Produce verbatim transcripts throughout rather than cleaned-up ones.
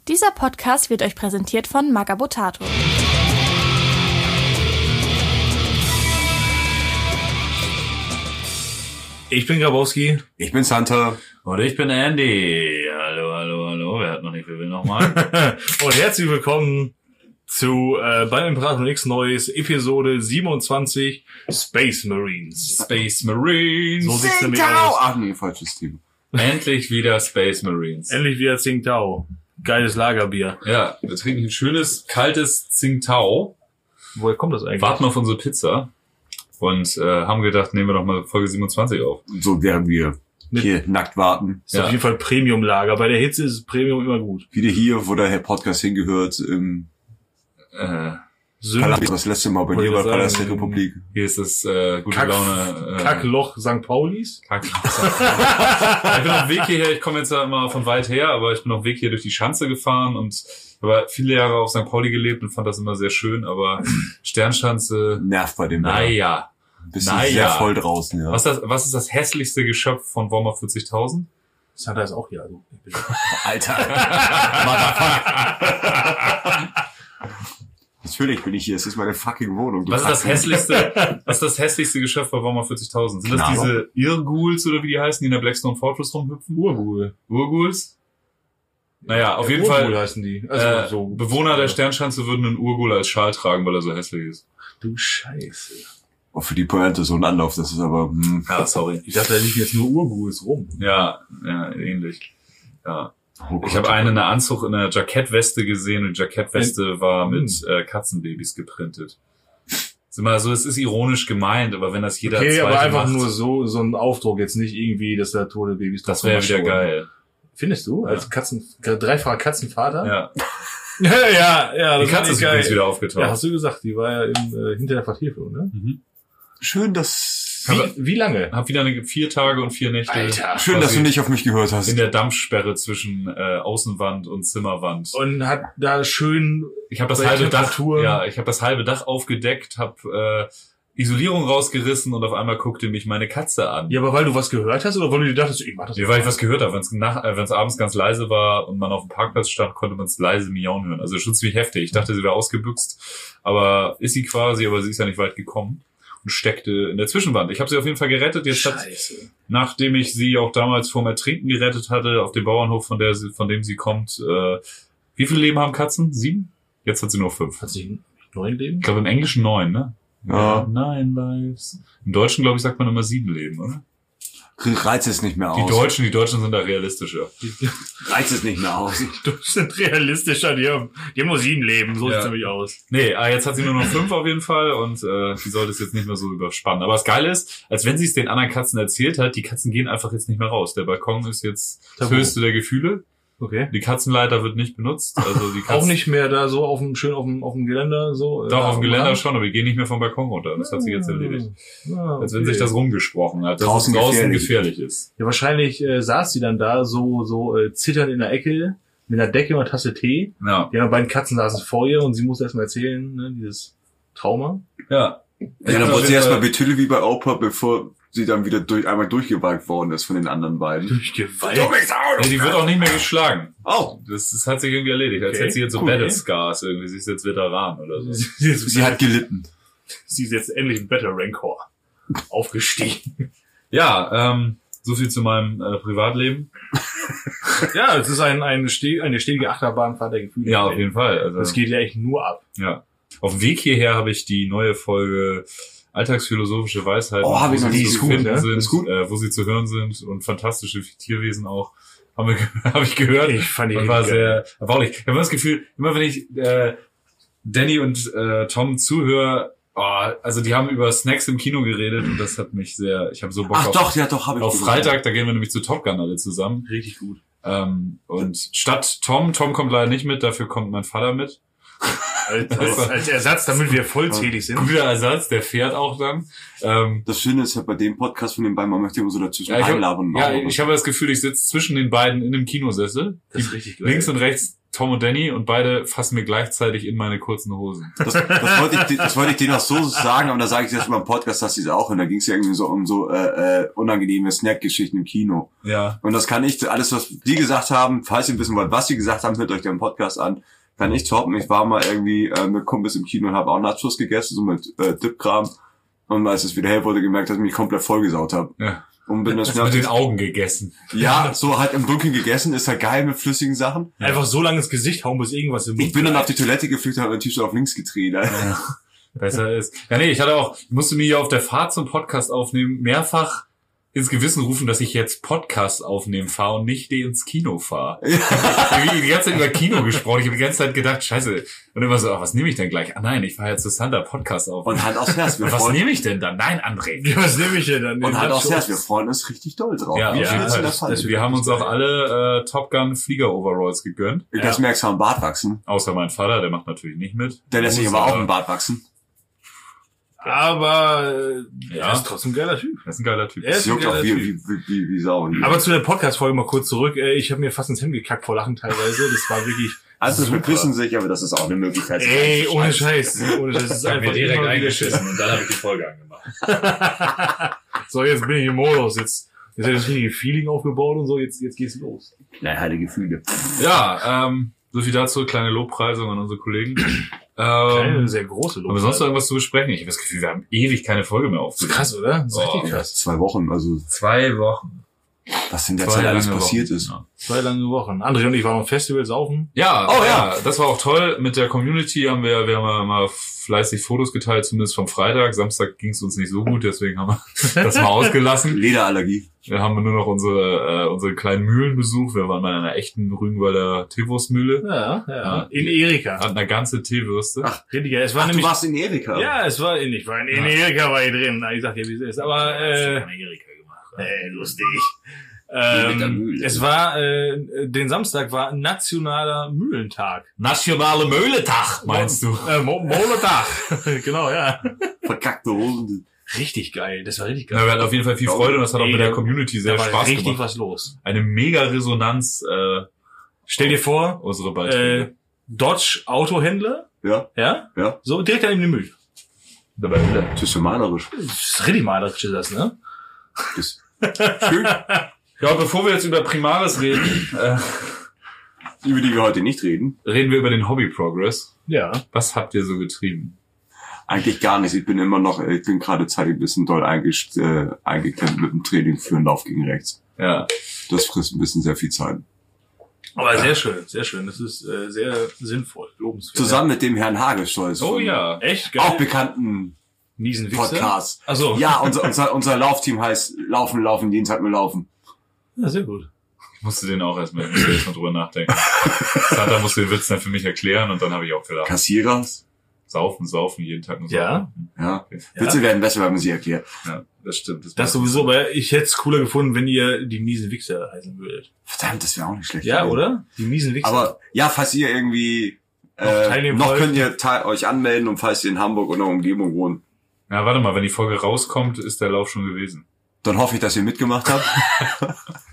Dieser Podcast wird euch präsentiert von Magabotato. Ich bin Grabowski. Ich bin Santa. Und ich bin Andy. Hallo, hallo, hallo. Wer hat noch nicht, wer will nochmal? Und herzlich willkommen zu äh, bei Imperator X Neues, Episode siebenundzwanzig, Space Marines. Space Marines. So sieht's nämlich aus. Ach nee, falsches Thema. Endlich wieder Space Marines. Endlich wieder Tsingtao. Geiles Lagerbier. Ja, wir trinken ein schönes, kaltes Tsingtao. Woher kommt das eigentlich? Warten auf unsere Pizza. Und äh, haben gedacht, nehmen wir doch mal Folge siebenundzwanzig auf. Und so während wir Mit hier nackt warten. Ist Ja. auf jeden Fall Premium-Lager. Bei der Hitze ist Premium immer gut. Wieder hier, wo der Podcast hingehört, im Äh, Sünde, Palast, das letzte Mal bei Wollte dir bei ich Palast sagen, der Republik. hier ist das äh, gute Kack- Laune. Äh, Kackloch Sankt Paulis. Kackloch. Ich bin auf dem Weg hierher, ich komme jetzt ja immer von weit her, aber ich bin auf dem Weg hier durch die Schanze gefahren und habe viele Jahre auf Sankt Pauli gelebt und fand das immer sehr schön, aber Sternschanze, Nervt bei dem Wetter. naja. Bist du naja. sehr voll draußen, ja. Was, das, was ist das hässlichste Geschöpf von Warhammer vierzigtausend? Santa ist auch hier. Also, Alter. Natürlich bin ich hier. Es ist meine fucking Wohnung. du Was ist das Kack. hässlichste, was ist das hässlichste Geschöpf bei Warhammer vierzigtausend? Sind das Knabe. diese Irrghouls oder wie die heißen, die in der Blackstone Fortress rumhüpfen? Urgul. Urghouls? Naja, auf Ja, jeden Urgul Fall, heißen die. Also äh, so. Bewohner der Sternschanze würden einen Urghul als Schal tragen, weil er so hässlich ist. Du Scheiße. Oh, für die Pointe so ein Anlauf, das ist aber, hm. Ja, sorry. Ich dachte, da liegen jetzt nur Urguls rum. Ja, ja, ähnlich. Ja. Oh Gott. Ich habe einen in der Anzug in einer Jackettweste gesehen und die Jackettweste war mit äh, Katzenbabys geprintet. Ist immer so, es ist ironisch gemeint, aber wenn das jeder Okay, zweite aber einfach macht, nur so, so ein Aufdruck, jetzt nicht irgendwie, dass da tote Babys das drauf wäre wieder rumschauen. geil. Findest du? Ja. Als Katzen, dreifacher Katzenvater? Ja. Ja, ja, ja. Die das Katze ist ist geil. übrigens wieder aufgetaucht. Ja, hast du gesagt, die war ja im, äh, hinter der Vertiefung, ne? Mhm. Schön, dass, Aber- Wie, wie lange? Hab wieder eine vier Tage und vier Nächte Alter. schön, dass du nicht auf mich gehört hast. in der Dampfsperre zwischen äh, Außenwand und Zimmerwand. Und hat da schön, Ich habe das bei halbe Dach, Temperatur- ja, ich habe das halbe Dach aufgedeckt, habe äh, Isolierung rausgerissen und auf einmal guckte mich meine Katze an. ja, aber weil du was gehört hast oder weil du dir dachtest, ich mach das Ja, weil ich was gehört habe. Wenn es nach, äh, wenn's abends ganz leise war und man auf dem Parkplatz stand, konnte man es leise miauen hören. Also schon ziemlich heftig. Ich dachte, sie wäre ausgebüxt, aber ist sie quasi, aber sie ist ja nicht weit gekommen und steckte in der Zwischenwand. Ich habe sie auf jeden Fall gerettet. Jetzt hat, Scheiße. nachdem ich sie auch damals vorm Ertrinken gerettet hatte, auf dem Bauernhof, von der sie, von dem sie kommt, äh, wie viele Leben haben Katzen? Sieben? Jetzt hat sie nur fünf. Hat sie neun Leben? Ich glaube im Englischen neun, ne? Ja. Nine lives. Im Deutschen, glaube ich, sagt man immer sieben Leben, oder? Reiz es nicht mehr Die aus. Deutschen, die Deutschen sind da realistischer. Reiz es nicht mehr aus. Du sind realistischer, die haben, die haben nur sieben Leben, so Ja. sieht's nämlich aus. Nee, ah, jetzt hat sie nur noch fünf auf jeden Fall und äh, die sollte es jetzt nicht mehr so überspannen. Aber das Geile ist, als wenn sie es den anderen Katzen erzählt hat, die Katzen gehen einfach jetzt nicht mehr raus. Der Balkon ist jetzt das Tabu. höchste der Gefühle. Okay. Die Katzenleiter wird nicht benutzt. Also die Katzen, Auch nicht mehr da so auf dem, schön auf dem, auf dem Geländer, so. äh, Doch, auf dem Geländer Rand? schon, aber die gehen nicht mehr vom Balkon runter. Das hat sich jetzt erledigt. Ah, Als wenn okay. sich das rumgesprochen hat, dass Draußen es draußen gefährlich. gefährlich ist. Ja, wahrscheinlich äh, saß sie dann da so, so äh, zitternd in der Ecke mit einer Decke und einer Tasse Tee. Ja. Die anderen beiden Katzen saßen vor ihr und sie musste erstmal erzählen, ne, dieses Trauma. Ja. Ja, dann wurde sie erstmal betüttelt wie bei Opa, bevor sie dann wieder durch, einmal durchgewalkt worden ist von den anderen beiden. Durch Gewalt. Nee, die wird auch nicht mehr geschlagen. Oh, Das, das hat sich irgendwie erledigt. Als Okay, hätte sie jetzt so cool, Battle ey. Scars irgendwie. Sie ist jetzt Veteran oder so. Sie ist, sie hat gelitten. sie ist jetzt endlich ein Better Rancor aufgestiegen. Ja, ähm, so viel zu meinem äh, Privatleben. Ja, es ist ein, ein ste eine stetige Achterbahnfahrt der Gefühle. Ja, auf jeden Fall. Also, Das geht ja echt nur ab. ja. Auf dem Weg hierher habe ich die neue Folge Alltagsphilosophische Weisheiten, Oh, hab ich wo noch sie nicht. zu Ist gut, finden ne? sind, Ist gut. Äh, wo sie zu hören sind und fantastische Tierwesen auch. Haben wir, habe ich gehört. Ich fand die und war richtig sehr erbaulich. Ich habe immer das Gefühl, immer wenn ich äh, Danny und äh, Tom zuhöre, oh, also die haben über Snacks im Kino geredet und das hat mich sehr, ich habe so Bock Ach auf, doch, ja doch, habe ich auf gesehen. Freitag, da gehen wir nämlich zu Top Gun alle zusammen. Richtig gut. Ähm, und statt Tom, Tom kommt leider nicht mit, dafür kommt mein Vater mit. Als, als, als Ersatz, damit wir vollzählig sind. Guter Ersatz, der fährt auch dann. Ähm, Das Schöne ist halt bei dem Podcast von den beiden, man möchte immer so dazwischen ja, ich einlabern. hab, ja, ich habe das Gefühl, ich sitze zwischen den beiden in einem Kinosessel. Das ist richtig geil. Links und rechts Tom und Danny und beide fassen mir gleichzeitig in meine kurzen Hosen. Das, das wollte ich, das wollte ich denen auch so sagen, aber da sage ich jetzt mal im Podcast, dass sie es auch. Und da ging es ja irgendwie so um so äh, äh, unangenehme Snack-Geschichten im Kino. Ja. Und das kann ich, alles was die gesagt haben, falls ihr wissen wollt, was sie gesagt haben, hört euch den Podcast an. Kann ich toppen. Ich war mal irgendwie äh, mit Kumpels im Kino und habe auch Nachos gegessen, so mit äh, Dip-Kram. Und als es wieder hell wurde, gemerkt, dass ich mich komplett vollgesaut habe. Ja. Und bin das mit den Augen gegessen. Ja, so halt im Dunkeln gegessen, ist halt geil mit flüssigen Sachen. Einfach so lange ins Gesicht hauen, bis irgendwas im Mund Ich bin dann bleibt. auf die Toilette geflüchtet und habe mein T-Shirt auf links gedreht. Ja. Besser ist. Ja, nee, ich hatte auch, ich musste mir hier auf der Fahrt zum Podcast aufnehmen, mehrfach ins Gewissen rufen, dass ich jetzt Podcast aufnehmen fahre und nicht ins Kino fahre. Ich habe die ganze Zeit über Kino gesprochen. Ich habe die ganze Zeit gedacht, scheiße. Und immer so, ach, was nehme ich denn gleich? Ah nein, ich fahre jetzt zu Sander Podcast auf. Und Hand aufs Herz. Wir Und was freuen, nehme ich denn dann? Nein, André. Ja, was nehme ich denn dann? und Hand aufs Nachos? Herz. Wir freuen uns richtig doll drauf. Ja, Wie auf viel jeden ist Fall. denn der Fall? Das- Wir haben uns auch alle äh, Top Gun Flieger Overalls gegönnt. Ich das Ja. merkst du am Bart wachsen. Außer mein Vater, der macht natürlich nicht mit. Der lässt sich Muss, aber auch äh, im Bart wachsen. Aber äh, Ja. er ist trotzdem ein geiler Typ. Das ist ein geiler Typ. Er Das ist ein juckt auch geiler wie, Typ. wie, wie, wie, wie Sau. Aber zu der Podcast-Folge mal kurz zurück. Äh, Ich habe mir fast ins Hemd gekackt vor Lachen teilweise. Das war wirklich Also super. verpissen sich, aber das ist auch eine Möglichkeit. Ey, ohne Scheiß. Ohne Scheiß. Das ist Ich hab einfach mir direkt immer wieder eingeschissen und dann habe ich die Folge angemacht. So, jetzt bin ich im Modus. Jetzt, jetzt hat das richtige Feeling aufgebaut und so. Jetzt, jetzt geht's los. Nein, halt die Gefühle. Ja, ähm, so viel dazu, kleine Lobpreisung an unsere Kollegen. Keine Ähm, sehr große haben wir sonst noch irgendwas zu besprechen? Ich habe das Gefühl, wir haben ewig keine Folge mehr Das ist aufgenommen. krass, oder? Das ist Oh, richtig krass. Zwei Wochen, also Zwei Wochen. was in der Zwei Zeit alles lange passiert Wochen. ist. Ja. Zwei lange Wochen. André und ich waren auf Festivals saufen. Ja, Oh, oh ja. ja, das war auch toll. Mit der Community haben wir, wir haben mal fleißig Fotos geteilt, zumindest vom Freitag. Samstag ging es uns nicht so gut, deswegen haben wir das mal ausgelassen. Lederallergie. Wir haben nur noch unsere, äh, unsere kleinen Mühlen besucht. Wir waren mal in einer echten Rügenwalder Teewurstmühle. Ja, ja. Ja. In Erika. Hatten eine ganze Teewürste. Ach, Richtig geil. Es war Ach, du nämlich, warst in Erika. ja, es war in, ich war in, in Erika war ich drin. Ich sag dir, wie es ist. Aber, äh, Erika gemacht. äh lustig. mit der Ähm, Mühle. es war, äh, den Samstag war nationaler Mühlentag. Nationale Mühletag, meinst du? Äh, Mo Moletag. Genau, ja. Verkackte Hosen. Richtig geil. Das war richtig Ja, geil. wir hatten auf jeden Fall viel Freude und das hat auch Ey, mit der da- Community sehr da war Spaß richtig gemacht. was los. Eine mega Resonanz, äh, Stell dir vor, unsere äh, Beiträge. Dodge Autohändler, Ja, ja, ja. so direkt an dem Müll. Dabei wieder. Das ist so malerisch. Das ist richtig malerisch, ist das, ne? Das schön, Ja, und bevor wir jetzt über Primaris reden, äh, über die wir heute nicht reden. reden wir über den Hobby Progress. Ja. Was habt ihr so getrieben? Eigentlich gar nicht. Ich bin immer noch, ich bin gerade zeitlich ein bisschen doll eingest, äh, eingeklemmt mit dem Training für einen Lauf gegen rechts. Ja. Das frisst ein bisschen sehr viel Zeit. Aber sehr schön, sehr schön. Das ist äh, sehr sinnvoll, lobenswert. Zusammen mit dem Herrn Hagestolz. Oh von ja. Echt geil. Auch bekannten Miesen Wichser. Podcast. Also Ja, unser, unser, unser Laufteam heißt Laufen, Laufen, jeden Tag nur Laufen. ja, sehr gut. Ich musste den auch erstmal, ich musste erstmal drüber nachdenken. Santa musste den Witz dann für mich erklären und dann habe ich auch gedacht, Kassierer? Saufen, saufen, jeden Tag nur Ja. saufen. Ja. Okay. Witze werden besser, wenn man sie erklärt. Ja, das stimmt. Das, Das sowieso, aber ich hätte es cooler gefunden, wenn ihr die miesen Wichser heißen würdet. Verdammt, das wäre auch nicht schlecht. Ja, gewesen. oder? Die miesen Wichser. Aber ja, falls ihr irgendwie Noch äh, teilnehmen noch wollt. könnt ihr te- euch anmelden und falls ihr in Hamburg oder Umgebung wohnt, Ja, warte mal, wenn die Folge rauskommt, ist der Lauf schon gewesen. dann hoffe ich, dass ihr mitgemacht habt.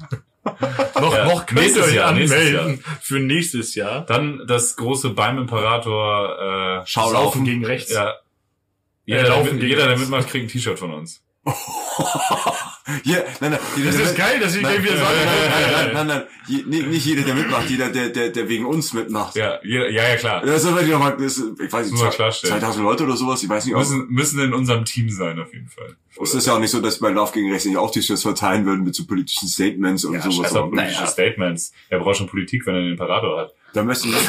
noch, ja, noch könnt ihr nächstes euch Jahr, nächstes anmelden für nächstes Jahr. Dann das große beim Imperator, äh, Schau Laufen laufen. gegen rechts. ja. Jeder, Äh, der, laufen mit, gegen jeder, der rechts. mitmacht, kriegt ein T-Shirt von uns. Ja, nein, nein, jeder, Das der ist mit- geil, dass ich Nein, gleich wieder nein, sage. nein, nein, nein, nein, Je, nee, nicht jeder, der mitmacht, jeder, der, der, der wegen uns mitmacht. Ja, jeder, ja, ja, klar. Das ist aber noch mal, das ist, ich weiß nicht, Muss man zwei- klarstellen. zweitausend Leute oder sowas, ich weiß nicht, ob, Müssen, müssen in unserem Team sein, auf jeden Fall. es ist ja auch nicht so, dass bei Lauf gegen Rechts nicht auch T-Shirts verteilen würden mit so politischen Statements und Ja, sowas. scheiß auf Aber politische naja, Statements. Er braucht schon Politik, wenn er den Imperator hat. da müssen wir,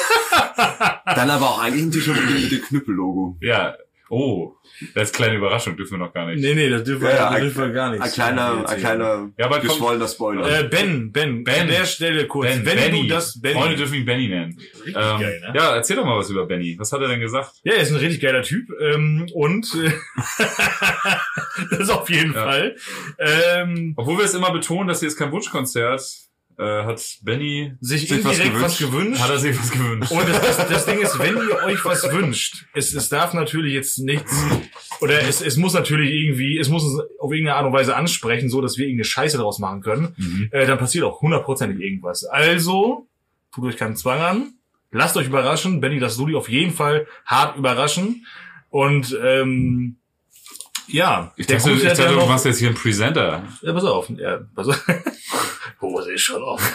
dann aber auch eigentlich ein T-Shirt mit dem Knüppel-Logo. Ja. Oh, das ist eine kleine Überraschung, dürfen wir noch gar nicht. Nee, nee, das dürfen wir, Ja, ja, das ein- dürfen wir gar nicht. Ein kleiner, ein kleiner, Ja, aber komm- geschwollener Spoiler. Äh, Ben, Ben, Ben. an der Stelle kurz. Ben, Wenn Benny. du das Benny. Freunde dürfen ihn Benny nennen. Richtig Ähm, geil, ne? Ja, erzähl doch mal was über Benny. Was hat er denn gesagt? Ja, er ist ein richtig geiler Typ. Ähm, und äh, das auf jeden Ja. Fall. Ähm, Obwohl wir es immer betonen, das hier ist kein Wunschkonzert, äh, hat Benny, sich Sich was indirekt was gewünscht. gewünscht. hat er sich was gewünscht. Und das, das, das Ding ist, wenn ihr euch was wünscht, es, es darf natürlich jetzt nichts, oder es, es muss natürlich irgendwie, es muss uns auf irgendeine Art und Weise ansprechen, so dass wir irgendeine Scheiße daraus machen können. Mhm. Äh, dann passiert auch hundertprozentig irgendwas. Also, tut euch keinen Zwang an. Lasst euch überraschen. Benny, das soll die auf jeden Fall hart überraschen. Und ähm, ja, Ich der dachte, Gruß ich hat ja dachte du noch- machst jetzt hier einen Presenter. Ja, pass auf. Ja, pass auf. Hose ist schon auf.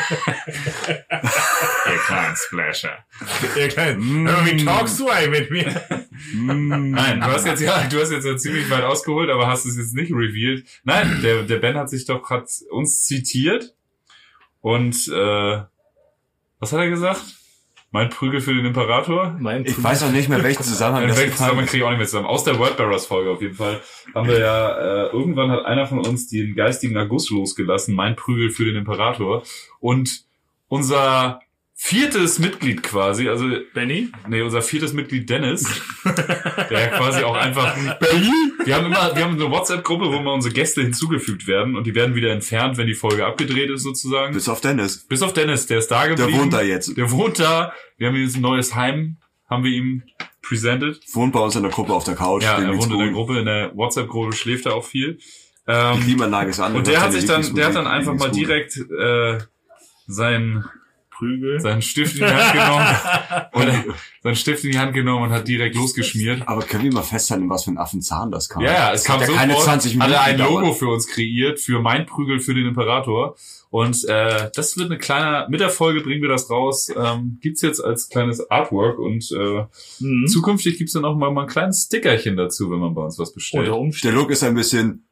Ihr kleinen Splasher. Ja, klein. Mm. Wie talkst du eigentlich mit mir? Nein, du hast jetzt ja, du hast jetzt ja ziemlich weit ausgeholt, aber hast es jetzt nicht revealed. Nein, der der Ben hat sich doch hat uns zitiert und äh, was hat er gesagt? Mein Prügel für den Imperator? Mein Ich weiß auch nicht mehr, welchen Zusammenhang In das welchem gefallen Zusammenhang ist. kriege ich auch nicht mehr zusammen. Aus der Wordbearers Folge auf jeden Fall haben wir ja, äh, irgendwann hat einer von uns den geistigen August losgelassen, mein Prügel für den Imperator. Und unser viertes Mitglied quasi, also, Benny? nee, unser viertes Mitglied Dennis, der quasi auch einfach, wir haben immer, wir haben eine WhatsApp-Gruppe, wo immer unsere Gäste hinzugefügt werden und die werden wieder entfernt, wenn die Folge abgedreht ist sozusagen. Bis auf Dennis. Bis auf Dennis, der ist da geblieben. Der wohnt da jetzt. Der wohnt da. Wir haben jetzt ein neues Heim, haben wir ihm presented. Wohnt bei uns in der Gruppe auf der Couch. Ja, dem er geht's wohnt in der gut. Gruppe, in der WhatsApp-Gruppe, schläft er auch viel. Die Ähm, Klimaanlage ist an. und hört der hat seine sich dann, der hat dann Lieblingsmusik, einfach mal dem geht's gut. direkt äh, sein Prügel. seinen Stift in die Hand genommen und seinen Stift in die Hand genommen und hat direkt losgeschmiert. Aber können wir mal festhalten, was für ein Affenzahn das kam? Ja, ja, es kam hat ja sofort, keine zwanzig hat Minuten er ein gedauert. Logo für uns kreiert, für mein Prügel für den Imperator. Und äh, das wird eine kleine, mit der Folge bringen wir das raus. Ähm, gibt's jetzt als kleines Artwork und äh, Mhm. zukünftig gibt's dann auch mal, mal ein kleines Stickerchen dazu, wenn man bei uns was bestellt. Unter Der Umständen. Look ist ein bisschen...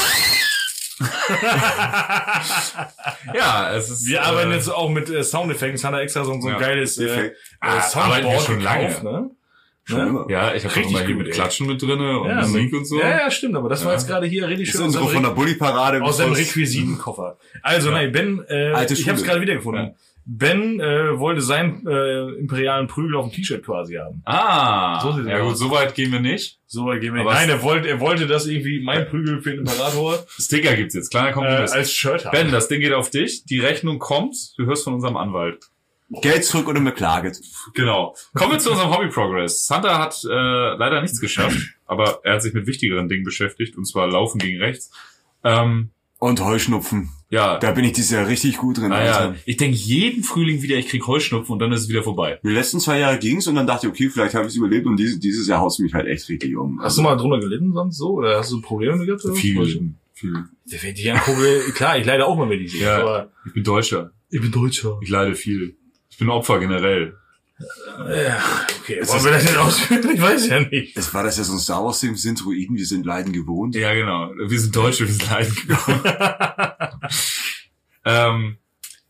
Ja, es ist. Wir arbeiten äh, jetzt auch mit äh, Soundeffekten. Es hat er extra so, so ein Ja. geiles äh, Effekt. äh, Ah, arbeiten wir Soundboard schon gekauft, lange. ne? Schon Ne? immer. Ja, ich habe doch Richtig immer hier gut, mit ey. Klatschen mit drinne und Ja, Musik und so. Ja, ja, stimmt, aber das war Ja. jetzt gerade hier richtig Das schön ist aus unsere seinem, von der Bulli-Parade. aus seinem bevor es- Requisitenkoffer. Also, nein, Ben, äh, Alte ich habe es Schule. gerade wiedergefunden. Ja. Ben äh, wollte seinen äh, imperialen Prügel auf dem T-Shirt quasi haben. Ah, So sieht's ja gut, aus. so weit gehen wir nicht. So weit gehen wir Aber nicht. Nein, es- er wollte, er wollte das irgendwie, mein Prügel für den Imperator, Sticker gibt's jetzt, kleiner äh, Kompromiss. als Shirt haben. Ben, das Ding geht auf dich, die Rechnung kommt, du hörst von unserem Anwalt. Geld zurück oder mir klaget. Genau. Kommen wir zu unserem Hobby Progress. Santa hat äh, leider nichts geschafft, aber er hat sich mit wichtigeren Dingen beschäftigt, und zwar Laufen gegen rechts. Ähm, Und Heuschnupfen. ja, Da bin ich dieses Jahr richtig gut drin. naja, Alter. ich denke jeden Frühling wieder, ich krieg Heuschnupfen und dann ist es wieder vorbei. Die letzten zwei Jahre ging's und dann dachte ich, okay, vielleicht habe ich es überlebt und dieses, dieses Jahr haust du mich halt echt richtig um. Hast du mal drunter gelitten sonst so? Oder hast du Probleme gehabt? Oder? Viel gelitten. Viel. Der fängt dich an, Kumpel. Klar, ich leide auch mal mit diesem. Ja. Aber Ich bin Deutscher. ich bin Deutscher. Ich leide viel. Ich bin Opfer generell. Ja, okay. Es Wollen ist- wir das denn ausführen? Ich weiß ja nicht. Es war das ja so ein Star Wars Ding, wir sind Druiden, wir sind Leiden gewohnt. Ja, genau. Wir sind Deutsche, wir sind leiden gekommen. ähm,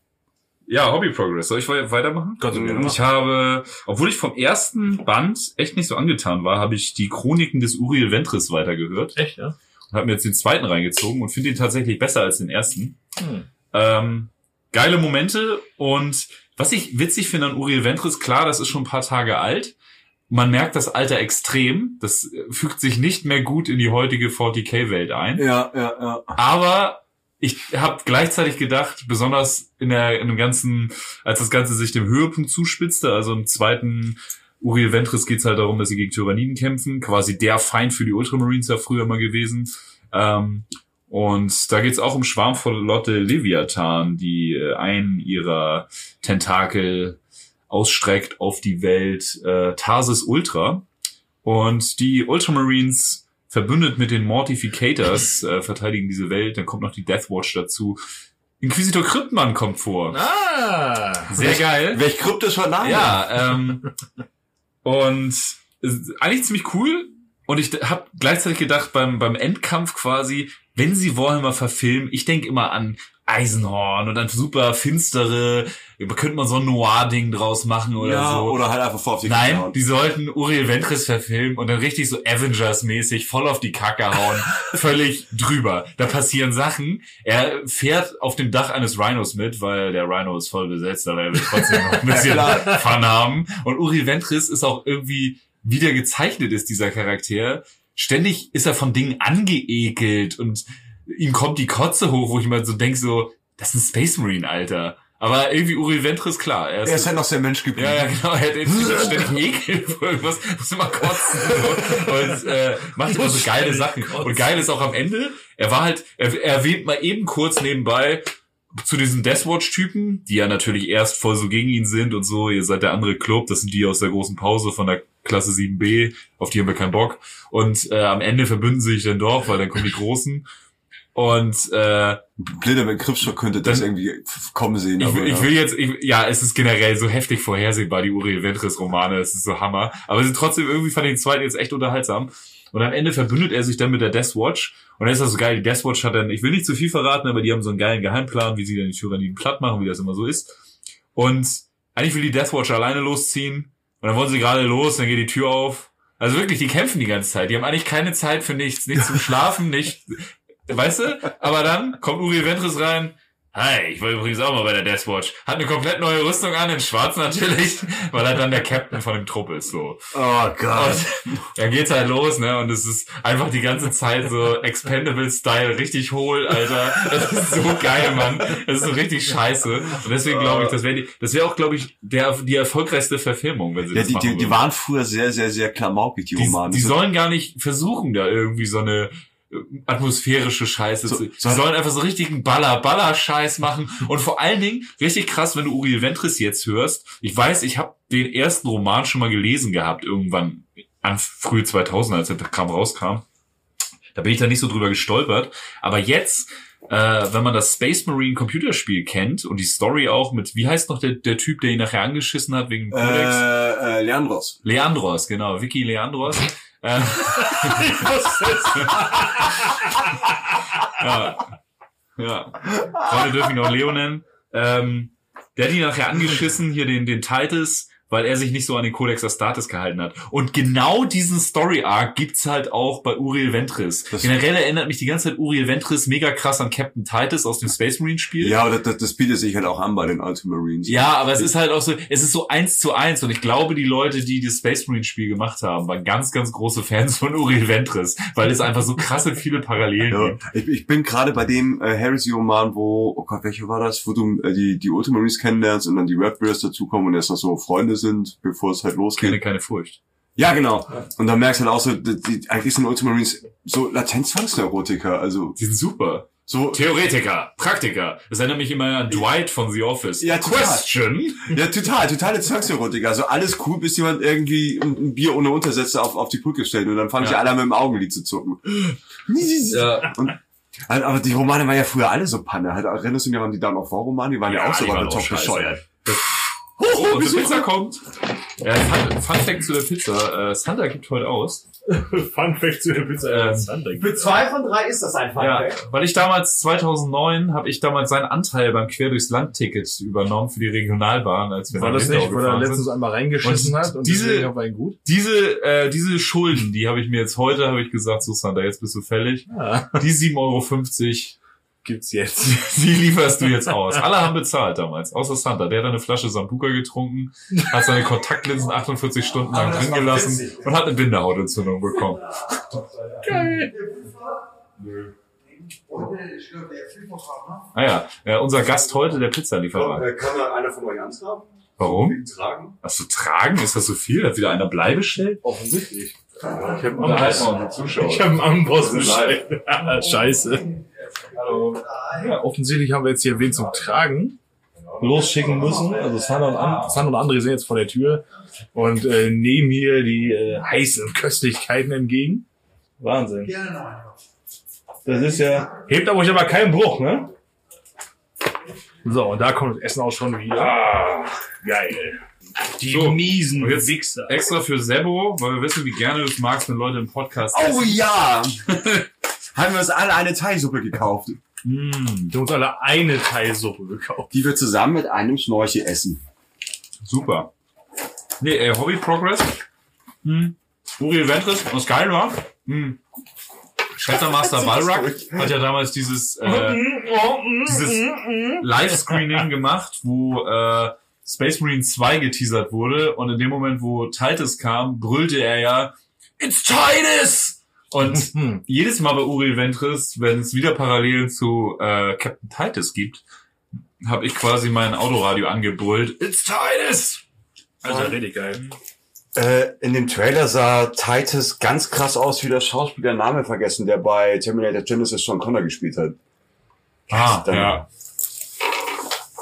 ja, Hobby Progress. Soll ich we- weitermachen? Kannst du gerne Ich habe, obwohl ich vom ersten Band echt nicht so angetan war, habe ich die Chroniken des Uriel Ventris weitergehört. Echt, ja? Und habe mir jetzt den zweiten reingezogen und finde ihn tatsächlich besser als den ersten. Hm. Ähm, geile Momente und was ich witzig finde an Uriel Ventris, klar, das ist schon ein paar Tage alt. Man merkt das Alter extrem. Das äh, fügt sich nicht mehr gut in die heutige vierzig K-Welt ein. Ja, ja, ja. Aber ich habe gleichzeitig gedacht, besonders in der in dem ganzen, als das Ganze sich dem Höhepunkt zuspitzte, also im zweiten Uriel Ventris geht's halt darum, dass sie gegen Tyranniden kämpfen, quasi der Feind für die Ultramarines ja früher mal gewesen. Ähm, und da geht's auch um Schwarmflotte Leviathan, die äh, einen ihrer Tentakel ausstreckt auf die Welt äh, Tarsis Ultra. Und die Ultramarines verbündet mit den Mortificators äh, verteidigen diese Welt. Dann kommt noch die Deathwatch dazu. Inquisitor Kryptmann kommt vor. Ah! Sehr geil. Welch kryptischer Name. Ja, ähm, und es ist eigentlich ziemlich cool. Und ich habe gleichzeitig gedacht, beim beim Endkampf quasi, wenn sie Warhammer verfilmen, ich denke immer an Eisenhorn und dann super finstere, könnte man so ein Noir-Ding draus machen oder ja, so. oder halt einfach vor auf die Nein, Kacke hauen. die sollten Uriel Ventris verfilmen und dann richtig so Avengers-mäßig voll auf die Kacke hauen. Völlig drüber. Da passieren Sachen. Er fährt auf dem Dach eines Rhinos mit, weil der Rhino ist voll besetzt, aber er will trotzdem noch ein bisschen Fun haben. Und Uriel Ventris ist auch irgendwie, wie der gezeichnet ist, dieser Charakter. Ständig ist er von Dingen angeekelt und ihm kommt die Kotze hoch, wo ich mal so denke, so, das ist ein Space Marine, Alter. Aber irgendwie Uriel Ventris, klar. Er ist, Er ist halt noch sehr Mensch geblieben. ja, ja, genau, er hat eben ständig Ekel vor irgendwas, muss immer kotzen so. Und äh, macht immer so geile ständig Sachen. kotzen. Und geil ist auch am Ende, er war halt, er, er erwähnt mal eben kurz nebenbei, zu diesen Deathwatch-Typen, die ja natürlich erst voll so gegen ihn sind und so, ihr seid der andere Club, das sind die aus der großen Pause von der Klasse sieben b, auf die haben wir keinen Bock. Und äh, am Ende verbünden sie sich dann doch, weil dann kommen die Großen. Und äh, Blinder mit Kryptstock könnte das dann, irgendwie kommen sehen. Ich, aber, ich ja. will jetzt, ich, ja, es ist generell so heftig vorhersehbar, die Uriel Ventris-Romane, es ist so Hammer. Aber sie sind trotzdem irgendwie, fand ich den zweiten jetzt echt unterhaltsam. Und am Ende verbündet er sich dann mit der Deathwatch. Und dann ist das so geil, die Deathwatch hat dann, ich will nicht zu viel verraten, aber die haben so einen geilen Geheimplan, wie sie dann die Tyranniden platt machen, wie das immer so ist. Und eigentlich will die Deathwatch alleine losziehen. Und dann wollen sie gerade los, dann geht die Tür auf. Also wirklich, die kämpfen die ganze Zeit. Die haben eigentlich keine Zeit für nichts. Nicht zum Schlafen, nicht, weißt du? Aber dann kommt Uriel Ventris rein. Hi, ich war übrigens auch mal bei der Deathwatch. Hat eine komplett neue Rüstung an, in schwarz natürlich, weil er dann der Captain von dem Trupp ist, so. Oh Gott. Und dann geht's halt los, ne, und es ist einfach die ganze Zeit so Expendable-Style, richtig hohl, Alter. Das ist so geil, Mann. Das ist so richtig scheiße. Und deswegen glaube ich, das wäre die, das wäre auch, glaube ich, der, die erfolgreichste Verfilmung, wenn sie Ja, das die, machen die, die würden. waren früher sehr, sehr, sehr klamaukig, die Die, Romane. die So- sollen gar nicht versuchen, da irgendwie so eine atmosphärische Scheiße So- zu. so- Sie sollen einfach so richtigen Baller-Baller-Scheiß machen. Und vor allen Dingen, richtig krass, wenn du Uriel Ventris jetzt hörst. Ich weiß, ich habe den ersten Roman schon mal gelesen gehabt, irgendwann an frühe zweitausend, als der Kram rauskam. Da bin ich da nicht so drüber gestolpert. Aber jetzt, äh, wenn man das Space Marine Computerspiel kennt und die Story auch mit, wie heißt noch der, der Typ, der ihn nachher angeschissen hat wegen Codex? Äh, äh, Leandros. Leandros, genau, Vicky Leandros. Äh, ja. Ja. Freunde dürfen ihn auch Leo nennen. Ähm, der hat ihn nachher angeschissen, hier den, den Titus, weil er sich nicht so an den Codex Astartes gehalten hat. Und genau diesen Story-Arc gibt's halt auch bei Uriel Ventris. Das- Generell erinnert mich die ganze Zeit Uriel Ventris mega krass an Captain Titus aus dem Space Marine Spiel. Ja, aber das, das bietet sich halt auch an bei den Ultramarines. Ja, aber es ist halt auch so, es ist so eins zu eins und ich glaube, die Leute, die das Space Marine Spiel gemacht haben, waren ganz, ganz große Fans von Uriel Ventris, weil es einfach so krasse viele Parallelen Ja, gibt. ich, ich bin gerade bei dem äh, Heresy-Roman, wo, oh Gott, welcher war das, wo du äh, die, die Ultramarines kennenlernst und dann die Red Bears dazukommen und erst noch so Freunde sind, bevor es halt Kenne losgeht. keine Furcht. Ja, genau. Und dann merkst du halt auch so, die, die, eigentlich sind Ultramarines so Latenz-Zwangsneurotiker, also Die sind super. so... Theoretiker, Praktiker. Das erinnert mich immer an Dwight von The Office. Ja, total. Question. Ja, total, totale Zwangsneurotiker. Also alles cool, bis jemand irgendwie ein, ein Bier ohne Untersätze auf, auf die Brücke stellt und dann fangen Ja. sie alle an mit dem Augenlid zu zucken. Ja. Und, aber die Romane waren ja früher alle so Panne. Halt, erinnerst du dich an die Dawn of War Romane? Die waren ja, auch so die waren alle auch top scheiße. bescheuert. Oh, unsere Pizza kommt. Ja, Fun, Fun Fact zu der Pizza. Äh, Santa gibt heute aus. Fun Fact zu der Pizza. Ähm, Für zwei von drei ist das einfach. Ja, weil ich damals zweitausendneun habe ich damals seinen Anteil beim Quer durchs Land Ticket übernommen für die Regionalbahn, als wir War nach das Lindau nicht, wo er gefahren letztens sind. einmal reingeschissen Und hat und diese- deswegen war ihn gut? Diese äh, diese Schulden, die habe ich mir jetzt heute, habe ich gesagt, so Santa, jetzt bist du fällig. Ja, Die sieben Euro fünfzig, gibt's jetzt. die lieferst du jetzt aus. Alle haben bezahlt damals, außer Santa. Der hat eine Flasche Sambuca getrunken, hat seine Kontaktlinsen achtundvierzig Stunden lang Aber das drin war gelassen witzig. und hat eine Bindehautentzündung bekommen. Geil. Ah ja, ja, unser Gast heute, der Pizzalieferant. Kann da einer von euch antragen? Warum? Tragen? Hast du tragen? Ist das so viel? Hat wieder einer Blei bestellt? Offensichtlich. Ich habe einen Unterhalten wir Amboss. unsere Zuschauer. Ich habe einen Amboss bestellt. Scheiße. Hallo. Ja, offensichtlich haben wir jetzt hier wen zum Tragen losschicken müssen. Also San und, An San und André sind jetzt vor der Tür und äh, nehmen hier die äh, heißen Köstlichkeiten entgegen. Wahnsinn. Das ist ja... Hebt aber euch aber keinen Bruch, ne? So, und da kommt das Essen auch schon wieder. Ah, geil. Die So, miesen und jetzt- Wichser. Extra für Sebo, weil wir wissen, wie gerne du es magst, wenn Leute im Podcast Oh essen. ja! Haben wir uns alle eine Thai-Suppe gekauft, Mm. Wir haben uns alle eine Teilsuppe gekauft. die wir zusammen mit einem Schnorchel essen. Super. Nee, ey, Hobby Progress. Hm. Uriel Ventris, was geil war. Hm. Shattermaster Balrog hat ja damals dieses, äh, dieses Livescreening gemacht, wo äh, Space Marine zwei geteasert wurde und in dem Moment, wo Titus kam, brüllte er ja It's Titus! Und Hm. jedes Mal bei Uriel Ventris, wenn es wieder Parallelen zu äh, Captain Titus gibt, habe ich quasi mein Autoradio angebrüllt. It's Titus! Alter, richtig geil. Äh, in dem Trailer sah Titus ganz krass aus wie der Schauspieler, Name vergessen, der bei Terminator Genesis John Connor gespielt hat. Ah, Dann- ja.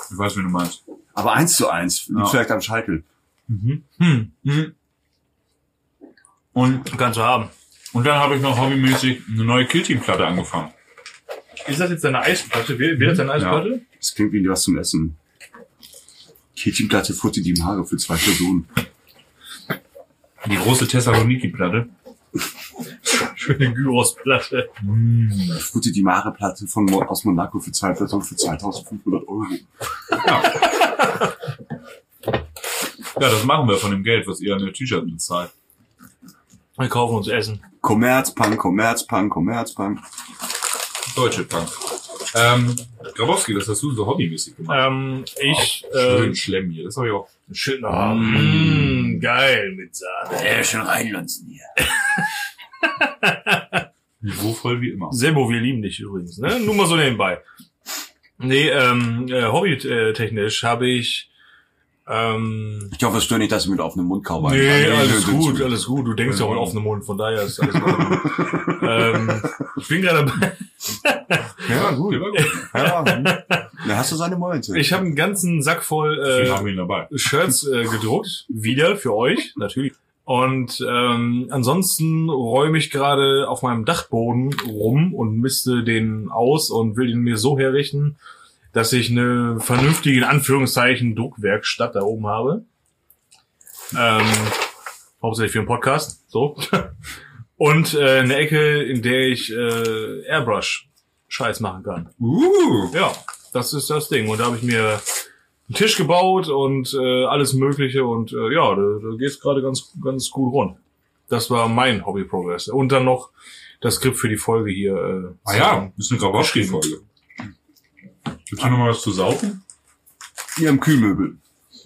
Ich weiß, wie du meinst. Aber eins zu eins, liegt Ja. vielleicht am Scheitel. Mhm. Hm. Mhm. Und, Kannst du haben. und dann habe ich noch hobbymäßig eine neue Kill-Team-Platte angefangen. Ist das jetzt deine Eisplatte? Wie, wie ist deine Eisplatte? Das klingt wie was zum Essen. Kielchenplatte Futti die Haare für zwei Personen. Die große Thessaloniki-Platte. Schöne Gyrosplatte. Futti die Mare Platte von Mo- aus Monaco für zwei Personen für zweitausendfünfhundert Euro. Ja. Ja, das machen wir von dem Geld, was ihr an der T-Shirt bezahlt. Wir kaufen uns Essen. Kommerzpunk, Kommerzpunk, Kommerzpunk. Deutsche Punk. Ähm, Grabowski, das hast du so hobbymäßig gemacht. Ähm, ich, Schön äh, Schlemm hier, das habe ich auch. schön, oh, mm, geil, mit Sahne. Ja, schon reinlunzen hier. Niveauvoll wie immer. Sebo, wir lieben dich übrigens, ne? Nur mal so nebenbei. Nee, ähm, äh, hobbytechnisch habe ich, ähm, Ich hoffe, es stört nicht, dass ich mit offenem Mund kaum nee, alles gut, alles gut. Du denkst ja auch Ja. auf offenen Mund, von daher ist alles gut. ähm, ich bin gerade dabei. Ja, gut. Der war gut. Ja, da hast du seine Momente. Ich habe einen ganzen Sack voll Deswegen äh, haben wir ihn dabei. Shirts äh, gedruckt, wieder für euch, natürlich. Und ähm, ansonsten räume ich gerade auf meinem Dachboden rum und misste den aus und will ihn mir so herrichten, dass ich eine vernünftige, in Anführungszeichen, Druckwerkstatt da oben habe. Ähm, hauptsächlich für einen Podcast, so. Und äh, eine Ecke, in der ich äh, Airbrush-Scheiß machen kann. Uh. Ja, das ist das Ding. Und da habe ich mir einen Tisch gebaut und äh, alles Mögliche und äh, ja, da, da geht's gerade ganz ganz gut rund. Das war mein Hobby-Progress. Und dann noch das Skript für die Folge hier. Äh, Ah ja, das ist eine Grabowski-Folge. Gibt's hier noch mal was zu saufen? Hier im Kühlmöbel.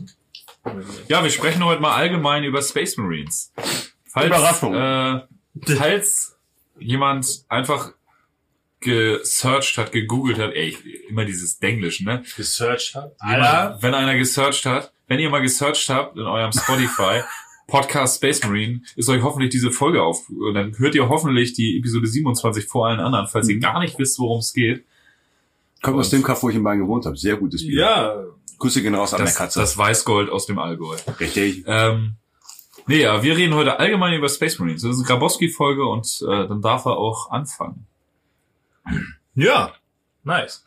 Ja, wir sprechen heute mal allgemein über Space Marines. Falls, Überraschung. Äh, falls jemand einfach gesearched hat, gegoogelt hat, ey, immer dieses Denglisch, ne? gesearched hat. Jemand, wenn einer gesearched hat, wenn ihr mal gesearched habt in eurem Spotify Podcast Space Marine, ist euch hoffentlich diese Folge auf, und dann hört ihr hoffentlich die Episode siebenundzwanzig vor allen anderen, falls ihr gar nicht wisst, worum es geht. Kommt aus dem Kaff, wo ich in Bayern gewohnt habe. Sehr gutes Bier. Ja, Grüße gehen raus an Das, der Katze. das Weißgold aus dem Allgäu. Richtig. Ähm, nee, ja, wir reden heute allgemein über Space Marines. Das ist eine Grabowski-Folge und äh, dann darf er auch anfangen. ja, nice.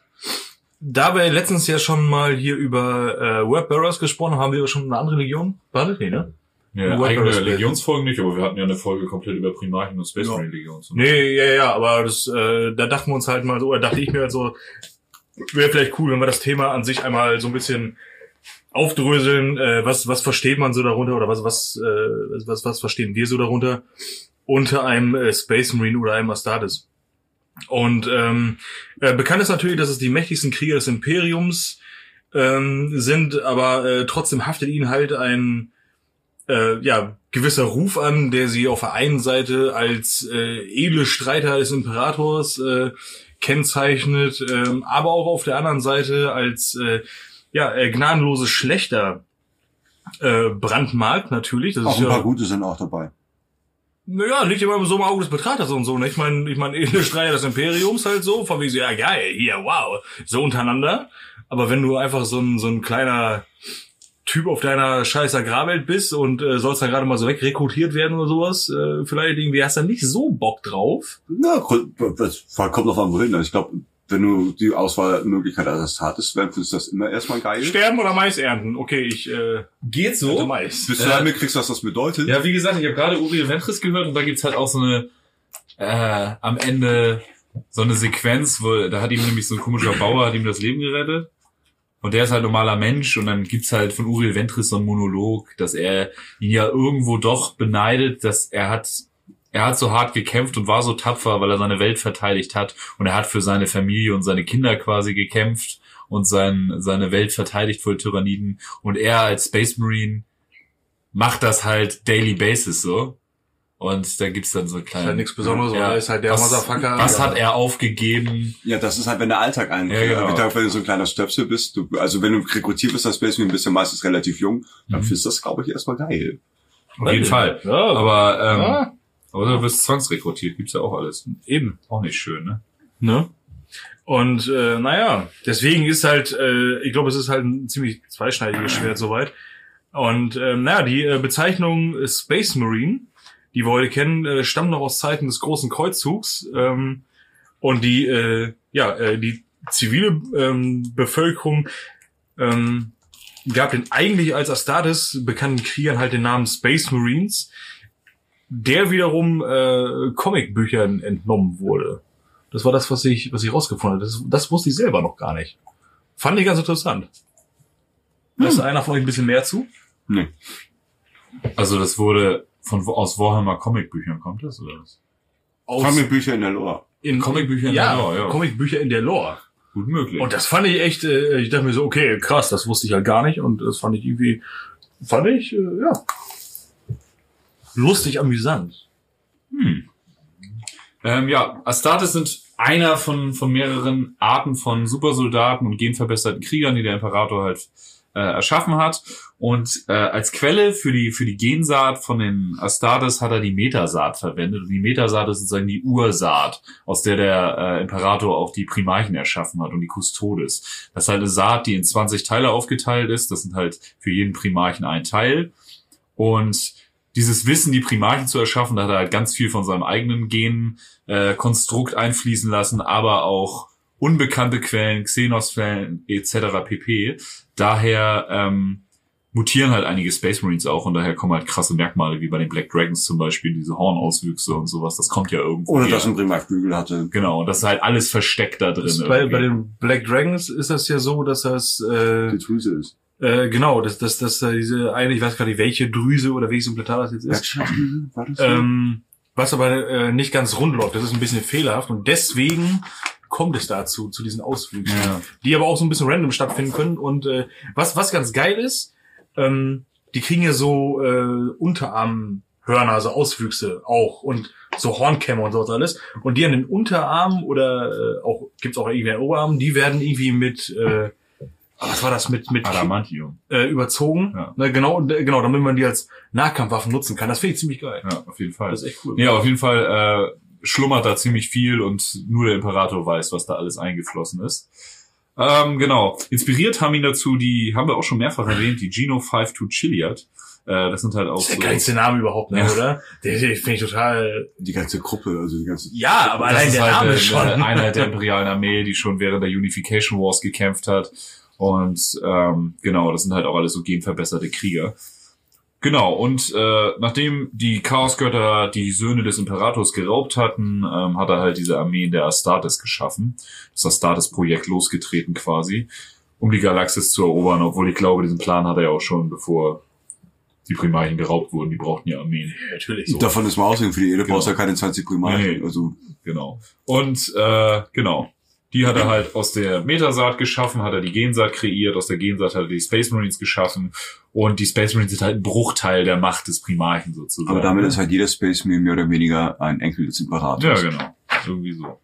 Da wir letztens ja schon mal hier über äh, Wordbearers gesprochen haben, haben wir schon eine andere Legion? Warte, nee, ne? Ja, Wordbearers eigene Legends. Legionsfolgen nicht, aber wir hatten ja eine Folge komplett über Primarchen und Space Ja. Marine Legions. Nee, ja, ja, aber das, äh, da dachten wir uns halt mal so, oder dachte ich mir halt so, wäre vielleicht cool, wenn wir das Thema an sich einmal so ein bisschen aufdröseln, äh, was was versteht man so darunter oder was was äh, was was verstehen wir so darunter unter einem äh, Space Marine oder einem Astartes. Und ähm, äh, bekannt ist natürlich, dass es die mächtigsten Krieger des Imperiums ähm, sind, aber äh, trotzdem haftet ihnen halt ein äh, ja gewisser Ruf an, der sie auf der einen Seite als äh, edle Streiter des Imperators äh, kennzeichnet, ähm, aber auch auf der anderen Seite als äh, ja äh, gnadenlose Schlechter äh, brandmarkt natürlich. Das Auch ist ein ja, paar gute sind auch dabei. naja, liegt immer so im Auge des Betrachters und so. Ne? Ich meine, ich meine, edle Streiter des Imperiums halt so, von wie so, ja geil, hier, wow, so untereinander. Aber wenn du einfach so ein so ein kleiner Typ auf deiner scheiß Agrarwelt bist und äh, sollst da gerade mal so wegrekrutiert werden oder sowas, äh, vielleicht irgendwie hast du da nicht so Bock drauf. Na, das kommt drauf an, wohin. Also ich glaube, wenn du die Auswahlmöglichkeit als hattest, dann findest du das immer erstmal geil. Sterben oder Mais ernten? Okay, ich äh, Geht ernte so? Mais. Bis du Äh, halt mitkriegst, was das bedeutet. Ja, wie gesagt, ich habe gerade Uriel Ventris gehört und da gibt's halt auch so eine äh, am Ende so eine Sequenz, wo da hat ihm nämlich so ein komischer Bauer hat ihm das Leben gerettet. Und der ist halt normaler Mensch und dann gibt's halt von Uriel Ventris so einen Monolog, dass er ihn ja irgendwo doch beneidet, dass er hat, er hat so hart gekämpft und war so tapfer, weil er seine Welt verteidigt hat und er hat für seine Familie und seine Kinder quasi gekämpft und sein, seine Welt verteidigt vor Tyranniden und er als Space Marine macht das halt daily basis so. Und da gibt's dann so einen kleinen... Ist halt nichts Besonderes, Ja, weil er ist halt der was, Motherfucker. Was Ja. hat er aufgegeben? Ja, das ist halt, wenn der Alltag ein, Ja, genau. ich glaube, wenn du so ein kleiner Stöpsel bist, du, also wenn du rekrutiert bist als Space Marine, bist du meistens relativ jung, dann Mhm. findest du das, glaube ich, erstmal geil. Auf jeden Fall. Ja, Aber, ähm, ja, aber du wirst zwangsrekrutiert, gibt's ja auch alles. eben. Auch nicht schön, ne? Ne? Und äh, naja, deswegen ist halt, äh, ich glaube, es ist halt ein ziemlich zweischneidiges Schwert soweit. Und äh, naja, die äh, Bezeichnung Space Marine, die wir heute kennen, äh, stammt noch aus Zeiten des großen Kreuzzugs. Ähm, und die, äh, ja, äh, die zivile ähm, Bevölkerung ähm, gab den eigentlich als Astartes bekannten Kriegern halt den Namen Space Marines, der wiederum äh, Comicbüchern entnommen wurde. Das war das, was ich, was ich rausgefunden habe. Das, das wusste ich selber noch gar nicht. Fand ich ganz interessant. Hm. Weiß einer von euch ein bisschen mehr zu? Nee. Also das wurde von aus Warhammer Comicbüchern, kommt das oder was? Aus Comicbücher in der Lore. in Comicbücher in ja, der Lore, ja. Comicbücher in der Lore. Gut möglich. Und das fand ich echt, äh, ich dachte mir so, okay, krass, das wusste ich halt gar nicht. Und das fand ich irgendwie, fand ich, äh, ja, lustig, amüsant. Hm. Ähm, ja, Astartes sind einer von von mehreren Arten von Supersoldaten und genverbesserten Kriegern, die der Imperator halt äh, erschaffen hat. Und äh, als Quelle für die für die Gensaat von den Astartes hat er die Metasaat verwendet. Und die Metasaat ist sozusagen die Ursaat, aus der der äh, Imperator auch die Primarchen erschaffen hat und die Custodes. Das ist halt eine Saat, die in zwanzig Teile aufgeteilt ist. Das sind halt für jeden Primarchen ein Teil. Und dieses Wissen, die Primarchen zu erschaffen, da hat er halt ganz viel von seinem eigenen Gen-Konstrukt äh, einfließen lassen, aber auch unbekannte Quellen, Xenos-Quellen et cetera pp. Daher ähm, mutieren halt einige Space Marines auch und daher kommen halt krasse Merkmale, wie bei den Black Dragons zum Beispiel, diese Hornauswüchse und sowas. Das kommt ja irgendwo. Oder dass ein Primarchflügel hatte. Genau, und das ist halt alles versteckt da drin. Bei, bei den Black Dragons ist das ja so, dass das äh, Die Drüse ist. Äh, genau, dass dass dass äh, diese eine, ich weiß gar nicht, welche Drüse oder welches Implantat das jetzt ist, Herzschlagdrüse? War das so? ähm, was aber äh, nicht ganz rund läuft. Das ist ein bisschen fehlerhaft und deswegen kommt es dazu, zu diesen Auswüchsen, Ja. die aber auch so ein bisschen random stattfinden können. Und äh, was was ganz geil ist, ähm, die kriegen ja so äh, Unterarmhörner, so Auswüchse auch und so Hornkämme und sowas alles. Und die an den Unterarmen oder äh, auch gibt's auch irgendwie an den Oberarmen, die werden irgendwie mit äh, was war das mit mit Adamantium. äh, überzogen, Ja. ne, genau, und, äh, genau, damit man die als Nahkampfwaffen nutzen kann. Das finde ich ziemlich geil. Ja, auf jeden Fall. Das ist echt cool. Ja, auf jeden Fall äh, schlummert da ziemlich viel und nur der Imperator weiß, was da alles eingeflossen ist. Ähm, genau. Inspiriert haben ihn dazu die, haben wir auch schon mehrfach erwähnt, die Geno five two Chiliad. Äh, das sind halt auch Das ist der so... geilste Name überhaupt, ne, Ja. oder? Den, den finde ich total... Die ganze Gruppe, also die ganze... Ja, aber Das allein ist der halt Name eine, schon. eine Einheit der imperialen Armee, die schon während der Unification Wars gekämpft hat. Und ähm, genau, das sind halt auch alles so genverbesserte Krieger. Genau, und äh, nachdem die Chaosgötter die Söhne des Imperators geraubt hatten, ähm, hat er halt diese Armeen der Astartes geschaffen. Das Astartes-Projekt losgetreten quasi, um die Galaxis zu erobern, obwohl ich glaube, diesen Plan hat er ja auch schon, bevor die Primarchen geraubt wurden. Die brauchten ja Armeen. Ja, natürlich. So. Davon ist mal ausgegangen, für die Ede Genau. brauchst du ja keine zwanzig Primarchen. Nee, nee. Also, Genau. Und äh, genau. Die hat er halt aus der Metasaat geschaffen, hat er die Gensaat kreiert, aus der Gensaat hat er die Space Marines geschaffen und die Space Marines sind halt ein Bruchteil der Macht des Primarchen sozusagen. aber damit ist halt jeder Space Marine mehr oder weniger ein Enkel des Imperators. Ja, genau. Irgendwie so.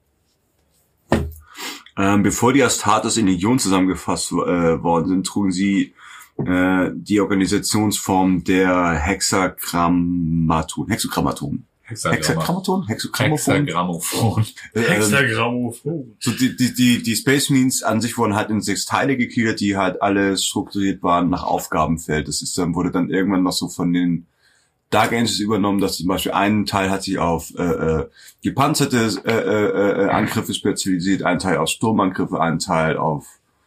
Ähm, bevor die Astartes in Legion zusammengefasst äh, worden sind, trugen sie äh, die Organisationsform der Hexagrammaton. Hexagrammaton. Hexagrammaton? Hexagrammophon? Hexagrammophon. Ähm, Hexagrammophon. So die, die, die, die Space Marines an sich wurden halt in sechs Teile gegliedert, die halt alle strukturiert waren nach Aufgabenfeld. Das ist dann, wurde dann irgendwann noch so von den Dark Angels übernommen, dass zum Beispiel ein Teil hat sich auf äh, äh, gepanzerte äh, äh, äh, Angriffe spezialisiert, ein Teil auf Sturmangriffe, ein Teil auf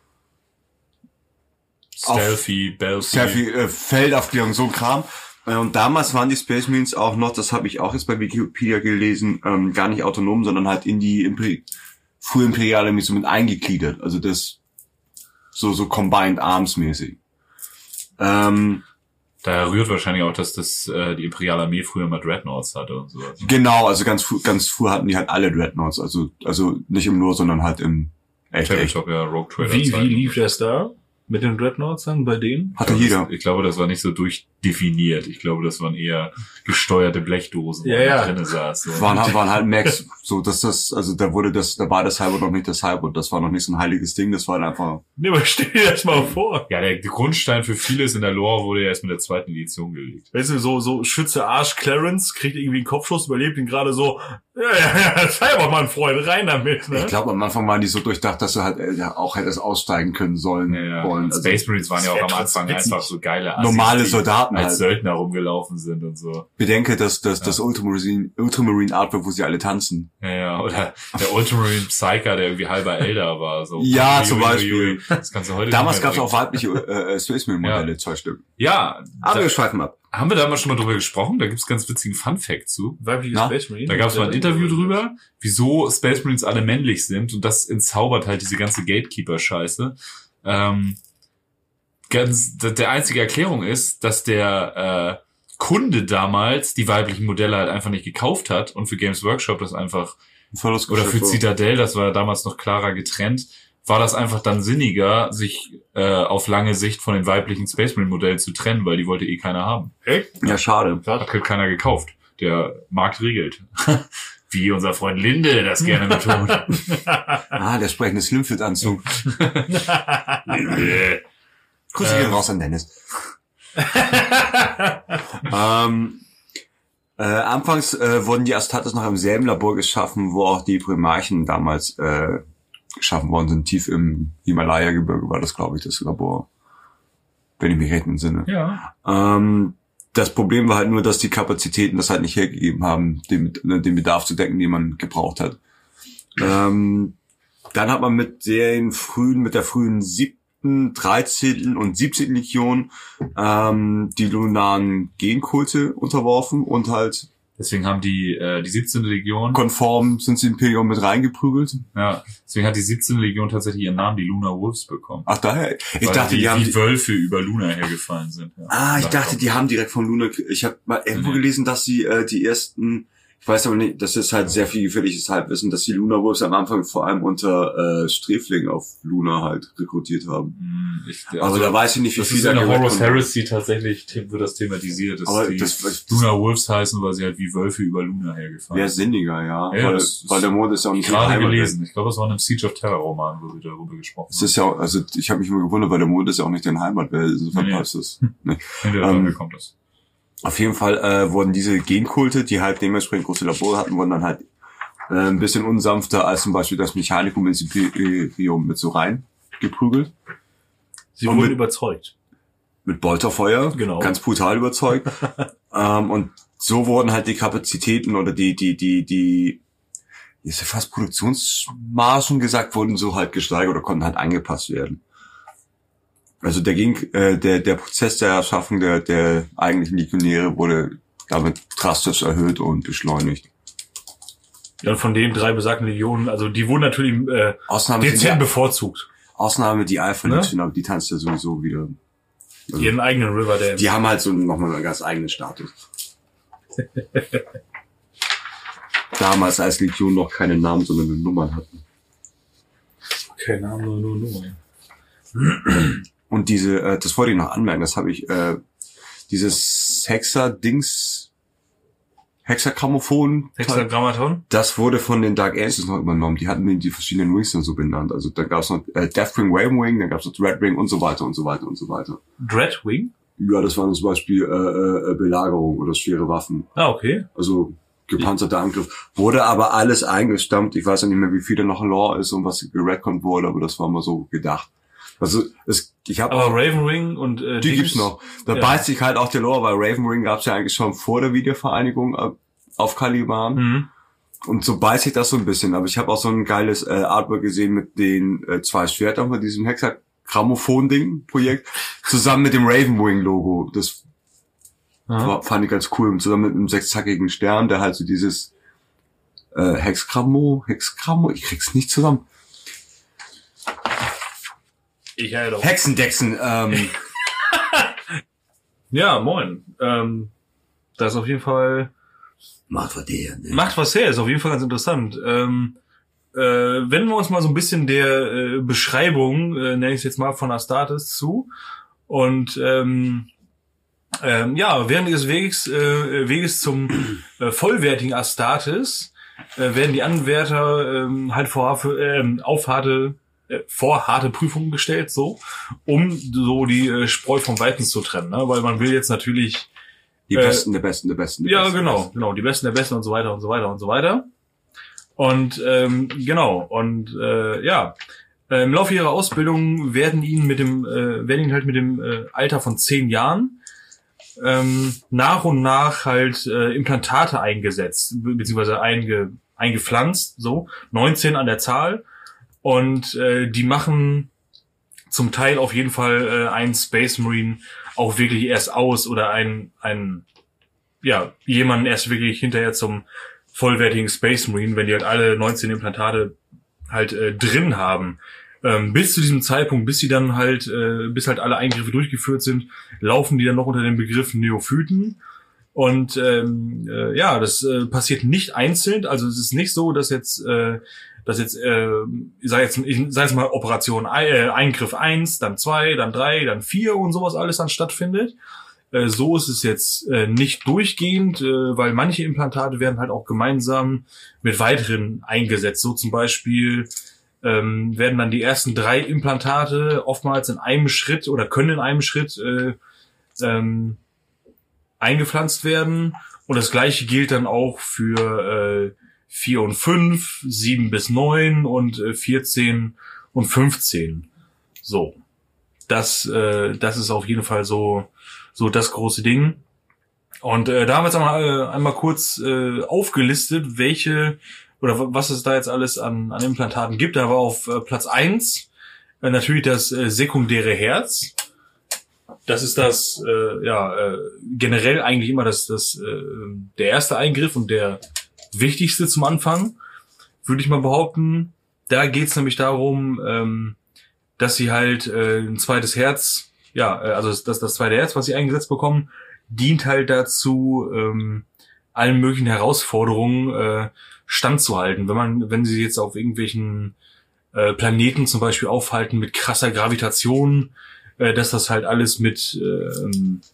Stealthy, Belfy. sehr viel äh, Feldaufklärung, so ein Kram. Äh, Und damals waren die Space Marines auch noch, das habe ich auch jetzt bei Wikipedia gelesen, ähm, gar nicht autonom, sondern halt in die Imper- frühe imperiale Armee so mit eingegliedert. Also das so so Combined Arms mäßig. Ähm, Da rührt wahrscheinlich auch, dass das äh, die imperiale Armee früher mal Dreadnoughts hatte und sowas. genau, also ganz früh, ganz früh hatten die halt alle Dreadnoughts, also also nicht im Lore, sondern halt im echt, echt. Tabletop, ja, Rogue Trader. Wie, wie lief das da? Mit den Dreadnoughts dann bei denen? Hatte jeder. Ich glaube, das war nicht so durch, definiert. Ich glaube, das waren eher gesteuerte Blechdosen, Ja, wo ja. man drinne saß. So. Waren, halt- waren halt Macs, so dass das, also da wurde das, da war das Cyber noch nicht das Cyber, das war noch nicht so ein heiliges Ding, das war halt einfach. Nee, aber stell dir das mal vor. Ja, der Grundstein für vieles in der Lore wurde ja erst mit der zweiten Edition gelegt. Weißt du, so, so Schütze Arsch Clarence kriegt irgendwie einen Kopfschuss, überlebt ihn gerade so, ja, ja, ja, Cybermann, Freund, rein damit, ne? Ich glaube, am Anfang waren die so durchdacht, dass du halt äh, auch hättest aussteigen können sollen. Ja, ja. wollen. Und Space Marines waren ja das auch wär am Anfang trotzdem einfach so geile Assis, normale die Soldaten als halt. Söldner rumgelaufen sind und so. Bedenke, dass, dass Ja. das Ultramarine, Ultramarine Artwork, wo sie alle tanzen. Ja, ja. Oder der Ultramarine Psyker, der irgendwie halber Elder war. So. Ja, Ui, zum ui, ui, Beispiel. ui. Das kannst du heute Damals nicht gab mehr es auch weibliche äh, äh, Space Marine Modelle, Ja. zwei Stück. Ja, Aber da, wir schweifen ab. haben wir da mal schon mal drüber gesprochen? Da gibt's ganz witzigen Fun-Fact zu. Weibliche Na? Space Marine. Da gab's mal ein Interview drüber, wieso Space Marines alle männlich sind und das entzaubert halt diese ganze Gatekeeper-Scheiße. Ähm, ganz, der einzige Erklärung ist, dass der äh, Kunde damals die weiblichen Modelle halt einfach nicht gekauft hat und für Games Workshop das einfach, Verlust oder für Citadel, das war damals noch klarer getrennt, war das einfach dann sinniger, sich äh, auf lange Sicht von den weiblichen Space Marine Modellen zu trennen, weil die wollte eh keiner haben. Echt? Ja, schade. Hat halt keiner gekauft. Der Markt regelt. Wie unser Freund Linde das gerne betont. Ah, der sprechende Slimfit-Anzug. Linde. Grüße gehen raus an Dennis. ähm, äh, anfangs äh, wurden die Astartes noch im selben Labor geschaffen, wo auch die Primarchen damals äh, geschaffen worden sind. Tief im Himalaya-Gebirge war das, glaube ich, das Labor. Wenn ich mich recht entsinne. Ja. Ähm, das Problem war halt nur, dass die Kapazitäten das halt nicht hergegeben haben, den, den Bedarf zu decken, den man gebraucht hat. Ähm, dann hat man mit den frühen, mit der frühen siebten, dreizehnten und siebzehnten Legion ähm, die lunaren Genkulte unterworfen und halt Deswegen haben die äh, die siebzehnte Legion, konform sind sie Imperium mit reingeprügelt. ja, deswegen hat die siebzehnte Legion tatsächlich ihren Namen, die Lunar Wolves, bekommen. Ach, daher. Ich Weil dachte, die, die, haben wie die, Wölfe über Luna hergefallen sind. Ja. Ah, ich dachte, Daher die haben direkt vom Luna. Ich habe mal irgendwo Nee. gelesen, dass sie äh, die ersten, ich weiß aber nicht, das ist halt sehr viel gefährliches Halbwissen, dass die Luna Wolves am Anfang vor allem unter äh, Sträflingen auf Luna halt rekrutiert haben. Hm, ich, also, Aber da weiß ich nicht, wie das viel ist da in der gehört Horus kommt. Heresy tatsächlich the- wird das thematisiert, dass Aber die das, das Lunar Wolves heißen, weil sie halt wie Wölfe über Luna hergefallen wäre sind. sinniger, ja. Ja, weil, das ist weil der Mond ist ja auch nicht Gerade Heimat. gelesen. Ich glaube, es war in einem Siege of Terror Roman, wo wir darüber gesprochen Es ist ja auch, also ich habe mich immer gewundert, weil der Mond ist ja auch nicht dein Heimatwelt, insofern Nee, nee. passt das. Nee. haben. Ja, Ähm, daher kommt das. Auf jeden Fall äh, wurden diese Genkulte, die halt dementsprechend große Labore hatten, wurden dann halt äh, ein bisschen unsanfter als zum Beispiel das Mechanicum ins Imperium mit so rein geprügelt. Sie Und wurden mit- überzeugt. Mit Bolterfeuer, Genau. ganz brutal überzeugt. ähm, und so wurden halt die Kapazitäten oder die, die, die, die, ist ja fast Produktionsmargen gesagt, wurden so halt gesteigert oder konnten halt angepasst werden. Also der ging, äh, der, der Prozess der Erschaffung der, der eigentlichen Legionäre wurde damit drastisch erhöht und beschleunigt. Ja, und von den drei besagten Legionen, also die wurden natürlich äh, Ausnahme sind dezent die, bevorzugt. Ausnahme die Alpha Ne? Legion, aber die tanzt ja sowieso wieder. Also, Ihren eigenen River Dance. die haben halt so nochmal einen ganz eigenen Status. Damals als Legion noch keine Namen, sondern nur Nummern hatten. Keine Ahnung, nur, nur, nur. Und diese, äh, das wollte ich noch anmerken, das habe ich, äh, dieses Hexa-Dings, Hexagrammophon, Hexagrammaton? das wurde von den Dark Angels noch übernommen. Die hatten die verschiedenen Wings dann so benannt. Also da gab es noch äh, Deathwing, Ravenwing, dann gab es noch Redwing und so weiter und so weiter und so weiter. Dreadwing? Ja, das waren zum Beispiel äh, äh, Belagerung oder schwere Waffen. Ah, okay. Also gepanzerter Angriff. Wurde aber alles eingestammt. Ich weiß ja nicht mehr, wie viel da noch Lore ist und was geredconnt wurde, aber das war mal so gedacht. Also es, ich habe Aber Ravenwing und äh, die Dings- gibt's noch. Da Ja. beißt sich halt auch der Lore, weil Ravenwing gab's ja eigentlich schon vor der Wiedervereinigung äh, auf Caliban. Mhm. Und so beißt sich das so ein bisschen. Aber ich habe auch so ein geiles äh, Artwork gesehen mit den äh, zwei Schwertern von diesem Hexagrammophon-Ding-Projekt zusammen mit dem Ravenwing-Logo. Das Aha. war, fand ich ganz cool. Zusammen mit einem sechszackigen Stern, der halt so dieses äh, Hexgrammo, Hexgrammo, ich krieg's nicht zusammen. Ich halt auch. Hexendechsen, ähm, Ja, moin. Ähm, das ist auf jeden Fall macht was der, ne? macht was her, ist auf jeden Fall ganz interessant. Ähm, äh, wenden wir uns mal so ein bisschen der äh, Beschreibung, äh, nenne ich es jetzt mal, von Astartes zu. Und ähm, Ähm, ja, während des Weges, äh, Weges zum äh, vollwertigen Astartes äh, werden die Anwärter ähm, halt vor, äh, auf harte, äh, vor harte Prüfungen gestellt, so, um so die äh, Spreu vom Weizen zu trennen, ne? Weil man will jetzt natürlich Die äh, Besten, der Besten, der Besten. Der ja, Besten, genau, der Besten. genau, die Besten der Besten und so weiter und so weiter und so weiter. Und ähm, genau, und äh, ja, äh, im Laufe ihrer Ausbildung werden ihnen mit dem, äh, werden ihnen halt mit dem äh, Alter von zehn Jahren ähm, nach und nach halt äh, Implantate eingesetzt, be- beziehungsweise einge, eingepflanzt, so, neunzehn an der Zahl. Und äh, die machen zum Teil auf jeden Fall äh, einen Space Marine auch wirklich erst aus oder ein, ein, ja, jemanden erst wirklich hinterher zum vollwertigen Space Marine, wenn die halt alle neunzehn Implantate halt äh, drin haben. Ähm, bis zu diesem Zeitpunkt, bis sie dann halt, äh, bis halt alle Eingriffe durchgeführt sind, laufen die dann noch unter dem Begriff Neophyten. Und ähm, äh, ja, das äh, passiert nicht einzeln. Also es ist nicht so, dass jetzt, äh, dass jetzt, äh, ich sag jetzt, ich sag jetzt mal Operation äh, Eingriff eins, dann zwei, dann drei, dann vier und sowas alles dann stattfindet. Äh, so ist es jetzt äh, nicht durchgehend, äh, weil manche Implantate werden halt auch gemeinsam mit weiteren eingesetzt. So zum Beispiel ähm, werden dann die ersten drei Implantate oftmals in einem Schritt oder können in einem Schritt äh, ähm, eingepflanzt werden. Und das Gleiche gilt dann auch für äh, vier und fünf, sieben bis neun und äh, vierzehn und fünfzehn. So. Das, äh, das ist auf jeden Fall so, so das große Ding. Und äh, da haben wir jetzt einmal, äh, einmal kurz äh, aufgelistet, welche oder w- was es da jetzt alles an, an Implantaten gibt. Da war auf äh, Platz eins äh, natürlich das äh, sekundäre Herz. Das ist das, äh, ja, äh, generell eigentlich immer das, das, äh, der erste Eingriff und der wichtigste zum Anfang, würde ich mal behaupten. Da geht's nämlich darum, ähm, dass sie halt äh, ein zweites Herz, ja, äh, also das, das zweite Herz, was sie eingesetzt bekommen, dient halt dazu, ähm, allen möglichen Herausforderungen äh, standzuhalten. Wenn man, wenn sie jetzt auf irgendwelchen äh, Planeten zum Beispiel aufhalten mit krasser Gravitation, äh, dass das halt alles mit, ähm,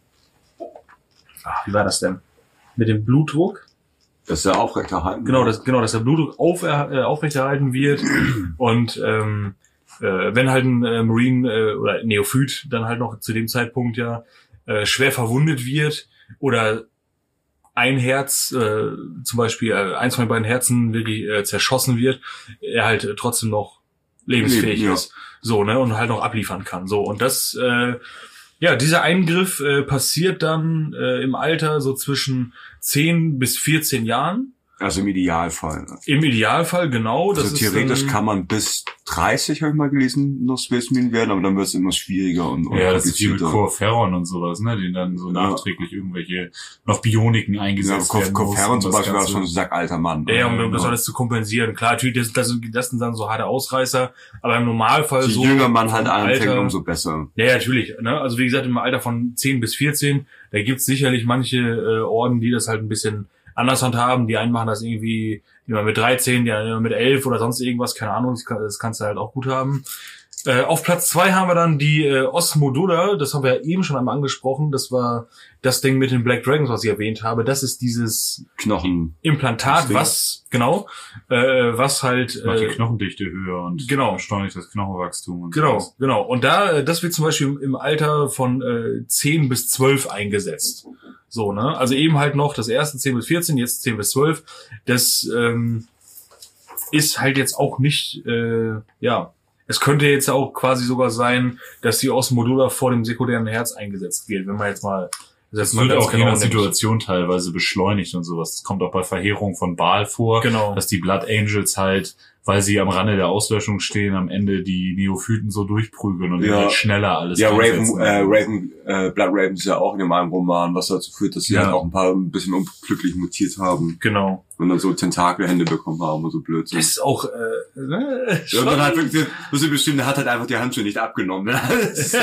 ach, wie war das denn? Mit dem Blutdruck? Das ist ja aufrechterhalten. Genau, dass, genau, dass der Blutdruck auf, äh, aufrechterhalten wird und ähm, äh, wenn halt ein äh, Marine äh, oder Neophyt dann halt noch zu dem Zeitpunkt ja äh, schwer verwundet wird oder ein Herz, äh, zum Beispiel äh, eins von den beiden Herzen wirklich äh, zerschossen wird, er halt äh, trotzdem noch lebensfähig Ja. ist. So, ne, und halt noch abliefern kann. So, und das, äh, ja, dieser Eingriff äh, passiert dann äh, im Alter so zwischen zehn bis vierzehn Jahren. Also im Idealfall. Im Idealfall, genau. Das Also theoretisch ist dann, kann man bis dreißig, habe ich mal gelesen, noch Space Marine werden, aber dann wird es immer schwieriger und, und Ja, das ist wie mit komplizierter. Corferon und sowas, ne, die dann so Ja. nachträglich irgendwelche noch Bioniken Ja, eingesetzt werden Corferon muss, zum um das Beispiel war Ganze- schon ein sackalter Mann. Ja, ja, um Ja, das alles zu kompensieren. Klar, natürlich, das, das, das sind dann so harte Ausreißer, aber im Normalfall Je so. jünger man halt vom anfängt, Alter- umso besser. Ja, ja, natürlich. Ne? Also wie gesagt, im Alter von zehn bis vierzehn, da gibt's sicherlich manche äh, Orden, die das halt ein bisschen anders handhaben. Die einen machen das irgendwie immer mit dreizehn, die anderen mit elf oder sonst irgendwas, keine Ahnung, das, kann, das kannst du halt auch gut haben. Äh, auf Platz zwei haben wir dann die äh, Osmodulla, das haben wir ja eben schon einmal angesprochen, das war das Ding mit den Black Dragons, was ich erwähnt habe. Das ist dieses Knochen. Implantat, Das Ding. was, genau, äh, was halt... macht die Äh, Knochendichte höher und genau. beschleunigt das Knochenwachstum. Und Genau, sowas. genau. Und da, äh, das wird zum Beispiel im- im Alter von äh, zehn bis zwölf eingesetzt. So, ne? Also eben halt noch das erste zehn bis vierzehn, jetzt zehn bis zwölf. Das ähm, ist halt jetzt auch nicht, äh, ja, es könnte jetzt auch quasi sogar sein, dass die Osmodulla vor dem sekundären Herz eingesetzt wird, wenn man jetzt mal Das mal wird ganz auch je nach nimmt. Situation teilweise beschleunigt und sowas. Das kommt auch bei Verheerung von Baal vor, Genau. dass die Blood Angels halt, weil sie am Rande der Auslöschung stehen, am Ende die Neophyten so durchprügeln und Ja. halt schneller alles Ja, Raven, einsetzen. äh, Raven, äh, Blood Raven ist ja auch in dem einen Roman, was dazu führt, dass sie Ja. halt auch ein paar ein bisschen unglücklich mutiert haben Genau. und dann so Tentakelhände bekommen haben und so Blödsinn. Das ist auch, äh, ne? Ja, und schon- dann halt wirklich, muss ich bestimmt, der hat halt einfach die Handschuhe nicht abgenommen. ja, so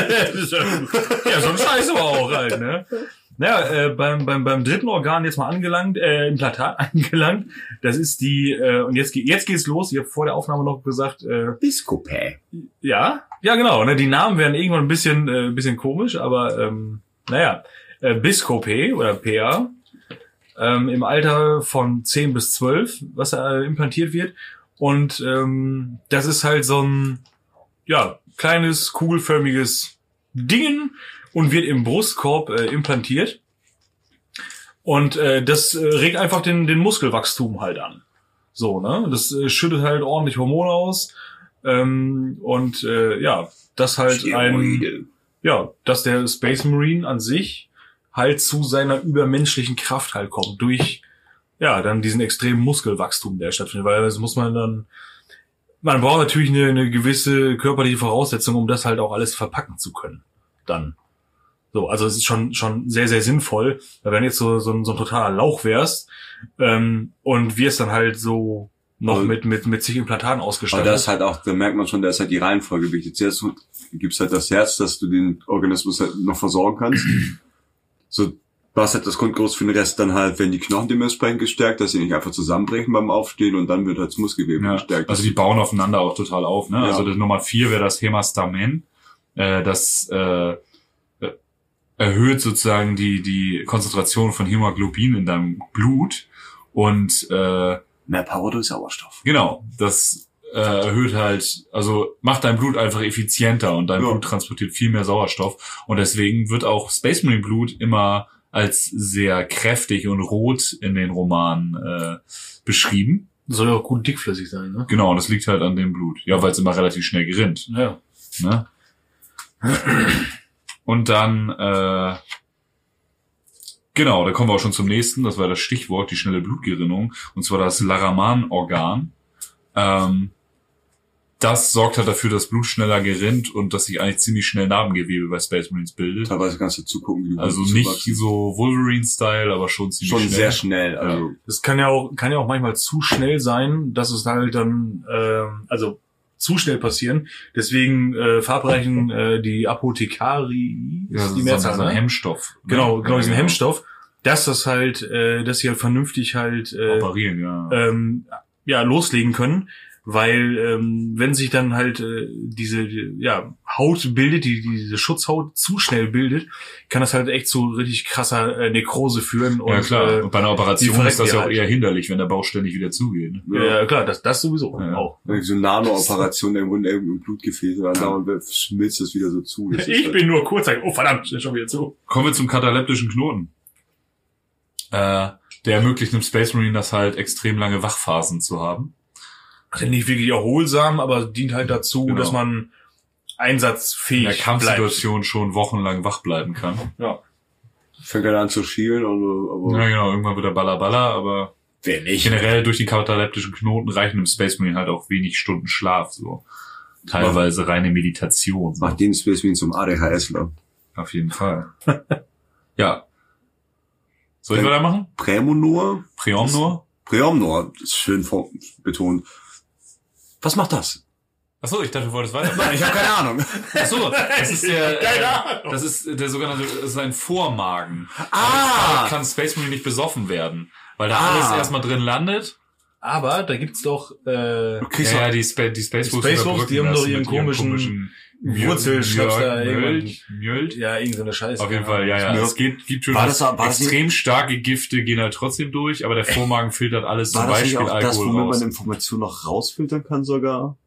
ein Scheiß aber auch halt, ne? Naja, äh, beim, beim, beim dritten Organ jetzt mal angelangt, äh, Implantat angelangt. Das ist die, äh, und jetzt, geht jetzt geht's los. Ich habe vor der Aufnahme noch gesagt, äh, Biskopä. ja, ja genau, ne? Die Namen werden irgendwann ein bisschen, äh, ein bisschen komisch, aber ähm, naja. äh, Biscopé oder P A ähm, im Alter von zehn bis zwölf, was da äh, implantiert wird. Und ähm, das ist halt so ein ja kleines, kugelförmiges Dingen und wird im Brustkorb äh, implantiert. Und äh, das äh, regt einfach den, den Muskelwachstum halt an. So, ne? Das äh, schüttet halt ordentlich Hormone aus. Ähm, und äh, ja, das halt ein, ja, dass der Space Marine an sich halt zu seiner übermenschlichen Kraft halt kommt. Durch, ja, dann diesen extremen Muskelwachstum, der stattfindet. Weil das muss man dann, man braucht natürlich eine, eine gewisse körperliche Voraussetzung, um das halt auch alles verpacken zu können. Dann. So, also es ist schon schon sehr, sehr sinnvoll, weil wenn jetzt so so ein, so ein totaler Lauch wärst ähm, und wirst dann halt so noch und, mit mit mit zig Implantaten ausgestattet. Aber das ist halt auch, da merkt man schon, da ist halt die Reihenfolge wichtig. Zuerst gibt's halt das Herz, dass du den Organismus halt noch versorgen kannst. So, was halt das Grundgerüst für den Rest dann halt, wenn die Knochen dementsprechend gestärkt, dass sie nicht einfach zusammenbrechen beim Aufstehen und dann wird halt das Muskelgewebe ja, gestärkt. Also die bauen aufeinander auch total auf, ne? Ja. Also das Nummer vier wäre das Hämastamen, äh, das äh, erhöht sozusagen die die Konzentration von Hämoglobin in deinem Blut und äh, mehr Power durch Sauerstoff. Genau, das äh, erhöht halt, also macht dein Blut einfach effizienter und dein Ja. Blut transportiert viel mehr Sauerstoff und deswegen wird auch Space Marine Blut immer als sehr kräftig und rot in den Romanen äh, beschrieben. Soll ja auch gut dickflüssig sein, ne? Genau, und das liegt halt an dem Blut. Ja, weil es immer relativ schnell gerinnt. Ja. Ne? Und dann, äh, genau, da kommen wir auch schon zum nächsten, das war das Stichwort, die schnelle Blutgerinnung, und zwar das Laraman-Organ. Ähm, das sorgt halt dafür, dass Blut schneller gerinnt und dass sich eigentlich ziemlich schnell Narbengewebe bei Space Marines bildet. Teilweise kannst du zugucken, wie du Also nicht so Wolverine-Style, aber schon ziemlich schon schnell. sehr schnell. Also Das kann ja auch kann ja auch manchmal zu schnell sein, dass es halt dann ähm, also zu schnell passieren. Deswegen äh, verabreichen äh, die Apothekari Ja, ist die so, Mehrzahl, so ein ne? Hemmstoff. Genau, Ne? genau, diesen Ja, Hemmstoff, dass das halt, äh, dass sie halt vernünftig halt äh, Operieren, ja. ähm, ja loslegen können, weil ähm, wenn sich dann halt äh, diese ja Haut bildet, die diese Schutzhaut zu schnell bildet, kann das halt echt zu richtig krasser äh, Nekrose führen und ja klar, äh, und bei einer Operation verrecken ist das die ja auch halt. eher hinderlich, wenn der Bauch ständig wieder zugeht. Ne? ja, ja klar, das das sowieso Ja. auch. so eine Nano-Operation irgendwo in irgendeinem Blutgefäß und dann schmilzt das wieder so zu. Das ist Ich halt, bin nur kurz, oh verdammt, ist schon wieder zu. Kommen wir zum kataleptischen Knoten. Äh, der ermöglicht einem Space Marine das halt extrem lange Wachphasen zu haben. Also nicht wirklich erholsam, aber dient halt dazu, Genau. dass man einsatzfähig In der bleibt. Kampfsituation schon wochenlang wach bleiben kann. Ja. fängt er an zu schielen, aber, aber Ja genau, irgendwann wird er Baller Baller, aber wer nicht? generell durch die kataleptischen Knoten reichen einem Space Marine halt auch wenig Stunden Schlaf, so. Teilweise reine Meditation. So. Macht den Space Marine zum ADHSler. Auf jeden Fall. Ja. Soll ich Ja. weitermachen? Prämonor? Priomnor? Präomnor, das ist schön vor- betont. Was macht das? Achso, ich dachte, du wolltest weitermachen. Ich habe keine Ahnung. Achso, das ist der, Keine äh, Ahnung. das ist der sogenannte, das ist ein Vormagen. Ah! Da kann Space Marine nicht besoffen werden, weil da Ah. alles erstmal drin landet. Aber da gibt's doch äh, Du kriegst Ja, doch- ja, die, Spa die Space Die Wolves Space Wolves, die haben doch ihren komischen Wurzelschnaps da irgendwann. Mjöld. ja irgend so eine Scheiße. Auf jeden Fall, ja, ja. Ja. Es geht, gibt schon War das- war das extrem starke Gifte, gehen halt trotzdem durch, aber der Vormagen filtert alles, zum War das nicht Beispiel auch das, Alkohol womit raus. man Informationen noch rausfiltern kann sogar?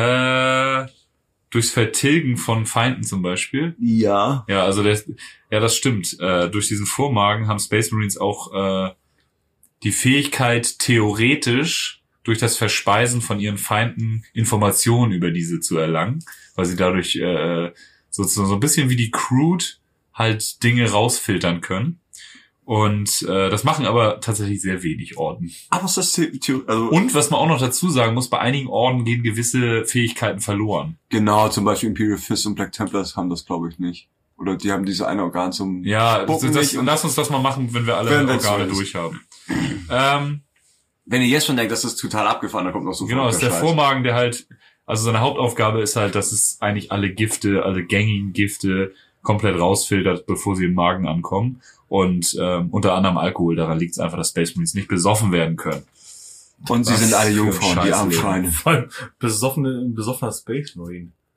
Äh, durchs Vertilgen von Feinden zum Beispiel. Ja. Ja, also der, ja, das stimmt. Äh, durch diesen Vormagen haben Space Marines auch äh, die Fähigkeit, theoretisch durch das Verspeisen von ihren Feinden Informationen über diese zu erlangen, weil sie dadurch äh, sozusagen so ein bisschen wie die Crude halt Dinge rausfiltern können. Und äh, das machen aber tatsächlich sehr wenig Orden. Aber ist das The The also Und was man auch noch dazu sagen muss, bei einigen Orden gehen gewisse Fähigkeiten verloren. genau, zum Beispiel Imperial Fist und Black Templars haben das, glaube ich, nicht. Oder die haben diese eine Organ zum Ja, das, Spucken das, nicht und- lass uns das mal machen, wenn wir alle Wenn wenn's Organe so ist. durchhaben. Ähm, Wenn ihr jetzt schon denkt, das ist total abgefahren, dann kommt noch so genau, das ist der Scheiß. Vormagen, der halt, also seine Hauptaufgabe ist halt, dass es eigentlich alle Gifte, alle gängigen Gifte komplett rausfiltert, bevor sie im Magen ankommen. Und ähm, unter anderem Alkohol, daran liegt es einfach, dass Space Marines nicht besoffen werden können. Und sie Was sind alle für ein Jungfrauen, die armen Scheißleben. Schweine. Vor allem besoffene, ein besoffener Space Marine.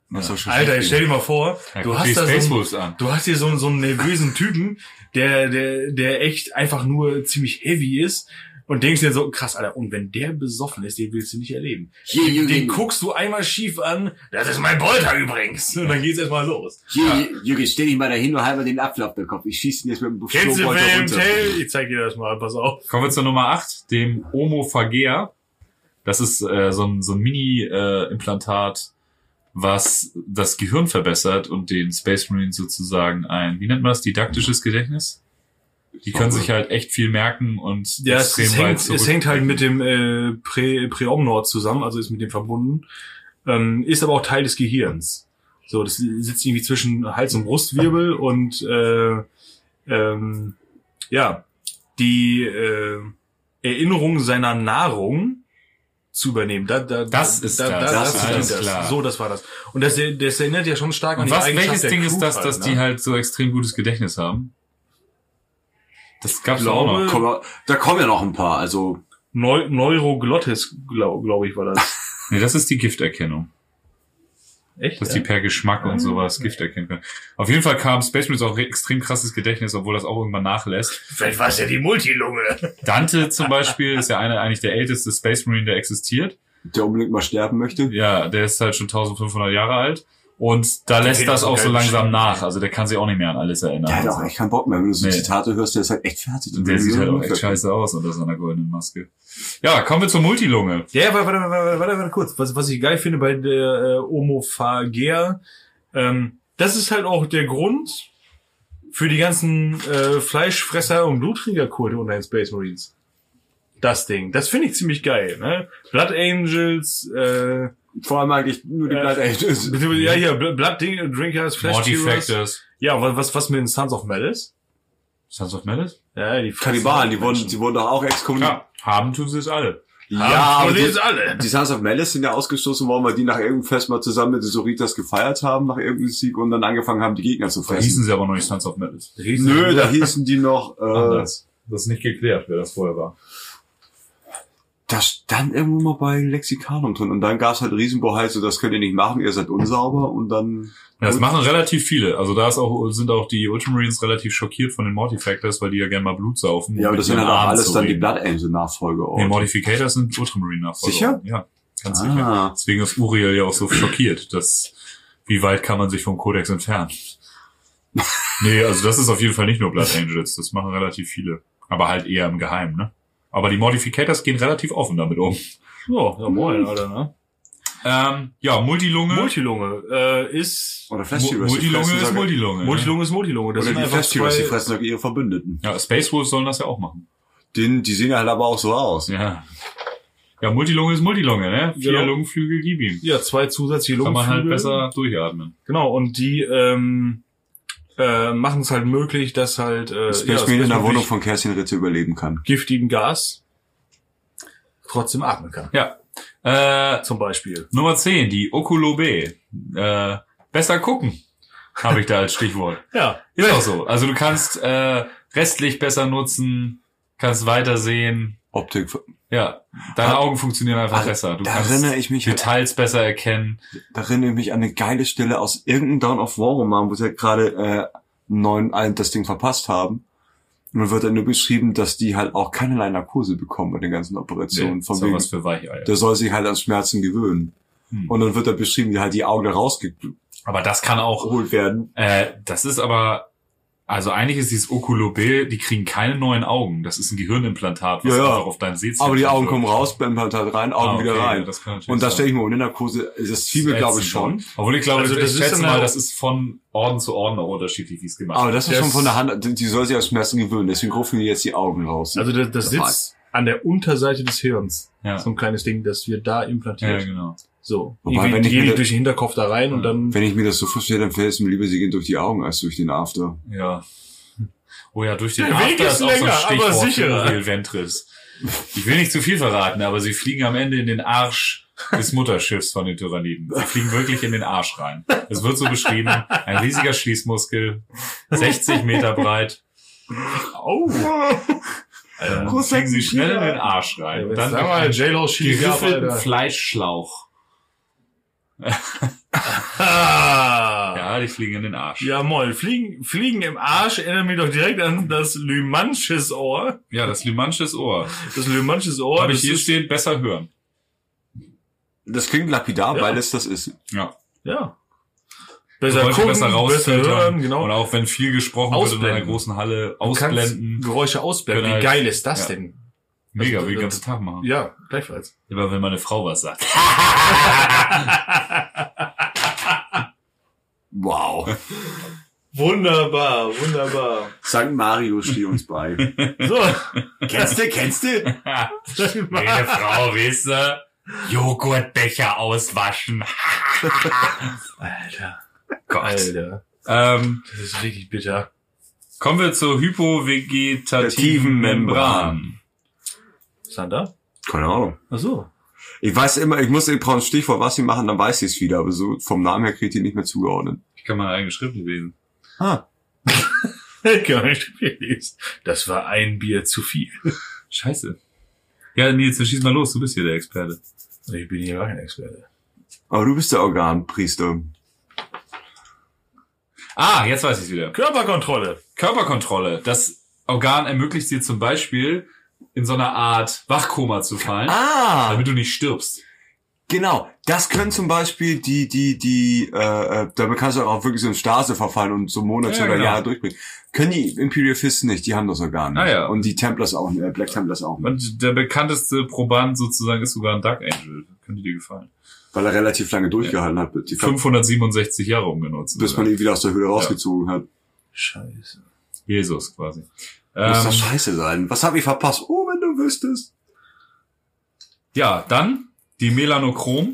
Was soll schon Alter, schief stell gehen? dir mal vor, Ja, du guck hast die da Space so Wolves einen, an. du hast hier so einen, so einen nervösen Typen, der, der, der echt einfach nur ziemlich heavy ist und denkst dir so, krass, Alter, und wenn der besoffen ist, den willst du nicht erleben. Hier, Den, Jürgen, den guckst du einmal schief an, das ist mein Bolter übrigens. Und dann geht's erstmal los. hier, Jürgen, stell dich mal dahin und halt mal den Apfel auf den Kopf. Ich schieß ihn jetzt mit dem Kennst du Showbolter William runter. Tell? Ich zeig dir das mal, pass auf. Kommen wir zur Nummer acht, dem Omophagea. Das ist äh, so ein, so ein Mini-Implantat, was das Gehirn verbessert und den Space Marines sozusagen ein, wie nennt man das, didaktisches Gedächtnis? Die können sich halt echt viel merken und Ja, es, extrem es, weit hängt, zurück. es hängt halt mit dem äh, Prä, Präomnord zusammen, also ist mit dem verbunden. Ähm, ist aber auch Teil des Gehirns. So, das sitzt irgendwie zwischen Hals- und Brustwirbel und äh, ähm, ja, die äh, Erinnerung seiner Nahrung zu übernehmen. Da, da, Das ist da, das, da, das ist das, alles klar. So, das war das. Und das, das erinnert ja schon stark an Und die was, Eigenschaft welches der Ding ist Crew das, halt, dass ne? die halt so extrem gutes Gedächtnis haben? Das gab's auch glaube- noch. Komm, da kommen ja noch ein paar, also Neu Neuroglottis, glaube glaub ich, war das. Nee, das ist die Gifterkennung. Echt? Dass ja? die per Geschmack und sowas Gift erkennen können. Auf jeden Fall kam Space Marines auch extrem krasses Gedächtnis, obwohl das auch irgendwann nachlässt. Vielleicht war es ja die Multilunge. Dante zum Beispiel ist ja einer eigentlich der älteste Space Marine, der existiert. der unbedingt mal sterben möchte. Ja, der ist halt schon eintausendfünfhundert Jahre alt. Und da lässt geht das auch auch so so geil langsam beschrieben. nach. Also der kann sich auch nicht mehr an alles erinnern. Der hat und auch so. echt keinen Bock mehr. Wenn du so Nee. Zitate hörst, der ist halt echt fertig. Und der sieht halt auch echt scheiße aus unter seiner goldenen Maske. Ja, kommen wir zur Multilunge. Ja, warte, warte, warte, warte, warte kurz. Was, was ich geil finde bei der äh, Omophagea, ähm, das ist halt auch der Grund für die ganzen äh, Fleischfresser und Blutträgerkulte unter den Space Marines. Das Ding. Das finde ich ziemlich geil, ne? Blood Angels, äh, Vor allem eigentlich nur die Äh, Blood Angels. beziehungsweise, ja, hier, Bl- Blood Ding- Drinkers, Flash Tearers. Mortifactors. Ja, und was, was mit den Sons of Malice? Sons of Malice? Ja, die Kannibalen, die wurden, die wurden doch auch exkommuniziert. Ja, haben tun sie es alle. Ja, aber aber die die, ist alle. die Sons of Malice sind ja ausgestoßen worden, weil die nach irgendeinem Fest mal zusammen mit den Soritas gefeiert haben, nach irgendeinem Sieg, und dann angefangen haben, die Gegner zu Da fressen. hießen sie aber noch nicht Sons of Malice. Nö, da hießen die noch, äh, Anders. Das ist nicht geklärt, wer das vorher war. das stand irgendwo mal bei Lexikanum drin, und dann gab's halt Riesenbohai, so, das könnt ihr nicht machen, ihr seid unsauber, und dann, Ja, das machen relativ viele. Also da ist auch, sind auch die Ultramarines relativ schockiert von den Mortifactors, weil die ja gerne mal Blut saufen. ja, aber um das mit sind halt ihren auch Ahnen alles zu dann die reden. Blood Angel Nachfolger. Nee, Modificators sind Ultramarine-Nachfolger. Sicher? Ja, ganz Ah. sicher. Deswegen ist Uriel ja auch so schockiert, dass, wie weit kann man sich vom Kodex entfernen? Nee, also das ist auf jeden Fall nicht nur Blood Angels. Das machen relativ viele. Aber halt eher im Geheimen, ne? Aber die Modificators gehen relativ offen damit um. Ja, ja, moin, Alter, ne? Ähm, ja, Multilunge. Multilunge, äh, ist, Oder Mu- Flash-Heroes, die Multilunge fressen ist sogar- Multilunge. Multilunge ist Multilunge. Das Oder sind die einfach Flash-Heroes, die zwei, fressen sogar ihre Verbündeten. Ja, Space Wolves sollen das ja auch machen. Den, die sehen halt aber auch so aus. Ja. Ja, Multilunge ist Multilunge, ne? Vier Genau. Lungenflügel, gib ihm. ja, zwei zusätzliche Kann man halt Lungenflügel. besser durchatmen. Genau, und die, ähm, äh, machen es halt möglich, dass halt, äh, Space ja, Marine in der wirklich Wohnung von Kerstin Ritze überleben kann. giftigen Gas trotzdem atmen kann. Ja. Äh, Zum Beispiel. Nummer zehn, die Oculobe. Äh, besser gucken, habe ich da als Stichwort. Ja. Ist auch so. Also du kannst äh, restlich besser nutzen, kannst weitersehen. Optik. Ja, deine Ah, Augen funktionieren einfach ah, besser. Du da kannst erinnere ich mich halt- Details besser erkennen. Da erinnere ich mich an eine geile Stelle aus irgendeinem Dawn of War Roman, wo sie halt gerade äh, neun ein das Ding verpasst haben. Und dann wird dann nur beschrieben, dass die halt auch keinerlei Narkose bekommen bei den ganzen Operationen. Nee, Von ist doch wegen, was für Weicheier. der soll sich halt an Schmerzen gewöhnen. Hm. Und dann wird da beschrieben, wie halt die Augen da rausgeholt Aber das kann auch, werden. äh, das ist aber, also eigentlich ist dieses Oculobe, die kriegen keine neuen Augen. Das ist ein Gehirnimplantat, was Ja, ja. einfach auf dein Sehzentrum Aber die Augen wirkt. kommen raus, Implantat rein, Augen Ah, okay, wieder rein. das kann natürlich Und da sein. stelle ich mir ohne Narkose, das Zwiebel glaube ich schon. Obwohl ich glaube, Also ich das ist schätze dann mal, auch- das ist von Orden zu Orden auch unterschiedlich, wie es gemacht Aber wird. das ist Das- schon von der Hand, die die soll sich an Schmerzen gewöhnen, deswegen rufen die jetzt die Augen raus. Also das, das Dabei. sitzt an der Unterseite des Hirns. Ja. So ein kleines Ding, das wird da Ja, implantiert. genau. So. Wobei, Irgendwie wenn ich gehen mir die das- durch den Hinterkopf da rein und dann, Wenn ich mir das so vorstelle, dann fällt es mir lieber, sie gehen durch die Augen als durch den After. Ja. Oh ja, durch den Der Weg After ist ist auch so ein länger, aber Stichwort sicherer. für Uriel Ventris. Ich will nicht zu viel verraten, aber sie fliegen am Ende in den Arsch des Mutterschiffs von den Tyranniden. Sie fliegen wirklich in den Arsch rein. Es wird so beschrieben, ein riesiger Schließmuskel, sechzig Meter breit. oh. Dann Groß fliegen sie sechzig schnell in Meter. den Arsch rein. Und dann Sag mal, einen J-Lo schießt ab, geriffelten Alter. Fleischschlauch. Ah. Ja, die fliegen in den Arsch. Ja, moll. Fliegen, Fliegen im Arsch erinnert mich doch direkt an das Lymansches Ohr. Ja, das Lymansches Ohr. Das Lymansches Ohr. Habe ich das hier ist- stehen, besser hören. Das klingt lapidar, Ja. weil es das ist. Ja. Ja. Besser Geräusche gucken, besser besser rausfiltern. hören, genau. Und auch wenn viel gesprochen wird in Ausblenden. einer großen Halle, Du kannst ausblenden. Geräusche ausblenden. Können Wie halt- geil ist das ja. denn? Mega, Also, wie den das- ganzen Tag machen. Ja, gleichfalls. Aber wenn meine Frau was sagt. Wow. Wunderbar, wunderbar. Sankt Mario steht uns bei. So. Kennst du, kennst du? Meine Frau, weißt du, Joghurtbecher auswaschen. Alter. Gott. Alter. Ähm, Das ist richtig bitter. kommen wir zur hypovegetativen Membran. Sandra? Keine Ahnung. Ach so. Ich weiß immer, ich muss eben ein Stichwort, was sie machen, dann weiß ich es wieder, aber so vom Namen her kriegt ihr nicht mehr zugeordnet. Ich kann meine eigene Schrift lesen. Ah. Gar nicht gelesen. Das war ein Bier zu viel. Scheiße. Ja, Nils, dann schieß mal los, du bist hier der Experte. Ich bin hier gar kein Experte. Aber du bist der Organpriester. Ah, jetzt weiß ich es wieder. Körperkontrolle. Körperkontrolle. Das Organ ermöglicht dir zum Beispiel, in so einer Art Wachkoma zu fallen, Ah! damit du nicht stirbst. Genau, das können zum Beispiel die, die, die, äh, äh, damit kannst du auch wirklich so in Stase verfallen und so Monate Ja, oder genau. Jahre durchbringen. Können die Imperial Fists nicht, die haben das Organ nicht. Ah, ja. Und die Templars auch nicht, äh, Black Templars auch nicht. Und der bekannteste Proband sozusagen ist sogar ein Dark Angel. Könnte dir gefallen. Weil er relativ lange durchgehalten hat, die, fünfhundertsiebenundsechzig Jahre umgenutzt. bis man ihn wieder aus der Höhle rausgezogen hat. Scheiße. Jesus quasi. Muss Ähm, das scheiße sein. Was hab ich verpasst? Oh, wenn du wüsstest. ja, dann die Melanochrom.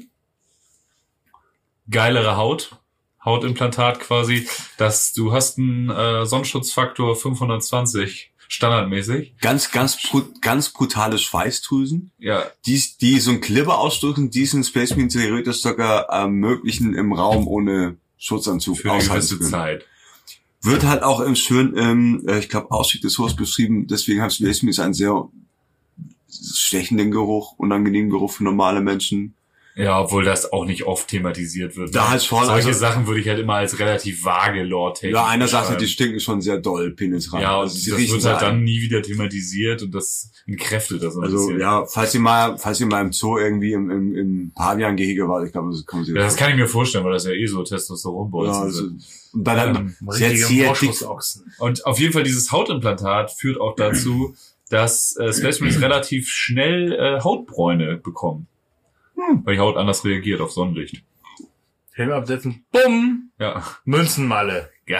Geilere Haut. Hautimplantat quasi. Das, du hast einen äh, Sonnenschutzfaktor fünfhundertzwanzig standardmäßig. Ganz, ganz, brut, ganz brutale Schweißdrüsen, Ja, die, die so ein Klibber ausdrücken, diesen Space Marine theoretisch sogar ermöglichen, im Raum ohne Schutzanzug für eine aushalten gewisse zu können. Zeit. Wird halt auch im schönen, ähm, äh, ich glaube, Ausstieg des Hors beschrieben, deswegen haben Space Marines einen sehr stechenden Geruch, unangenehmen Geruch für normale Menschen. Ja, obwohl das auch nicht oft thematisiert wird. Da ne? halt schon, Solche also- Sache würde ich halt immer als relativ vage Lore-Technik Ja, einer sagt halt, die beschreiben. stinken schon sehr doll, penetrant. Ja, und also, sie das riechen wird so halt dann ein. nie wieder thematisiert und das entkräftet das so ein Also, bisschen. ja, falls ihr mal, falls ihr mal im Zoo irgendwie im, im, im Pavian-Gehege wart, ich glaube, das kommt Ja, das kann ich mir vorstellen, weil das ja eh so Testosteronbolzen ja, also, sind. und dann halt, Ähm, sehr, Richtige sehr dick. Moschusochsen. Und auf jeden Fall dieses Hautimplantat führt auch dazu, dass äh, Space Marines relativ schnell äh, Hautbräune bekommen. Hm. Weil die Haut anders reagiert auf Sonnenlicht. Helm absetzen. Bumm. Ja. Münzenmalle. Ja.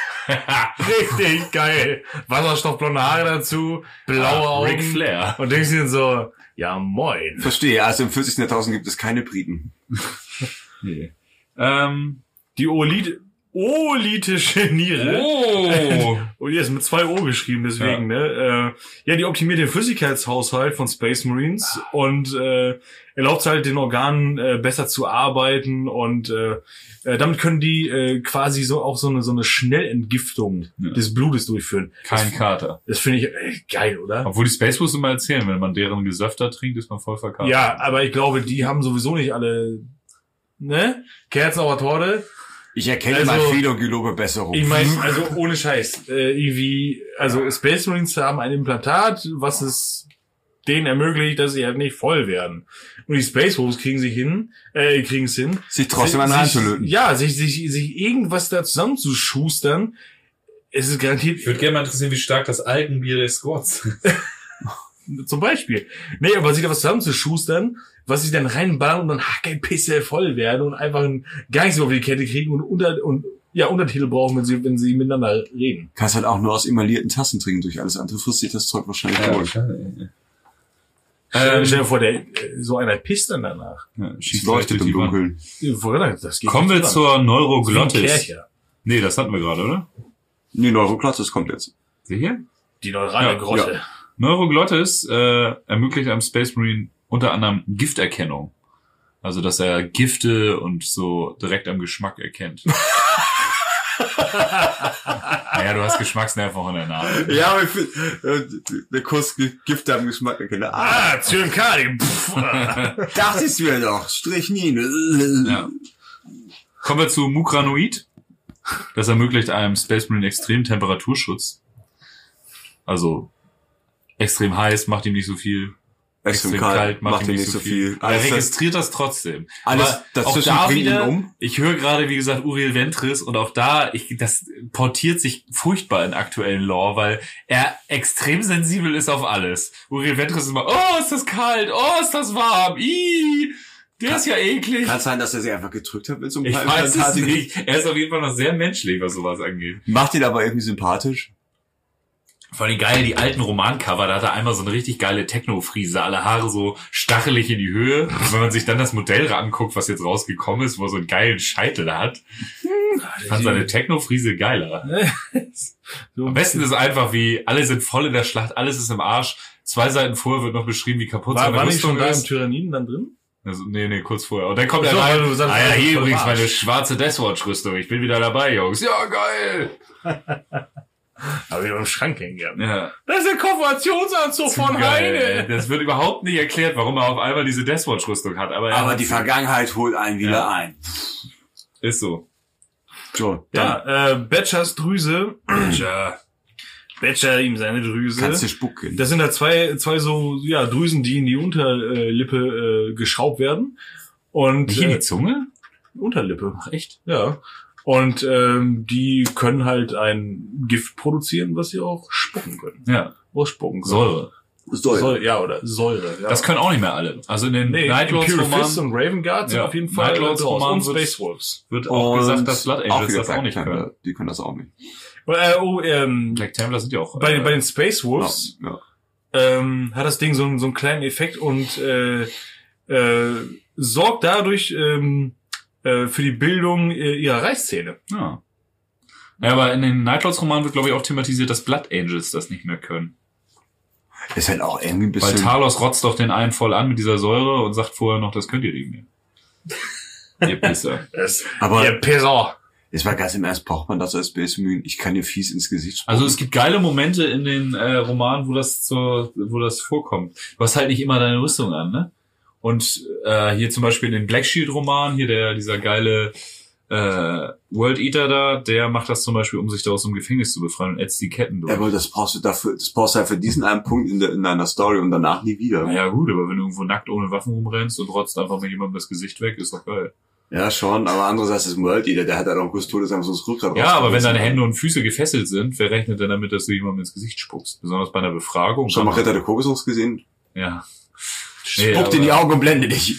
Richtig geil. Wasserstoffblonde Haare dazu. Blaue Augen. Ric Flair. Und denkst dir so, ja moin. Verstehe, also im vierzigsten Jahrtausend gibt es keine Briten. Nee. Ähm, Die Olit olitische Niere. oh! Und die ist mit zwei O geschrieben, deswegen, Ja. ne? Äh, ja, die optimiert den Flüssigkeitshaushalt von Space Marines und äh, erlaubt halt den Organen äh, besser zu arbeiten und äh, äh, damit können die äh, quasi so auch so eine so eine Schnellentgiftung Ja. des Blutes durchführen. Kein Kater. Das finde ich äh, geil, oder? Obwohl die Space Boosts immer erzählen, wenn man deren Gesöfter trinkt, ist man voll verkatert. Ja, aber ich glaube, die haben sowieso nicht alle, ne? Kerzen auf der Torte. Ich erkenne Also- mal Fehler und gelobe Besserung. Ich meine, also ohne Scheiß, äh, irgendwie, also Space Marines haben ein Implantat, was es denen ermöglicht, dass sie halt nicht voll werden. Und die Space Wolves kriegen sich hin, äh, kriegen es hin, sich trotzdem einen sich, reinzulöten. ja, sich, sich, sich irgendwas da zusammenzuschustern. Es ist garantiert, Ich würde gerne mal interessieren, wie stark das Algenbier der Squads ist. zum Beispiel. Nee, aber sich da was zusammenzuschustern, was sie dann reinballern und dann hackelpisse voll werden und einfach gar nichts mehr auf die Kette kriegen und unter, und, ja, Untertitel brauchen, wenn sie, wenn sie miteinander reden. Kannst halt auch nur aus emaillierten Tassen trinken. Durch alles andere frisst sich das Zeug wahrscheinlich durch. Stell Ähm, stell dir vor, der, äh, so einer pisst dann danach. ja, Es schießt leuchtet durch im die Wand. Dunkeln. Das geht Kommen wir nicht zur dran. Wie ein Neuroglottis. Kercher. Nee, das hatten wir gerade, oder? Nee, Neuroklotz, das kommt jetzt. Sieh hier? Die neurale Ja, Grotte. Neuroglottis äh, ermöglicht einem Space Marine unter anderem Gifterkennung. Also, dass er Gifte und so direkt am Geschmack erkennt. Naja, du hast Geschmacksnerven auch in der Nase. Ja, aber ich find, äh, der Kuss Gift am Geschmack erkennen. Ah, Ah, Zyankali. das ist mir doch. Strychnin. Ja. Kommen wir zu Mukranoid. Das ermöglicht einem Space Marine extremen Temperaturschutz. Also extrem heiß, macht ihm nicht so viel. Extrem, extrem kalt, kalt, macht ihm nicht so viel. viel. Er registriert das trotzdem. Alles dazwischen auch da bringt wieder, ihn um. Ich höre gerade, wie gesagt, Uriel Ventris und auch da, ich, das portiert sich furchtbar in aktuellen Lore, weil er extrem sensibel ist auf alles. Uriel Ventris ist immer, oh, ist das kalt, oh, ist das warm, ih, der kann, ist ja eklig. Kann es sein, dass er sich einfach gedrückt hat mit so einem Ich weiß es nicht. Er ist auf jeden Fall noch sehr menschlich, was sowas angeht. Macht ihn aber irgendwie sympathisch. Vor allem geil, die alten Romancover, da hat er einmal so eine richtig geile Techno-Friese, alle Haare so stachelig in die Höhe. Und wenn man sich dann das Modell anguckt, was jetzt rausgekommen ist, wo er so einen geilen Scheitel hat, ich fand seine Techno-Friese geiler. So am besten ist einfach wie, alle sind voll in der Schlacht, alles ist im Arsch. Zwei Seiten vorher wird noch beschrieben, wie kaputt war, seine war Rüstung nicht schon ist. da im Tyranniden dann drin? Also, nee, nee, kurz vorher. Und dann kommt so, er rein. du sagst, ah ja, hier übrigens Arsch. meine schwarze Deathwatch-Rüstung. Ich bin wieder dabei, Jungs. Ja, geil. Aber wieder im Schrank hängen gehabt. Ja. Das ist der Konfirmationsanzug Zu von geil, Heine. ey. Das wird überhaupt nicht erklärt, warum er auf einmal diese Deathwatch-Rüstung hat. Aber, er Aber hat die sie. Vergangenheit holt einen wieder Ja. ein. Ist so. So, Ja, äh, Batchers Drüse. Batcher. Batcher, ihm seine Drüse. kannst du spucken. Das sind halt zwei, zwei so, ja, Drüsen, die in die Unterlippe äh, geschraubt werden. Und, Nicht in die äh, Zunge? Unterlippe. Ach, echt? Ja. Und, ähm, die können halt ein Gift produzieren, was sie auch spucken können. Ja. Ausspucken können. Säure. Säure. Säure, ja, oder Säure. Ja. Das können auch nicht mehr alle. Also in den nee, Nightlords Imperial Fist Romanen und Raven Guard sind Ja, auf jeden Fall Nightlords draus. Roman Und wird- Space Wolves. wird auch Und gesagt, dass Blood Angels wieder das auch Black nicht Templar, können. Die können das auch nicht. Äh, oh, ähm, Black Templar sind ja auch... bei, äh, bei den Space Wolves Ja, ja. ähm, hat das Ding so, einen- so einen kleinen Effekt und äh, äh, sorgt dadurch ähm, äh, für die Bildung äh, ihrer Reißzähne. ja. Ja, aber in den Nightlords Romanen wird, glaube ich, auch thematisiert, dass Blood Angels das nicht mehr können. Ist halt auch irgendwie ein Weil bisschen... Talos rotzt doch den einen voll an mit dieser Säure und sagt vorher noch, das könnt ihr nicht mehr. Ihr Pisser. Das, Aber- ihr Pisser. Jetzt mal ganz im Ernst, braucht man das als Space Marine? Ich kann dir fies ins Gesicht spucken. Also es gibt geile Momente in den äh, Romanen, wo das zur, wo das vorkommt. Du hast halt nicht immer deine Rüstung an, ne? Und äh, hier zum Beispiel in den Black Shield Roman, hier der dieser geile äh, World Eater da, der macht das zum Beispiel, um sich da aus dem Gefängnis zu befreien und ätzt die Ketten durch. Aber das brauchst du dafür, das brauchst du halt für diesen einen Punkt in, der, in deiner Story und danach nie wieder. Naja gut, aber wenn du irgendwo nackt ohne Waffen rumrennst und rotzt einfach mit jemandem das Gesicht weg, ist doch geil. Ja, schon, aber andererseits ist ein World Eater, der hat halt auch kurz Todes einfach so das Rückgrat Ja, aber wenn rausgerissen. deine Hände und Füße gefesselt sind, wer rechnet denn damit, dass du jemandem ins Gesicht spuckst? Besonders bei einer Befragung. Schon mal Ritter der Kokosnuss gesehen? Ja. Nee, Spuck dir in die Augen und blende dich.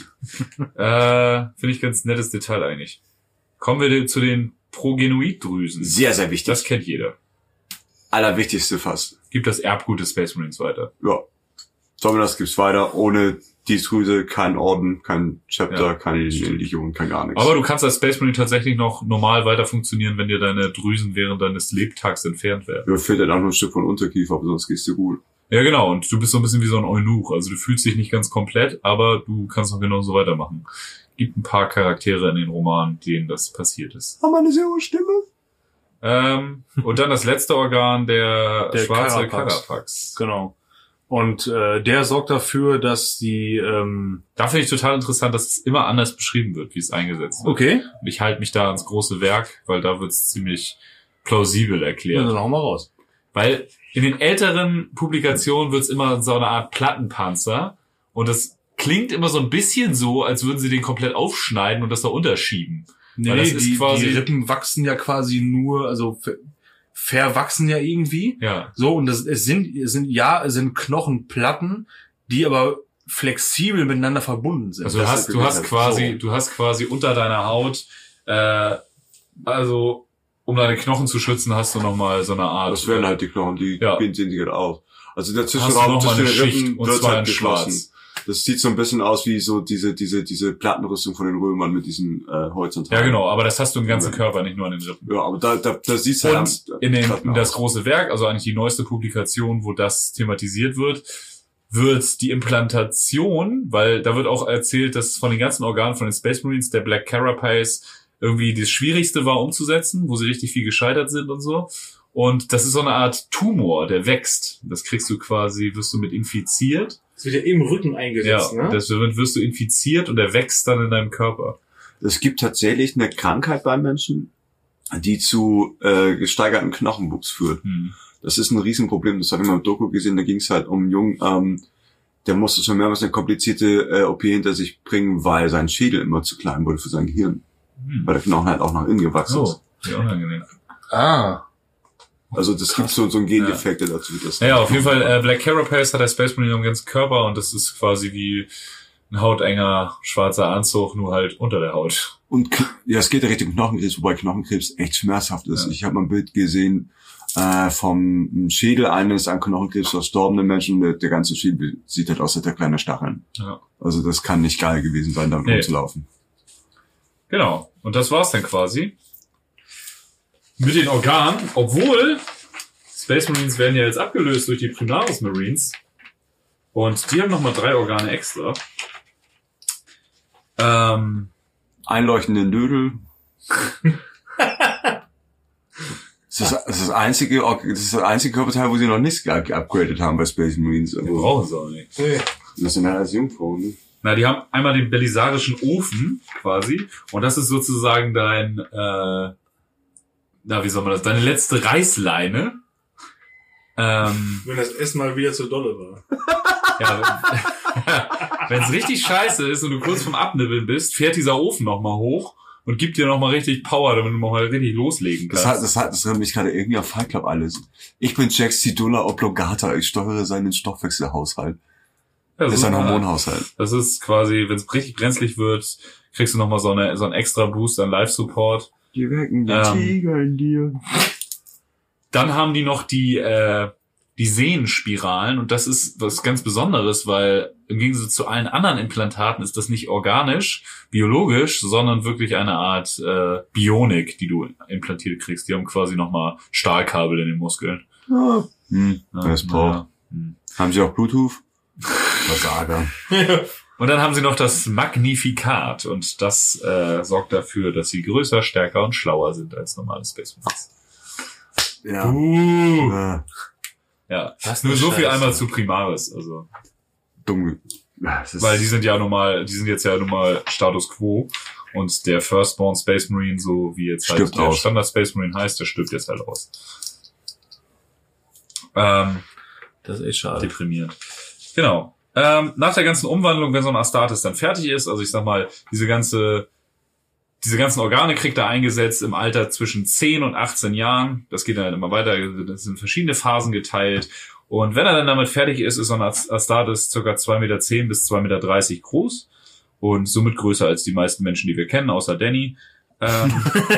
Äh, finde ich ganz nettes Detail eigentlich. Kommen wir zu den Progenoid-Drüsen. Sehr, sehr wichtig. Das kennt jeder. Allerwichtigste fast. Gibt das Erbgut des Space Marines weiter. Ja. Dominus gibt's weiter. Ohne die Drüse kein Orden, kein Chapter, Ja, keine Legion, kein gar nichts. Aber du kannst als Space Marine tatsächlich noch normal weiter funktionieren, wenn dir deine Drüsen während deines Lebtags entfernt werden. Mir fehlt halt auch nur ein Stück von Unterkiefer, aber sonst gehst du gut. Ja, genau. Und du bist so ein bisschen wie so ein Eunuch. Also du fühlst dich nicht ganz komplett, aber du kannst noch genauso weitermachen. Gibt ein paar Charaktere in den Romanen, denen das passiert ist. Haben wir eine sehr hohe Stimme? Ähm, und dann das letzte Organ, der, Der schwarze Carapax. Carapax. Genau. Und äh, der sorgt dafür, dass die ähm, Da finde ich total interessant, dass es immer anders beschrieben wird, wie es eingesetzt wird. okay, Und ich halte mich da ans große Werk, weil da wird es ziemlich plausibel ja, erklärt. dann hau mal raus. Weil in den älteren Publikationen wird es immer so eine Art Plattenpanzer und das klingt immer so ein bisschen so, als würden sie den komplett aufschneiden und das da unterschieben. Nee, Weil das nee, ist die, quasi- die Rippen wachsen ja quasi nur, also ver verwachsen ja irgendwie. Ja. So, und das, es sind, es sind, ja, es sind Knochenplatten, die aber flexibel miteinander verbunden sind. Also du Das hast, ist du hast wirklich quasi, so. du hast quasi unter deiner Haut, äh, also um deine Knochen zu schützen, hast du nochmal so eine Art. Das wären halt die Knochen, die Ja. gehen sehen sich halt aus. Also der hast du Zwischenraum noch mal zwischen eine den Schicht Rippen und wird zwar halt in geschlossen. Schwarz. Das sieht so ein bisschen aus wie so diese diese diese Plattenrüstung von den Römern mit diesen äh, horizontalen. Ja, genau, aber das hast du im ganzen Ja. Körper, nicht nur an den Rippen. Ja, aber da da, da siehst du Und in, den, Platten in das aus. große Werk, also eigentlich die neueste Publikation, wo das thematisiert wird, wird die Implantation, weil da wird auch erzählt, dass von den ganzen Organen von den Space Marines der Black Carapace irgendwie das Schwierigste war umzusetzen, wo sie richtig viel gescheitert sind und so. Und das ist so eine Art Tumor, der wächst. Das kriegst du quasi, wirst du mit infiziert. Das wird ja im Rücken Ja, eingesetzt, ne? das wirst du infiziert und der wächst dann in deinem Körper. Es gibt tatsächlich eine Krankheit bei Menschen, die zu äh, gesteigerten Knochenwuchs führt. Hm. Das ist ein Riesenproblem. Das habe ich mal im Doku gesehen. Da ging es halt um einen Jungen, ähm, der musste schon mehrmals eine komplizierte äh, O P hinter sich bringen, weil sein Schädel immer zu klein wurde für sein Gehirn. Hm. Weil der Knochen halt auch nach innen gewachsen ist. Oh, wie unangenehm. Ah. Also das gibt so, so einen Gendefekt, der dazu führt. Ja, auf jeden Fall, äh, Black Carapace hat der Space Marine am ganzen Körper und das ist quasi wie ein hautenger schwarzer Anzug, nur halt unter der Haut. Und ja, es geht ja Richtung Knochenkrebs, wobei Knochenkrebs echt schmerzhaft ist. Ja. Ich habe mal ein Bild gesehen äh, vom Schädel eines an Knochenkrebs verstorbenen Menschen. Der, der ganze Schädel sieht halt aus, als hätte er kleine Stacheln. Ja. Also das kann nicht geil gewesen sein, damit Nee. rumzulaufen. Genau. Und das war's dann quasi. Mit den Organen, obwohl Space Marines werden ja jetzt abgelöst durch die Primaris Marines. Und die haben nochmal drei Organe extra. Ähm, Einleuchtende Nödel. Das ist, das ist das einzige, Org- das ist das einzige Körperteil, wo sie noch nicht ge- geupgradet haben bei Space Marines. die Also, brauchen sie auch nicht. das sind ja alles Jungfrauen. Ne? Na, die haben einmal den belisarischen Ofen quasi. Und das ist sozusagen dein, äh, na, wie soll man das, deine letzte Reißleine. Ähm, Wenn das Essen mal wieder zu dolle war. ja, wenn es richtig scheiße ist und du kurz vom Abnibbeln bist, fährt dieser Ofen nochmal hoch und gibt dir nochmal richtig Power, damit du nochmal richtig loslegen Das kannst. hat, das hat, das erinnert mich gerade irgendwie an Fight Club alles. Ich bin Jack Sidula Oblongata. Ich steuere seinen Stoffwechselhaushalt. Ja, Das ist so ein eine- Hormonhaushalt. Das ist quasi, wenn es richtig brenzlig wird, kriegst du nochmal so eine so einen extra Boost an Live-Support. Die wecken die Ähm. Tiger in dir. Dann haben die noch die äh, die Sehenspiralen und das ist was ganz Besonderes, weil im Gegensatz zu allen anderen Implantaten ist das nicht organisch, biologisch, sondern wirklich eine Art äh, Bionik, die du implantiert kriegst. Die haben quasi nochmal Stahlkabel in den Muskeln. Ja. Hm, Ja, das braucht. naja. Hm. Haben sie auch Bluetooth? Versager. Und dann haben sie noch das Magnifikat und das äh, sorgt dafür, dass sie größer, stärker und schlauer sind als normale Space Marines. Ja. Uh. Äh, Ja, Was nur eine so viel Scheiße. einmal zu Primaris, also. dumm. Das ist, Weil die sind ja nun mal, die sind jetzt ja nun mal Status Quo und der Firstborn Space Marine, so wie jetzt halt Stirbt der aus. Standard Space Marine heißt, der stirbt jetzt halt aus. Ähm, Das ist echt schade. deprimierend. Genau. Ähm, nach der ganzen Umwandlung, wenn so ein Astartes dann fertig ist, also ich sag mal, diese ganze, diese ganzen Organe kriegt er eingesetzt im Alter zwischen zehn und achtzehn Jahren. Das geht dann immer weiter, das sind verschiedene Phasen geteilt. Und wenn er dann damit fertig ist, ist so ein Astartes circa zwei Meter zehn bis zwei Meter dreißig groß und somit größer als die meisten Menschen, die wir kennen, außer Danny. Ähm,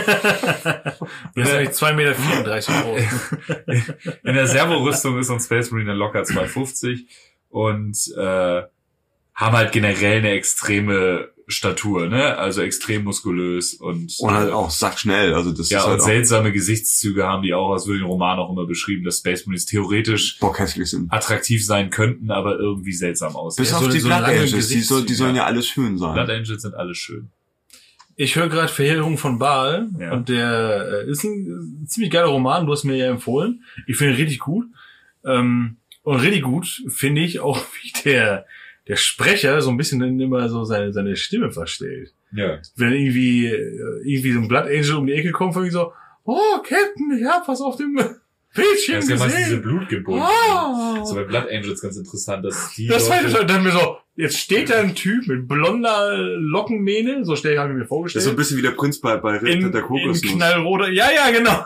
Wir sind eigentlich zwei Meter vierunddreißig groß. in der Servorüstung ist so ein Space Marine dann locker zwei Meter fünfzig und äh, haben halt generell eine extreme Statur, ne? Also extrem muskulös und und halt äh, auch sackschnell. Also das ja, ist und halt auch seltsame Gesichtszüge haben die auch, das wird im Roman auch immer beschrieben, dass Space Marines theoretisch bockhässlich sind. attraktiv sein könnten, aber irgendwie seltsam aussehen. Bis Ja, auf so- die so Blood lange Angels, die, soll, die Gesichtszüge, sollen ja. ja alles schön sein. Blood Angels sind alle schön. Ich höre gerade Verheerung von Baal Ja. und der äh, ist ein äh, ziemlich geiler Roman, du hast mir ja empfohlen. Ich finde ihn richtig gut. Ähm, und richtig gut finde ich auch, wie der der Sprecher so ein bisschen dann immer so seine seine Stimme verstellt. Ja. Wenn irgendwie äh, irgendwie so ein Blood Angel um die Ecke kommt, von so, oh Captain, ich hab was auf dem Bildschirm Das ist ja meistens diese gesehen. Blutgebunden. Ah. So bei Blood Angels ganz interessant, dass die Das war Leute- total, dann mir so, jetzt steht da ein Typ mit blonder Lockenmähne, so stell habe ich mir Das ist vorgestellt. so ein bisschen wie der Prinz bei, bei Ritter in, der in Kokosnuss. knallroter, ja, ja, genau.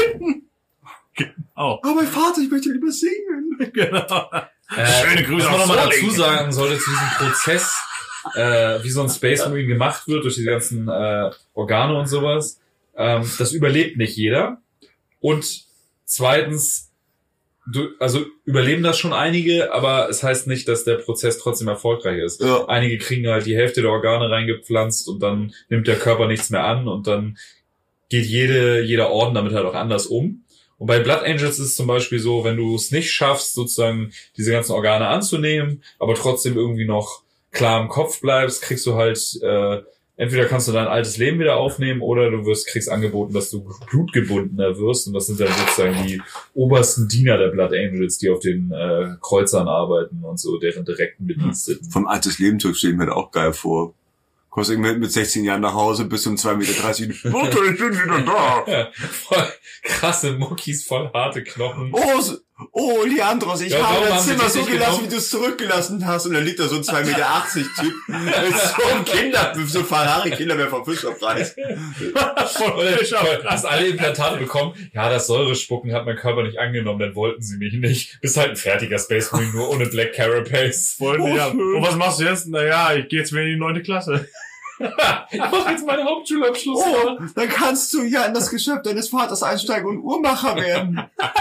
Genau. Oh, mein Vater, ich möchte lieber singen. Genau. Äh, Schöne Grüße was man aus nochmal Solingen. dazu sagen sollte zu diesem Prozess, äh, wie so ein Space Marine gemacht wird durch die ganzen äh, Organe und sowas. Ähm, das überlebt nicht jeder. Und zweitens, du, also überleben das schon einige, aber es heißt nicht, dass der Prozess trotzdem erfolgreich ist. Ja. Einige kriegen halt die Hälfte der Organe reingepflanzt und dann nimmt der Körper nichts mehr an und dann geht jede, jeder Orden damit halt auch anders um. Und bei Blood Angels ist es zum Beispiel so, wenn du es nicht schaffst, sozusagen diese ganzen Organe anzunehmen, aber trotzdem irgendwie noch klar im Kopf bleibst, kriegst du halt, äh, entweder kannst du dein altes Leben wieder aufnehmen oder du wirst, kriegst angeboten, dass du blutgebundener wirst. Und das sind dann sozusagen die obersten Diener der Blood Angels, die auf den äh, Kreuzern arbeiten und so, deren direkten Bediensteten. Vom altes Leben zurück stelle ich mir da auch geil vor. Kommst irgendwie mit sechzehn Jahren nach Hause, bis um zwei Meter dreißig. Mutter, ich bin wieder da. Ja, voll krasse Muckis, voll harte Knochen. Oh, oh, Leandros, ich Ja, habe warum dein haben sie Zimmer dich so nicht gelassen, genommen? wie du es zurückgelassen hast. Und dann liegt da so ein zwei Meter achtzig Typ mit so einem Kinder, so Ferrari-Kinderwehr vom Fischerpreis. Oder du hast alle Implantate bekommen. Ja, das Säurespucken hat mein Körper nicht angenommen, dann wollten sie mich nicht. Bist halt ein fertiger Space Marine, nur ohne Black Carapace. Wollen die Oh, ja. schön. Und was machst du jetzt? Naja, ich gehe jetzt wieder in die neunte Klasse. Ich mach jetzt meinen Hauptschulabschluss. Oh, dann kannst du ja in das Geschäft deines Vaters einsteigen und Uhrmacher werden.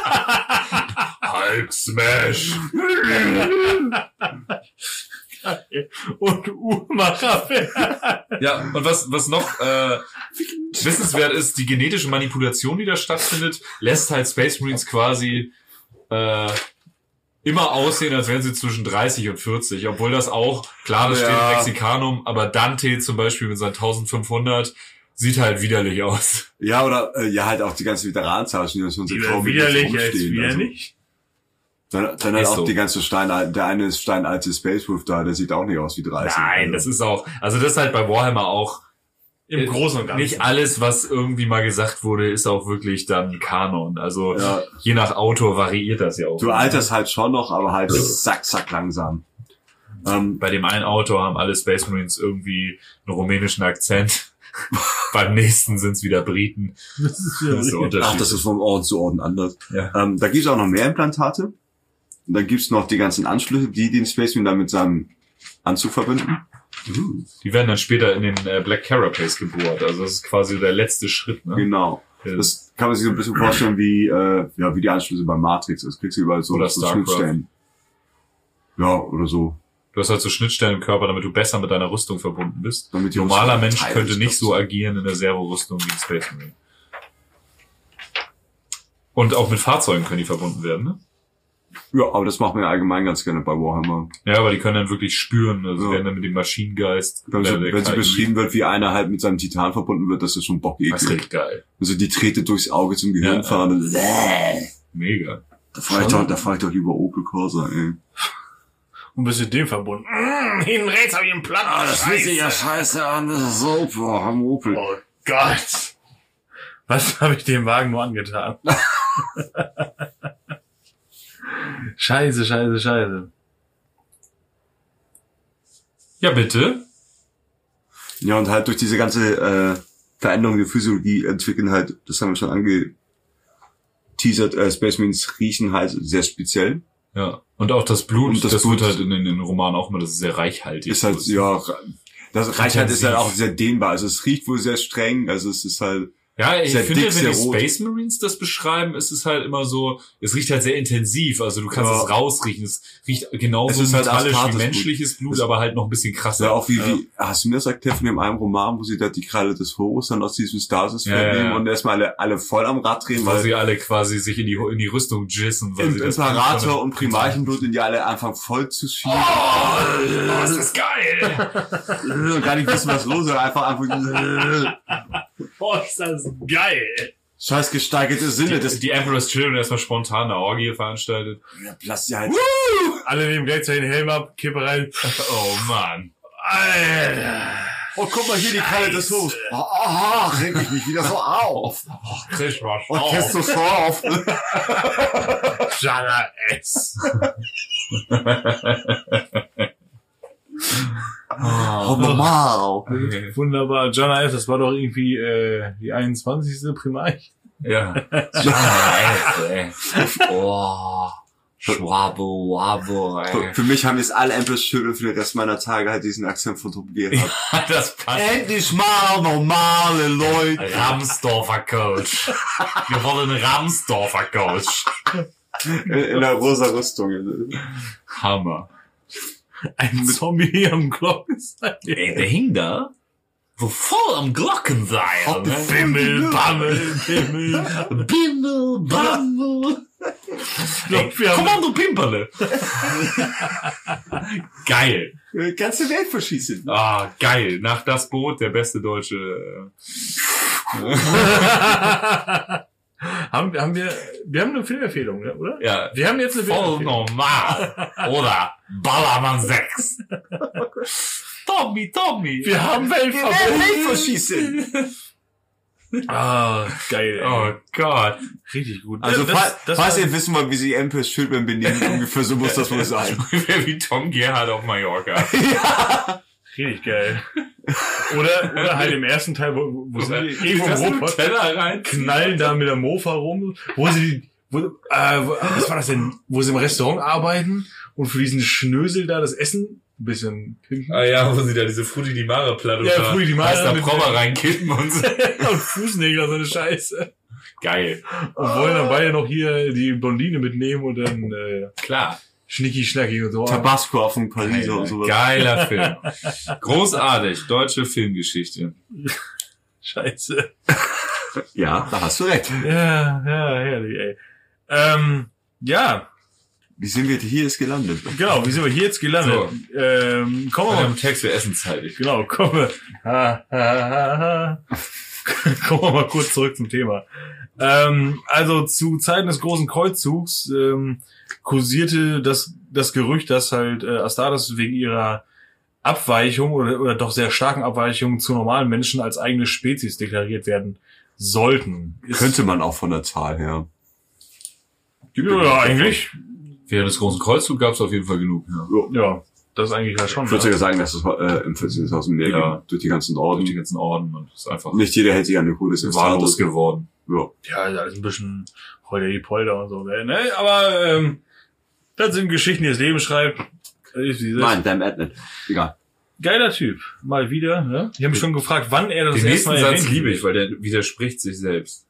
Hulk Smash. Und Uhrmacher. Ja, und was, was noch äh, wissenswert ist, die genetische Manipulation, die da stattfindet, lässt halt Space Marines quasi äh, immer aussehen, als wären sie zwischen dreißig und vierzig, obwohl das auch, klar, das Ja. steht im Mexikanum, aber Dante zum Beispiel mit seinen eintausendfünfhundert sieht halt widerlich aus. Ja, oder äh, ja, halt auch die ganzen Veteranenzeichen, die schon so Wieder kaum widerlich, rumstehen. jetzt wieder Also, nicht. Dann, dann halt Ist auch so. die ganze Stein, der eine ist steinalte Space Wolf da, der sieht auch nicht aus wie dreißig. Nein, das ist auch, also das ist halt bei Warhammer auch Im Großen und Ganzen. nicht alles, was irgendwie mal gesagt wurde, ist auch wirklich dann Kanon. Also Ja. je nach Autor variiert das ja auch. Du alterst halt schon noch, aber halt zack, zack langsam. Ähm, Bei dem einen Autor haben alle Space Marines irgendwie einen rumänischen Akzent. Beim nächsten sind's wieder Briten. Das ist Das ist der Unterschied. ach, das ist vom Orden zu Orden anders. Ja. Ähm, da gibt's auch noch mehr Implantate. Und dann gibt's noch die ganzen Anschlüsse, die den Space Marine dann mit seinem Anzug verbinden. Die werden dann später in den äh, Black Carapace gebohrt. Also das ist quasi der letzte Schritt. Ne? Genau. Das kann man sich so ein bisschen vorstellen wie, äh, ja, wie die Anschlüsse bei Matrix. Das kriegst du überall so, Oder so StarCraft. Schnittstellen. Ja, oder so. Du hast halt so Schnittstellen im Körper, damit du besser mit deiner Rüstung verbunden bist. Damit die Normaler Rüstung Mensch Teil könnte des nicht so Stoffs. agieren in der Servo-Rüstung wie ein Space Marine. Und auch mit Fahrzeugen können die verbunden werden, ne? Ja, aber das machen wir allgemein ganz gerne bei Warhammer. Ja, aber die können dann wirklich spüren, also Ja. werden dann mit dem Maschinengeist. Wenn, äh, so, der wenn so K I. beschrieben wird, wie einer halt mit seinem Titan verbunden wird, das ist schon Das ist bockeklig. richtig geil. Also die Trete durchs Auge zum Gehirn Ja. fahren. Und Mega. da fahr ich doch, da fahr ich doch lieber Opel Corsa, ey. Und bist mit dem verbunden. Mm, hinten rechts habe ich einen Platten. Ah, scheiße an, das ist so, boah, am Opel. Oh Gott. Was habe ich dem Wagen nur angetan? Scheiße, scheiße, scheiße. Ja, bitte. Ja, und halt durch diese ganze äh, Veränderung der Physiologie entwickeln halt, das haben wir schon angeteasert, äh, Space Marines riechen halt sehr speziell. Ja. Und auch das Blut, Und das das, Blut wird halt in den, in den Romanen auch immer, das ist sehr reichhaltig. Ist halt, ja, das Reichheit ist halt Intensiv. auch sehr dehnbar. Also es riecht wohl sehr streng, also es ist halt, Ja, ich sehr finde, dick, wenn sehr die rot. Space Marines das beschreiben, ist es halt immer so, es riecht halt sehr intensiv, also du kannst Ja. es rausriechen, es riecht genauso Es ist halt metallisch wie astartes Blut. menschliches Blut, Es- aber halt noch ein bisschen krasser. ja auch wie, wie, hast du mir das erklärt von dem einen Roman, wo sie da die Kralle des Horus dann aus diesem Stasis Ja, ja, nehmen ja. und erstmal alle, alle voll am Rad drehen, weil weil sie alle quasi sich in die, in die Rüstung jissen. Weil im sie das Imperator und Primarchenblut in die alle anfangen voll zu schieben. Oh, ist das geil! Und gar nicht wissen, was los ist, einfach einfach, Boah, ist das geil. scheiß gesteigerte Sinne, das, Die, die Emperor's Children erstmal spontan eine Orgie veranstaltet. lass sie halt, Alle nehmen gleichzeitig den Helm ab, Kippe rein. Oh man. Alter. oh, guck mal hier, die Kralle des Horus. Aha, reg ich mich wieder so auf. Oh, Chris, was Und kennst du so auf. Jana S. Oh, normal. Wunderbar. Jana S, das war doch irgendwie äh, die einundzwanzigste Primarch. Ja. Oh. Schwabo, wabo, ey. Für mich haben jetzt alle Empress Children für den Rest meiner Tage halt diesen Akzent von Tom gehabt. Das passt. Endlich mal normale Leute. Ramsdorfer Coach. Wir wollen einen Ramsdorfer Coach. In, in der rosa Rüstung. Hammer. Ein Zombie am Glockenseil. Ey, der hing da. So voll am Glockenseil. Ne? Bimmel, Bammel, Bimmel. Bimmel, Bammel. Ey, wir haben Kommando Pimperle. Geil. Ganze Welt verschießen. Ah, geil. Nach Das Boot, der beste deutsche. äh, haben, haben wir, wir haben eine Filmempfehlung, ne, oder? Ja. Wir haben jetzt eine Voll Filmempfehlung. normal. Oder Ballermann sechs. Toll Tommy, Tommy. Wir haben Weltverbot. Weltverschießen. Ah, geil, ey. Oh Gott. Richtig gut. Also, das, falls, das falls war- ihr wissen wollt, wie sich M P S Schildmann benehmen, ungefähr so muss das wohl sein. Ungefähr wie Tom Gerhardt auf Mallorca. Richtig geil. Oder, oder halt im ersten Teil, wo, wo sie irgendwo im Das in Ruhrpott den Teller rein. knallen da mit der Mofa rum, wo sie, wo, äh, wo, was war das denn, wo sie im Restaurant arbeiten und für diesen Schnösel da das Essen ein bisschen pimpen. Ah ja, wo sie da diese Frutti di Mare Platte Ja, Frutti di Mare da mit- Prober reinkippen und so. und Fußnägel, so eine Scheiße. Geil. Und wollen dann beide noch hier die Blondine mitnehmen und dann, äh, Klar. schnicki schnacki und so. Tabasco auf dem Pariser und sowas. Geiler Film. Großartig. Deutsche Filmgeschichte. Scheiße. Ja, da hast du recht. Ja, ja, herrlich, ey. Ähm, ja, Wie sind wir hier jetzt gelandet? genau, wie sind wir hier jetzt gelandet? So. Ähm, kommen Bei wir mal, dem Text für Essenszeitig. genau, kommen wir, ha, ha, ha, ha. kommen wir mal kurz zurück zum Thema. Ähm, also zu Zeiten des großen Kreuzzugs ähm, kursierte das, das Gerücht, dass halt äh, Astartes wegen ihrer Abweichung oder, oder doch sehr starken Abweichung zu normalen Menschen als eigene Spezies deklariert werden sollten. Ist, Könnte man auch von der Zahl her. ja, eigentlich. Während des großen Kreuzzugs gab es auf jeden Fall genug. Ja. Ja, das ist eigentlich ja schon. Ich würde Ja. sogar sagen, dass es äh, im vierzehntausend mehr Ja. gibt, durch die ganzen Durch Orden. die ganzen Orden und es ist einfach Nicht jeder hält sich an den Code des wahllos geworden. Ja. Ja, ist alles ein bisschen Holder die Polder und so. Ne? Aber ähm, das sind Geschichten, die das Leben schreibt. Das ist wie das. Nein, damn Adnet. Egal. Geiler Typ. Mal wieder. Ne? Ich habe mich schon gefragt, wann er das Den erste nächsten Mal Satz erwähnt liebe wird. ich, weil der widerspricht sich selbst.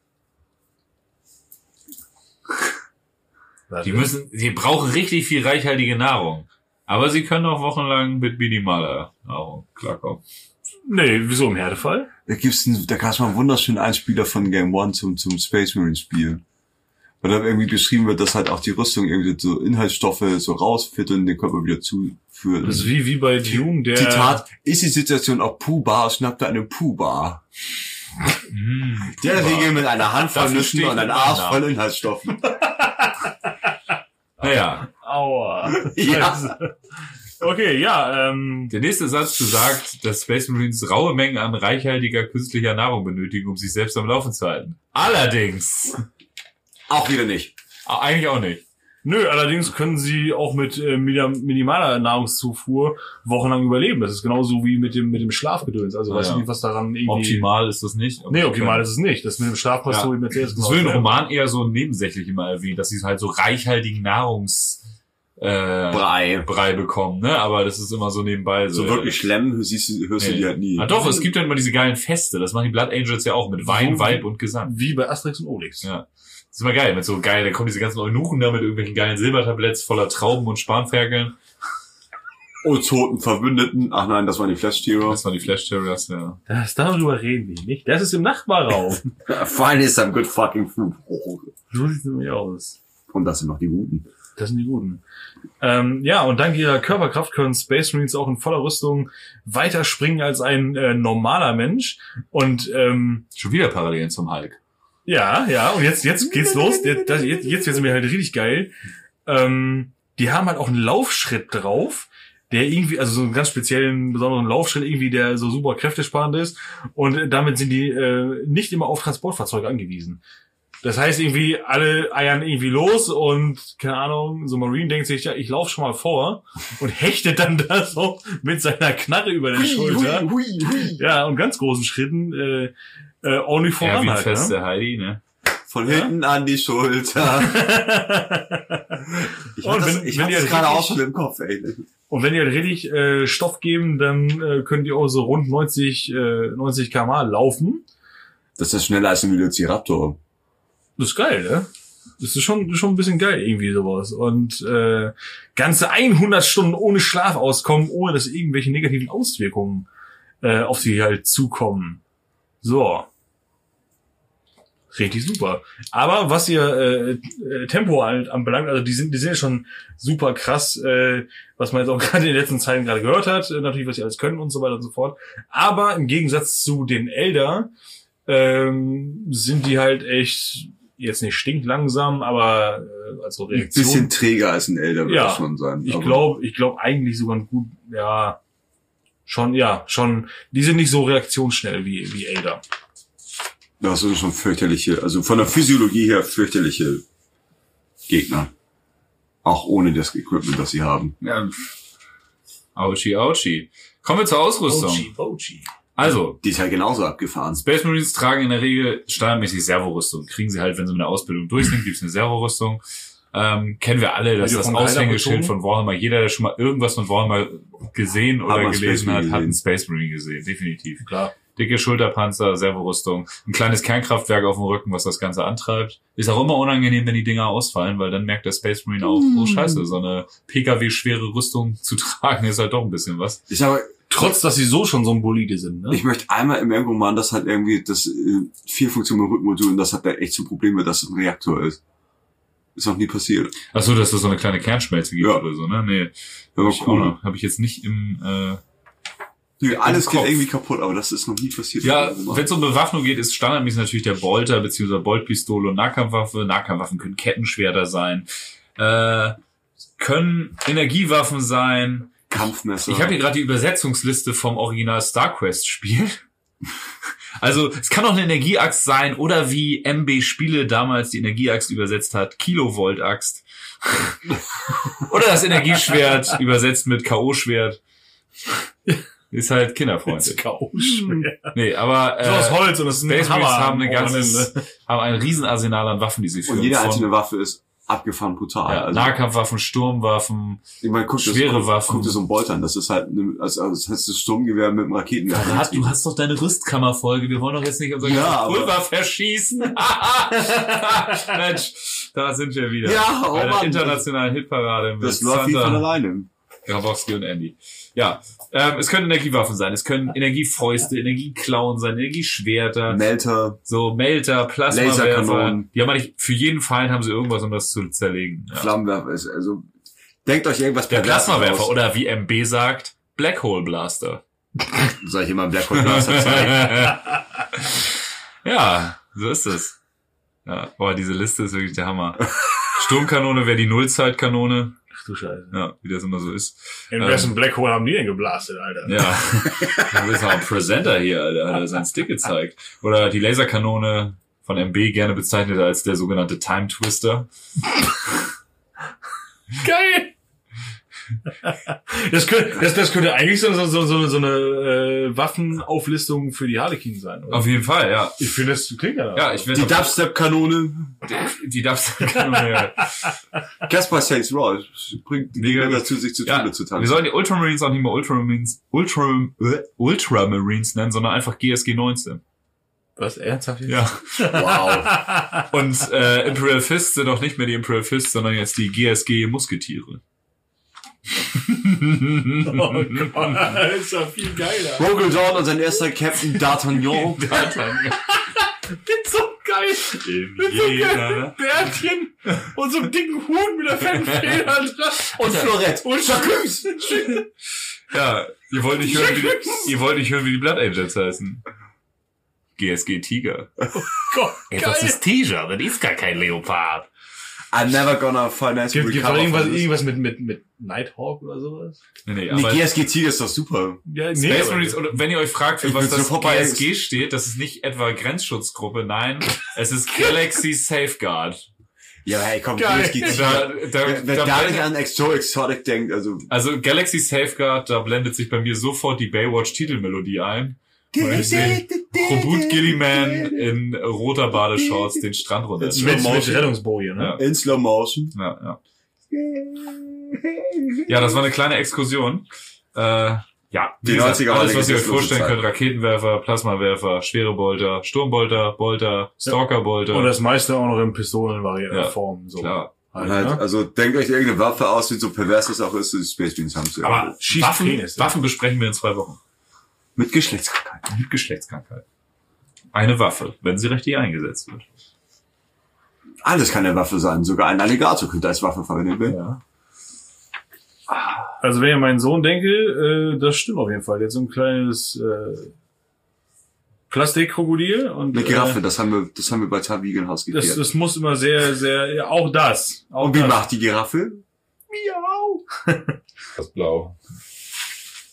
Warte. Die müssen, die brauchen richtig viel reichhaltige Nahrung. Aber sie können auch wochenlang mit minimaler Nahrung klarkommen. Nee, wieso im Härtefall? Da gibt's einen, da gab's mal einen wunderschönen Einspieler von Game One zum, zum Space Marine Spiel. Weil da irgendwie beschrieben wird, dass halt auch die Rüstung irgendwie so Inhaltsstoffe so rausfiltern, den Körper wieder zuführen. Das ist wie, wie bei Dune, der... Zitat, ist die Situation auch Puh-Bar, schnappte eine Puh-Bar. Mm. Der Regel mit einer Handvoll Dafür Nüssen steht und einem mein Arsch Name. voll Inhaltsstoffen. Naja, Aua. Ja. Okay, ja, ähm... der nächste Satz besagt, dass Space Marines raue Mengen an reichhaltiger künstlicher Nahrung benötigen, um sich selbst am Laufen zu halten. Allerdings, Auch wieder nicht. ah, eigentlich auch nicht. Nö, allerdings können sie auch mit äh, mini- minimaler Nahrungszufuhr wochenlang überleben. Das ist genauso wie mit dem mit dem Schlafgedöns. Also Ah, weißt ja. du nicht, was daran irgendwie... Optimal ist das nicht. Nee, optimal ist es nicht. Das mit dem Schlafpastor, Ja. wie Mercedes Das wird im Roman eher so nebensächlich immer erwähnt, dass sie halt so reichhaltigen Nahrungs äh, Brei. Brei bekommen, ne? Aber das ist immer so nebenbei. So, So wirklich schlimm, siehst du, hörst du Nee. die halt nie. Ah doch, es gibt ja immer diese geilen Feste. Das machen die Blood Angels ja auch mit Wein, So- Weib und Gesang. Wie bei Asterix und Obelix. Ja. Das ist immer geil, mit so geil, da kommen diese ganzen Eunuchen da mit irgendwelchen geilen Silbertabletts voller Trauben und Spanferkeln. Oh, Toten, Verbündeten. Ach nein, das waren die Flash-Tiere. Das waren die Flash Terriers, ja. Das, darüber reden wir nicht. Das ist im Nachbarraum. Fine is some good fucking food. So sieht es nämlich aus. Und das sind noch die Guten. Das sind die Guten. Ähm, ja, und dank ihrer Körperkraft können Space Marines auch in voller Rüstung weiter springen als ein äh, normaler Mensch. Und ähm, Schon wieder Parallelen zum Hulk. ja, ja, und jetzt jetzt geht's los. Jetzt, das, jetzt, jetzt wird's mir halt richtig geil. Ähm, die haben halt auch einen Laufschritt drauf, der irgendwie, also so einen ganz speziellen, besonderen Laufschritt irgendwie, der so super kräftesparend ist. Und damit sind die äh, nicht immer auf Transportfahrzeuge angewiesen. Das heißt irgendwie, alle eiern irgendwie los und, keine Ahnung, so Marine denkt sich, ja, ich laufe schon mal vor und hechtet dann da so mit seiner Knarre über der Schulter. Hui, hui, hui. Ja, und ganz großen Schritten äh, äh, ordentlich Ja, voran wie halt. fest Ne? der Heidi, ne? Von hinten an die Schulter. Ich Und hatte das, wenn- ich wenn hatte ihr das gerade richtig- auch schon im Kopf, ey. Und wenn die halt richtig äh, Stoff geben, dann äh, können die auch so rund neunzig, äh, neunzig Kilometer pro Stunde laufen. Das ist schneller als ein Velociraptor. Das ist geil, ne? Das ist schon, schon ein bisschen geil, irgendwie sowas. Und äh, ganze hundert Stunden ohne Schlaf auskommen, ohne dass irgendwelche negativen Auswirkungen äh, auf sie halt zukommen. So. Richtig super. Aber was ihr äh, äh, Tempo halt anbelangt, also die sind, die sind ja schon super krass, äh, was man jetzt auch gerade in den letzten Zeiten gerade gehört hat, äh, natürlich, was sie alles können und so weiter und so fort. Aber im Gegensatz zu den Elder ähm, sind die halt echt jetzt nicht stinklangsam, aber äh, also Ein Reaktion. bisschen träger als ein Elder, würde Ja, ich schon sagen. Ich Aber glaube, ich glaube eigentlich sogar ein gut, ja, Schon, ja, schon, die sind nicht so reaktionsschnell wie, wie Ada. Das sind schon fürchterliche, also von der Physiologie her fürchterliche Gegner. Auch ohne das Equipment, das sie haben. Ja. Autschi, Autschi. Kommen wir zur Ausrüstung. Bochi, Bochi. Also, Die ist halt genauso abgefahren. Space Marines tragen in der Regel standardmäßig Servorüstung. Kriegen sie halt, wenn sie mit der Ausbildung durch sind, gibt's eine Servorüstung. Ähm, kennen wir alle, das ist das von Kyler Aushängeschild bezogen? von Warhammer. Jeder, der schon mal irgendwas von Warhammer gesehen oder man gelesen Space Marine hat, hat einen gesehen. Space Marine gesehen. Definitiv. Klar. Dicke Schulterpanzer, Servorüstung, ein kleines Kernkraftwerk auf dem Rücken, was das Ganze antreibt. Ist auch immer unangenehm, wenn die Dinger ausfallen, weil dann merkt der Space Marine auch, oh scheiße, so eine P K W-schwere Rüstung zu tragen ist halt doch ein bisschen was. Ich aber, Trotz, dass sie so schon so ein Bolide sind, ne? ich möchte einmal im Roman, das hat irgendwie das äh, Vierfunktion mit Rückmodul und das hat da echt so Probleme, dass es ein Reaktor ist. Ist noch nie passiert. Ach so, dass es so eine kleine Kernschmelze gibt Ja. oder so, ne? Nee, Aber hab ich, auch cool. noch, hab ich jetzt nicht im... Äh Nö, alles im geht Kopf. irgendwie kaputt, aber das ist noch nie passiert. Ja, wenn es um Bewaffnung geht, ist standardmäßig natürlich der Bolter bzw. Boltpistole und Nahkampfwaffe. Nahkampfwaffen können Kettenschwerter sein, äh, können Energiewaffen sein. Kampfmesser. Ich habe hier gerade die Übersetzungsliste vom Original StarQuest-Spiel. Also es kann auch eine Energieaxt sein oder wie M B Spiele damals die Energieaxt übersetzt hat, Kilovolt-Axt. Oder das Energieschwert übersetzt mit K O-Schwert. Ist halt kinderfreundlich. K O-Schwert. Nee, aber So aus äh, Holz und das ist ein Space Marines Hammer. haben, eine am ganzes, Ende. haben ein Riesenarsenal an Waffen, die sie führen. und jede Von, einzelne Waffe ist abgefahren brutal. ja, also, Nahkampfwaffen, Sturmwaffen. ich meine, guck dir schwere guck, Waffen. guck dir so ein Bolt an. Das ist halt, eine, also, also das heißt das Sturmgewehr mit einem Raketenwerfer. Du hast doch deine Rüstkammerfolge. Wir wollen doch jetzt nicht unser Ja, ganzes aber- Pulver verschießen. Mensch, da sind wir wieder. Ja, oh Bei der Mann. internationalen Hitparade mit Das läuft wie von Sander, alleine. Grabowski und Andy. Ja, ähm, es können Energiewaffen sein, es können Energiefäuste, Energieklauen sein, Energieschwerter, Melter, so Melter, Plasmawerfer. Laserkanonen. Die haben eigentlich, für jeden Feind haben sie irgendwas, um das zu zerlegen. Ja. Flammenwerfer ist, also, denkt euch irgendwas Der Perverses Plasmawerfer aus. oder wie M B sagt, Black Hole Blaster. Soll ich immer einen Black Hole Blaster zeigen? Ja, so ist es. Ja, boah, diese Liste ist wirklich der Hammer. Sturmkanone wäre die Nullzeitkanone. Ach du Scheiße. Ja, wie das immer so ist. In Ähm, wessen Black Hole haben die denn geblastet, Alter? Ja. Du bist auch ein Presenter hier, Alter. Hat er seinen Stick gezeigt. Oder die Laserkanone von M B gerne bezeichnet als der sogenannte Time Twister. Geil! Das könnte, das, das könnte eigentlich so, so, so, so so eine äh, Waffenauflistung für die Harlequin sein, oder? Auf jeden Fall, ja. Ich finde, das klingt ja. Ja, ich Die werde Dubstep-Kanone. die, die Dubstep-Kanone, ja. Caspar Saints Row bringt die Mega Gegner gut. dazu, sich zu Ja, Tode zu wir tanzen. sollen die Ultramarines auch nicht mehr Ultramarines, Ultra, äh, Ultramarines nennen, sondern einfach G S G neunzehn. Was, ernsthaft jetzt? Ja. Wow. Und äh, Imperial Fists sind auch nicht mehr die Imperial Fists, sondern jetzt die G S G Musketiere. Oh Gott, das ist ja viel geiler. Rogel Dawn und sein erster Captain D'Artagnan. So geil. Mit so einem Bärtchen und so einem dicken Hut mit der fetten Feder dran. Und Florett. Und Chacus. Ja, ihr wollt nicht hören, wie die, ihr wollt nicht hören, wie die Blood Angels heißen. G S G Tiger. Gott, Ey, geil. was ist Tiger? Das ist gar kein Leopard. I'm never gonna finance Gibt es recover irgendwas, from this. irgendwas mit, mit, mit Nighthawk oder sowas? Nee, nee, Nee, aber G S G Tiger ist doch super. Ja, Space aber- Marines, oder wenn ihr euch fragt, für Ich was bin das sofort bei G S G steht, das ist nicht etwa Grenzschutzgruppe, nein, es ist Galaxy Safeguard. Ja, hey, komm, Geil. G S G Da, Tiger. da, Wer, wer da da nicht blendet, an Exo Exotic denkt, also... also Galaxy Safeguard, da blendet sich bei mir sofort die Baywatch-Titelmelodie ein. Und ich sehe Robot Gilliman in roter Badeshorts den Strand runter. Jetzt Mit, Slow mit Motion. Rettungsboje, ne? Ja. In Slow Motion. Ja, ja. Ja, das war eine kleine Exkursion. Äh, ja, wie Die gesagt, neunziger war alles, eine was ihr euch gesetzlose vorstellen Zeit. könnt. Raketenwerfer, Plasmawerfer, schwere Bolter, Sturmbolter, Bolter, Stalkerbolter. Und das meiste auch noch in Pistolenvariantenform. Ja, so. klar. Halt, Und halt, ne? also denkt euch irgendeine Waffe aus, wie so pervers das auch ist, die Space Marines haben sie. Aber Schießt Waffen, Penis, ja. Waffen besprechen wir in zwei Wochen. Mit Geschlechtskrankheit. Mit Geschlechtskrankheit. Eine Waffe, wenn sie richtig eingesetzt wird. Alles kann eine Waffe sein. Sogar ein Alligator könnte als Waffe verwendet werden. Ja. Also wenn ich an meinen Sohn denke, äh, das stimmt auf jeden Fall. Der hat so ein kleines äh, Plastikkrokodil und Eine Giraffe, äh, das haben wir, das haben wir bei Tavigen Haus das, geklärt. das muss immer sehr, sehr, ja, auch das. Auch Und wie das. macht die Giraffe? Miau. Das Blau. Äh,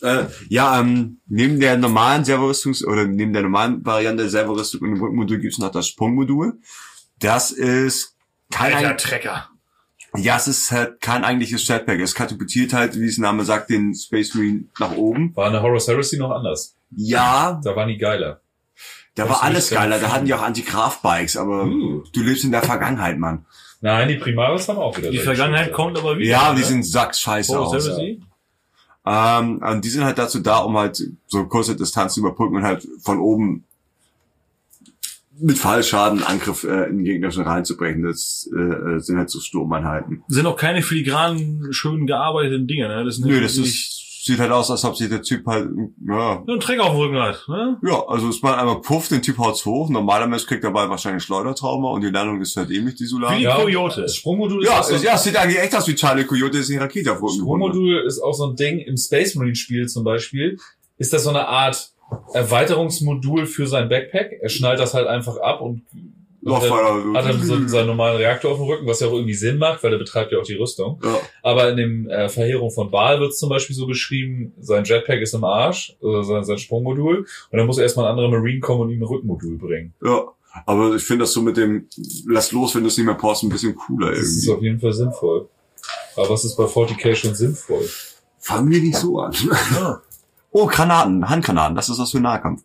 Äh, ja, ähm, neben der normalen Servorüstungs- oder neben der normalen Variante der Servorüstung und dem Rückenmodul gibt's noch das Sprungmodul. Das ist kein Alter ein, Trecker. ja, es ist halt kein eigentliches Jetpack. Es katapultiert halt, wie es der Name sagt, den Space Marine nach oben. War eine Horus Heresy noch anders. Ja, Da waren die geiler. da Das war ist alles nicht geiler. so Da hatten die auch Anti-Graf-Bikes, aber Uh. du lebst in der Vergangenheit, Mann. Nein, die Primaris haben auch wieder. Die solche Vergangenheit Schilder. kommt aber wieder. Ja, die ne? sind sackscheiße Horus aus. Heresy? Ähm, und die sind halt dazu da, um halt so kurze Distanz zu überbrücken und halt von oben mit Fallschaden Angriff äh, in den gegnerischen reinzubrechen. Das äh, sind halt so Sturmeinheiten. Sind auch keine filigranen, schön gearbeiteten Dinge, ne? Das sind Nö, halt das wirklich ist, sieht halt aus, als ob sich der Typ halt, ja, nur ein Trecker auf dem Rücken hat, ne? ja, also es mal einmal puff, den Typ haut's hoch. Normaler Mensch kriegt dabei wahrscheinlich Schleudertrauma und die Landung ist halt ähnlich, die Solar. Wie die Ja, Coyote. Das Sprungmodul ist auch so es, ja, es sieht eigentlich echt aus wie Charlie Coyote, ist die Rakete auf dem Rücken. Sprungmodul ist auch so ein Ding im Space Marine Spiel zum Beispiel. Ist das so eine Art Erweiterungsmodul für sein Backpack? Er schnallt das halt einfach ab und Noch und weiter. dann hat er so seinen normalen Reaktor auf dem Rücken, was ja auch irgendwie Sinn macht, weil der betreibt ja auch die Rüstung. Ja. Aber in dem äh, Verheerung von Baal wird es zum Beispiel so beschrieben, sein Jetpack ist im Arsch, oder sein, sein Sprungmodul, und dann muss erstmal ein anderer Marine kommen und ihm ein Rückenmodul bringen. Ja, aber ich finde das so mit dem lass los, wenn du es nicht mehr brauchst, ein bisschen cooler Das ist irgendwie. auf jeden Fall sinnvoll. Aber was ist bei forty K schon sinnvoll? Fangen wir nicht so an. Ja. Oh, Granaten, Handgranaten, das ist was für Nahkampf.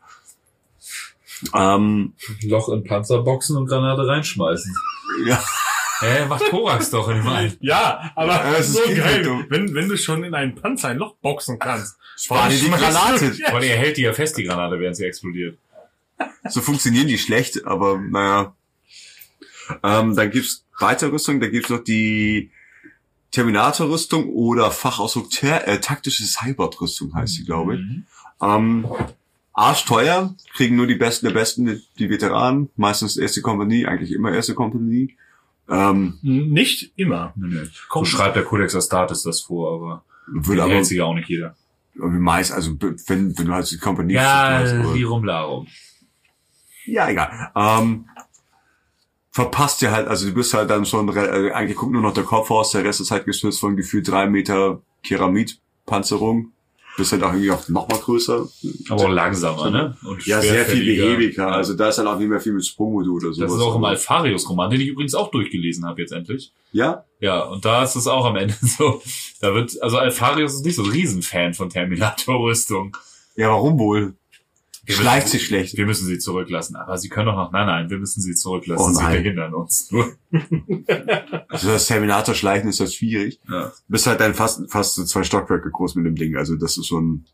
Ähm, Loch in Panzerboxen und Granate reinschmeißen. ja, Hä, macht Korax doch in dem einen. Ja, aber Ja, das so ist geil, dumm. wenn, wenn du schon in einen Panzer ein Loch boxen kannst. spar dir die schmeißt du- Granate. Ja. Vor allem, er hält die ja fest, die Granate, während sie explodiert. So funktionieren die schlecht, aber naja. Ähm, dann gibt's weitere Rüstung, da gibt's noch die Terminator-Rüstung oder Fachausdruck ter- äh, taktische Cybert-Rüstung heißt sie, glaube ich. Mhm. Ähm, arschteuer, kriegen nur die Besten der Besten, die, die Veteranen, meistens erste Kompanie, eigentlich immer erste Kompanie. Ähm, Nicht immer. Nee, nee. So Kommt- schreibt der Codex Astartes das vor, aber würde den aber hält sich ja auch nicht jeder. meist, also wenn, wenn du halt die Kompanie Ja, hast, oder- Lirum Larum. ja, egal. Ähm, verpasst dir halt, also du bist halt dann schon, re- äh, eigentlich guckt nur noch der Kopf aus, der Rest ist halt gestützt von gefühlt drei Meter Keramidpanzerung. Bist halt auch irgendwie auch noch mal größer. Aber auch langsamer, ne? Und Ja, sehr viel schwerfälliger. behäbiger. Also da ist dann auch nicht mehr viel mit Sprungmodul oder sowas. Das ist auch im Aber- Alfarius-Roman, den ich übrigens auch durchgelesen habe jetzt endlich. Ja? Ja, und da ist es auch am Ende so. Da wird, also Alfarius ist nicht so ein Riesenfan von Terminator-Rüstung. Ja, warum wohl? Wir Schleicht müssen- sich schlecht. Wir müssen sie zurücklassen. Aber sie können doch noch, nein, nein, wir müssen sie zurücklassen. Oh Sie nein. behindern uns nur. Also das Terminator-Schleichen ist das schwierig. Ja. Du bist halt dann fast, fast so zwei Stockwerke groß mit dem Ding. Also das ist schon,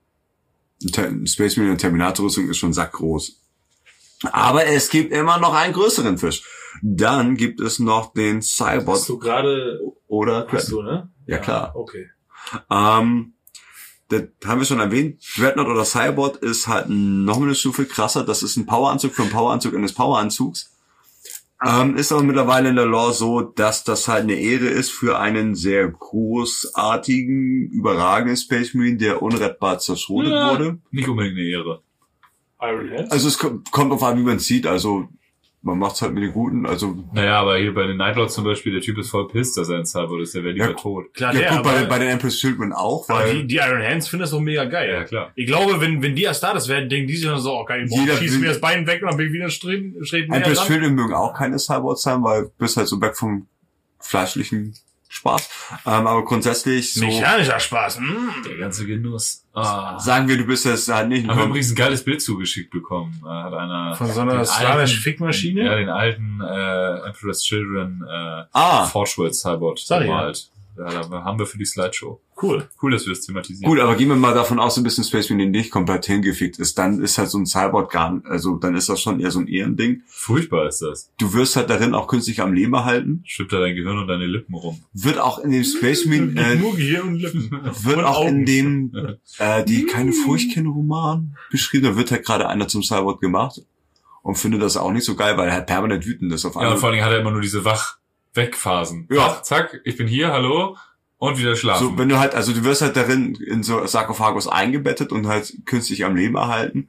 ein Ter- ein Space Marine und Terminator-Rüstung ist schon sackgroß. Aber es gibt immer noch einen größeren Fisch. Dann gibt es noch den Hast Cybot du gerade, oder hast du, ne? Ja, klar. Okay. Ähm, das haben wir schon erwähnt. Dreadnought oder Cybot ist halt noch eine Stufe krasser. Das ist ein Poweranzug für einen Poweranzug eines Poweranzugs. Ähm, ist aber mittlerweile in der Lore so, dass das halt eine Ehre ist für einen sehr großartigen, überragenden Space Marine, der unrettbar zerschrotet Ja. wurde. Nicht unbedingt eine Ehre. Iron Hands? Also es kommt, kommt auf an, wie man sieht. Also man macht's halt mit den Guten. Also Naja, aber hier bei den Nightlords zum Beispiel, der Typ ist voll pisst, dass er ein Cyborg ist, der wäre lieber Ja, tot. Klar, ja, der, gut, bei, aber, bei den Empress Children auch, aber weil die, die Iron Hands finden das doch mega geil. Ja, klar. Ich glaube, wenn, wenn die Astartes werden, denken die sich dann so, oh geil, boah, Jeder schieß will- mir das Bein weg und dann bin ich wieder streben, streben näher Empress dran. Children mögen auch keine Cyborgs sein, weil du bist halt so weg vom fleischlichen Spaß. Ähm, aber grundsätzlich so Mechanischer Spaß. Mm. Der ganze Genuss. Ah. sagen wir, du bist jetzt halt nicht Haben wir ein übrigens ein geiles Bild zugeschickt bekommen. Da hat einer Von so einer den slawisch alten- Fickmaschine? Ja, den alten äh, Emperor's Children äh, Ah, Forgeworld Cyborg Sag ich ja. gemalt. Ja, da haben wir für die Slideshow. Cool. Cool, dass wir das thematisieren. gut, aber gehen wir mal davon aus, ein bisschen Space Marine nicht komplett hingefickt ist, dann ist halt so ein Cyborg gar nicht, also dann ist das schon eher so ein Ehrending. Furchtbar ist das. Du wirst halt darin auch künstlich am Leben erhalten. Schippt da dein Gehirn und deine Lippen rum. Wird auch in dem Space Marine, äh, Nur Gehirn und Lippen. wird und auch Augen. in dem, äh, die keine Furcht kennen Roman beschrieben, da wird halt gerade einer zum Cyborg gemacht und finde das auch nicht so geil, weil er halt permanent wütend ist auf Ja, und einmal. vor allen Dingen hat er immer nur diese Wach-Weg-Phasen. Ja. Wach, zack, ich bin hier, hallo, und wieder schlafen. So, wenn du halt, also du wirst halt darin in so Sarkophagus eingebettet und halt künstlich am Leben erhalten.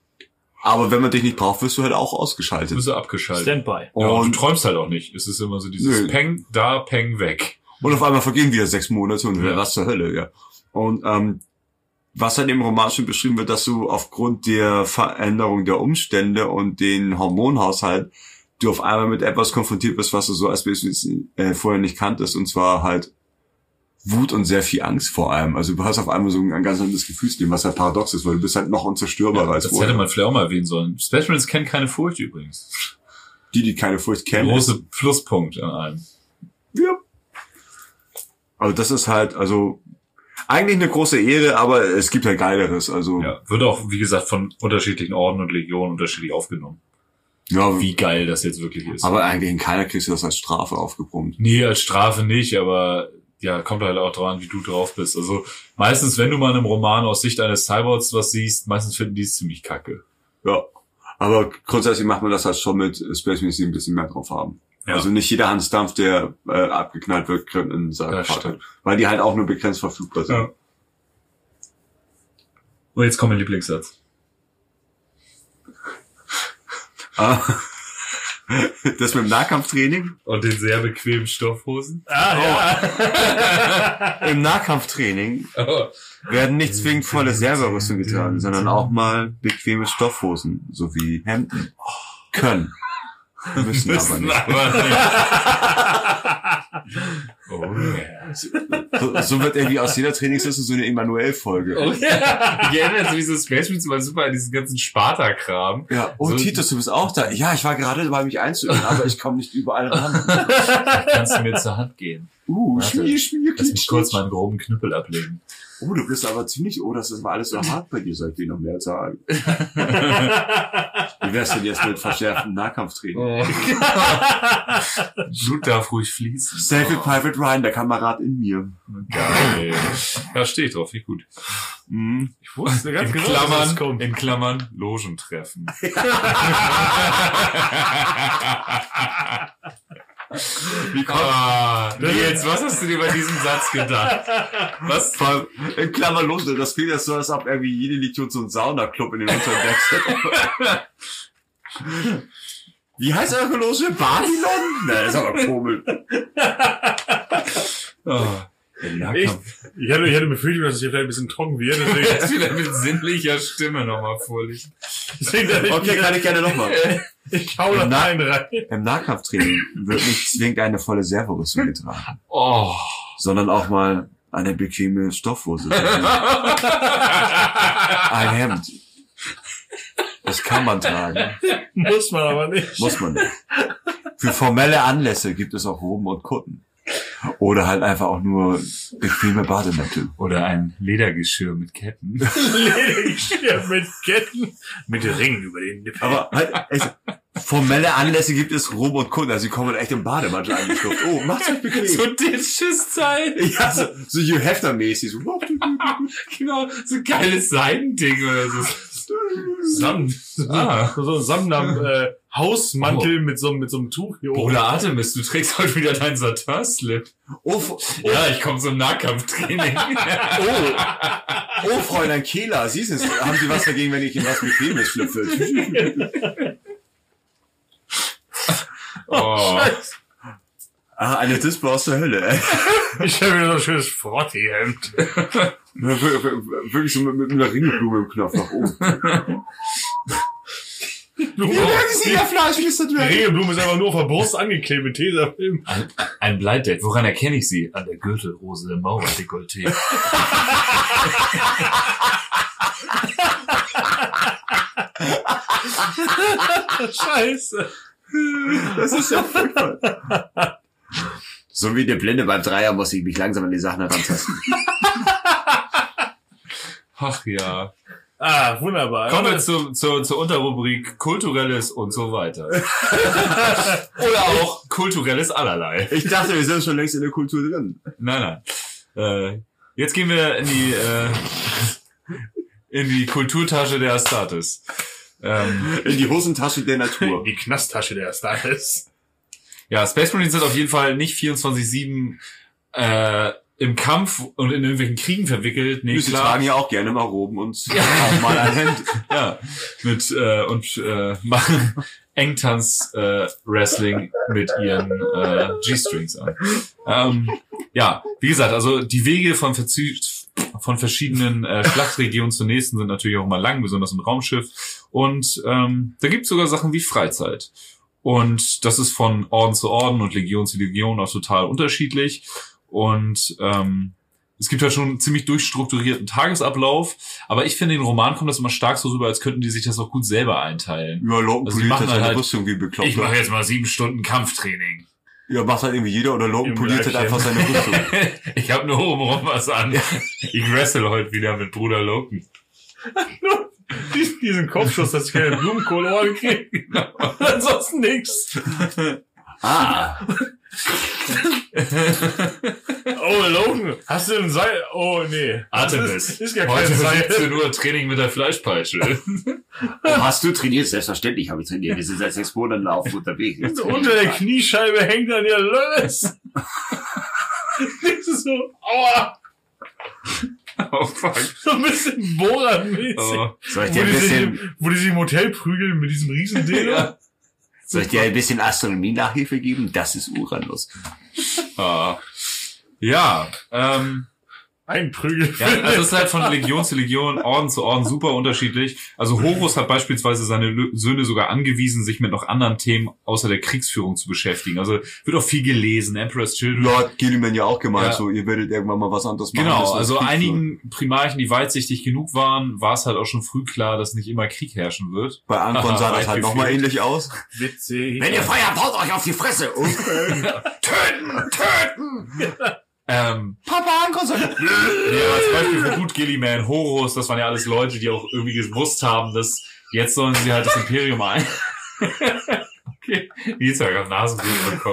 Aber wenn man dich nicht braucht, wirst du halt auch Du ausgeschaltet. bist so abgeschaltet. Standby. Ja, und du Und, träumst halt auch nicht. Es ist immer so dieses Nö. Peng, da, Peng, weg. und auf einmal vergehen wieder sechs Monate und Ja. was zur Hölle, ja. Und ähm, was halt im Roman schon beschrieben wird, dass du aufgrund der Veränderung der Umstände und den Hormonhaushalt du auf einmal mit etwas konfrontiert bist, was du so als bisschen äh, vorher nicht kanntest, und zwar halt Wut und sehr viel Angst vor allem. Also du hast auf einmal so ein ganz anderes Gefühlsleben, was halt paradox ist, weil du bist halt noch unzerstörbarer Ja, als das vorher. hätte man vielleicht auch mal erwähnen sollen. Space Marines kennen keine Furcht übrigens. Die, die keine Furcht kennen. Große Pluspunkt an allem. Ja. Also das ist halt, also eigentlich eine große Ehre, aber es gibt halt Geileres. Also Ja, wird auch, wie gesagt, von unterschiedlichen Orden und Legionen unterschiedlich aufgenommen. ja, Wie geil das jetzt wirklich ist. aber eigentlich in keiner kriegst du das als Strafe aufgebrummt. Nee, als Strafe nicht, aber ja, kommt halt auch dran, wie du drauf bist. Also meistens, wenn du mal in einem Roman aus Sicht eines Cyborgs was siehst, meistens finden die es ziemlich kacke. Ja. Aber grundsätzlich macht man das halt schon mit Space Marines, die ein bisschen mehr drauf haben. Ja. Also nicht jeder Hansdampf, der äh, abgeknallt wird, kriegt einen Das Sarkophag. stimmt. Weil die halt auch nur begrenzt verfügbar sind. Ja. Und jetzt kommt mein Lieblingssatz. Ah. Das mit dem Nahkampftraining? Und den sehr bequemen Stoffhosen. Ah, ja. Im Nahkampftraining Oh. werden nicht zwingend volle Serverrüstung getragen, sondern auch mal bequeme Stoffhosen sowie Hemden. Können. Müssen aber Müssen nicht. aber nicht. Oh yeah. So, so wird irgendwie aus jeder Trainingsliste so eine Emanuel-Folge. Oh yeah. Ich erinnere mich so Space Marines immer super an diesen ganzen Sparta-Kram. Ja, oh So- Titus, du bist auch da. Ja, ich war gerade dabei, mich einzuüben, aber ich komme nicht überall ran. Kannst du mir zur Hand gehen? Uh, Warte, Schmier, Schmier, Lass mich Klitsch, kurz Klitsch. meinen groben Knüppel ablegen. Oh, du bist aber ziemlich, oh, das ist aber alles so hart bei dir, soll ich dir noch mehr sagen. Wie wär's denn jetzt mit verschärftem Nahkampftraining? Oh. Blut darf ruhig fließen. Save it, Private Ryan, der Kamerad in mir. Geil. Da stehe ich drauf, wie gut. Mhm. Ich wusste ganz In genau, dass das Klammern, kommt. in Klammern, Logentreffen. Wie kommt, Ah, Nils, was hast du dir bei diesem Satz gedacht? Was? vor allem, in Klammern los, das klingt ja so, als ob irgendwie jede Legion so einen Saunaclub in den unteren Decks hat. Wie heißt eure Loge? Babylon? Na, ist aber komisch. Oh, Ich, ich, hatte, ich hatte befürchtet, dass es hier vielleicht ein bisschen trocken wird. Deswegen, Jetzt wieder mit sinnlicher Stimme nochmal vorlesen. deswegen dachte ich, Okay, kann ich gerne nochmal. ich hau da Na- einen rein. Im Nahkampftraining wird nicht zwingend eine volle Serverrüstung getragen, Oh. sondern auch mal eine bequeme Stoffhose. Ein Hemd. Das kann man tragen. Muss man aber nicht. Muss man nicht. Für formelle Anlässe gibt es auch Roben und Kutten. Oder halt einfach auch nur bequeme Bademäntel. Oder ein Ledergeschirr mit Ketten. Ledergeschirr mit Ketten, mit Ringen über den Nippeln. Aber halt, echt, formelle Anlässe gibt es Roben und Kutten. Also sie kommen echt im Bademantel eingeschlupft. Oh, macht's euch bequem. So Ditches-Zeit. Ja, so, so Hugh Hefner-mäßig. So. Genau, so ein geiles Seidending oder so. Samt. Ah. So ein Samtnam, äh, Hausmantel mit so, mit so einem Tuch hier oben. Bruder Artemis, du trägst heute wieder deinen Saturn-Slip. Oh, oh, Ja, ich komme zum Nahkampftraining. oh, oh, Fräulein Kehler, Sie sind, haben Sie was dagegen, wenn ich Ihnen was Bequemes schlüpfe? Oh. Ah, eine Dispo aus der Hölle. Ich habe mir so ein schönes Frotti-Hemd. Wirklich so mit, mit einer Ringelblume im Knopf nach oben. Blume. Sie ja Fleisch, wie ist das Die Regelblume ist einfach nur auf der Brust angeklebt mit Tesafilm. Ein, ein Bleiddate. Woran erkenne ich sie? An der Gürtelrose im Mauerdekolleté. Scheiße. Das ist ja furchtbar. So wie der Blinde beim Dreier muss ich mich langsam an die Sachen herantasten. Ach ja. Ah, wunderbar. Kommen wir zu, zu, zur Unterrubrik Kulturelles und so weiter. Oder auch Kulturelles allerlei. Ich dachte, wir sind schon längst in der Kultur drin. Nein, nein. Äh, jetzt gehen wir in die, äh, in die Kulturtasche der Astartes. Ähm, In die Hosentasche der Natur. Die Knasttasche der Stars. ja, Space Marines sind auf jeden Fall nicht vierundzwanzig sieben äh, im Kampf und in irgendwelchen Kriegen verwickelt. Nee, Sie klar. tragen ja auch gerne mal Roben und auch mal ein Hemd. Ja, mit äh, und äh, machen Engtanz äh, Wrestling mit ihren äh, G-Strings an. Ähm, ja, wie gesagt, also die Wege von verzü- von verschiedenen äh, Schlachtregionen zur nächsten sind natürlich auch mal lang, besonders im Raumschiff. Und ähm, da gibt's sogar Sachen wie Freizeit. Und das ist von Orden zu Orden und Legion zu Legion auch total unterschiedlich. Und ähm, es gibt halt schon einen ziemlich durchstrukturierten Tagesablauf, aber ich finde, in den Roman kommt das immer stark so rüber, als könnten die sich das auch gut selber einteilen. Ja, Logan Also die poliert machen halt seine halt- Rüstung wie bekloppt. Ich mache jetzt mal sieben Stunden Kampftraining. Ja, macht halt irgendwie jeder oder Logan Im poliert halt Leibchen. einfach seine Rüstung. Ich habe nur obenrum was an. Ich wrestle heute wieder mit Bruder Logan. Diesen, diesen Kopfschuss, dass ich keine Blumenkohlohren kriege. Ansonsten nix. Ah. Oh, Logan, hast du ein Seil? Oh, nee. Artemis. Das ist, ist gar kein Heute Seil. siebzehn Uhr Training mit der Fleischpeitsche. Oh, hast du trainiert? Selbstverständlich habe ich trainiert. Wir sind seit sechs Monaten auf unterwegs. Unter der Kniescheibe hängt dann ja Lös. Das ist so, aua, Oh fuck. so ein bisschen Bohrer-mäßig. Oh. Soll ich Wo dir ein die, sich, bisschen, wo die sich im Hotel prügeln mit diesem riesen Ding. Ja. soll ich dir ein bisschen Astronomie-Nachhilfe geben? Das ist Uranus. Ah. Ja, ähm, Ein Prügel. ja, also es ist halt von Legion zu Legion, Orden zu Orden super unterschiedlich. Also Horus hat beispielsweise seine Lö- Söhne sogar angewiesen, sich mit noch anderen Themen außer der Kriegsführung zu beschäftigen. Also wird auch viel gelesen, Emperor's Children. Lord Gilliman ja auch gemeint, Ja. so, ihr werdet irgendwann mal was anderes machen. Genau, müssen als also Krieg führen. einigen Primarchen, die weitsichtig genug waren, war es halt auch schon früh klar, dass nicht immer Krieg herrschen wird. Bei Anton sah das halt nochmal ähnlich aus. Witzig. Wenn ihr feiert, haut euch auf die Fresse. Und Töten! Töten! ähm, Papa Anton sagt, ja, als Beispiel für gut Gilliman, Horus, das waren ja alles Leute, die auch irgendwie gewusst haben, dass jetzt sollen sie halt das Imperium ein. Okay, Nils hat gerade Nasenbluten bekommen.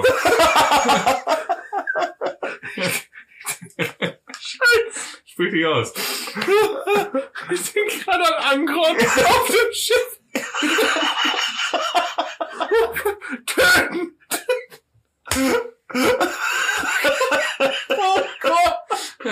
Ich sprich dich aus. Ich bin gerade an Angron auf dem Schiff. Töten! Oh Gott!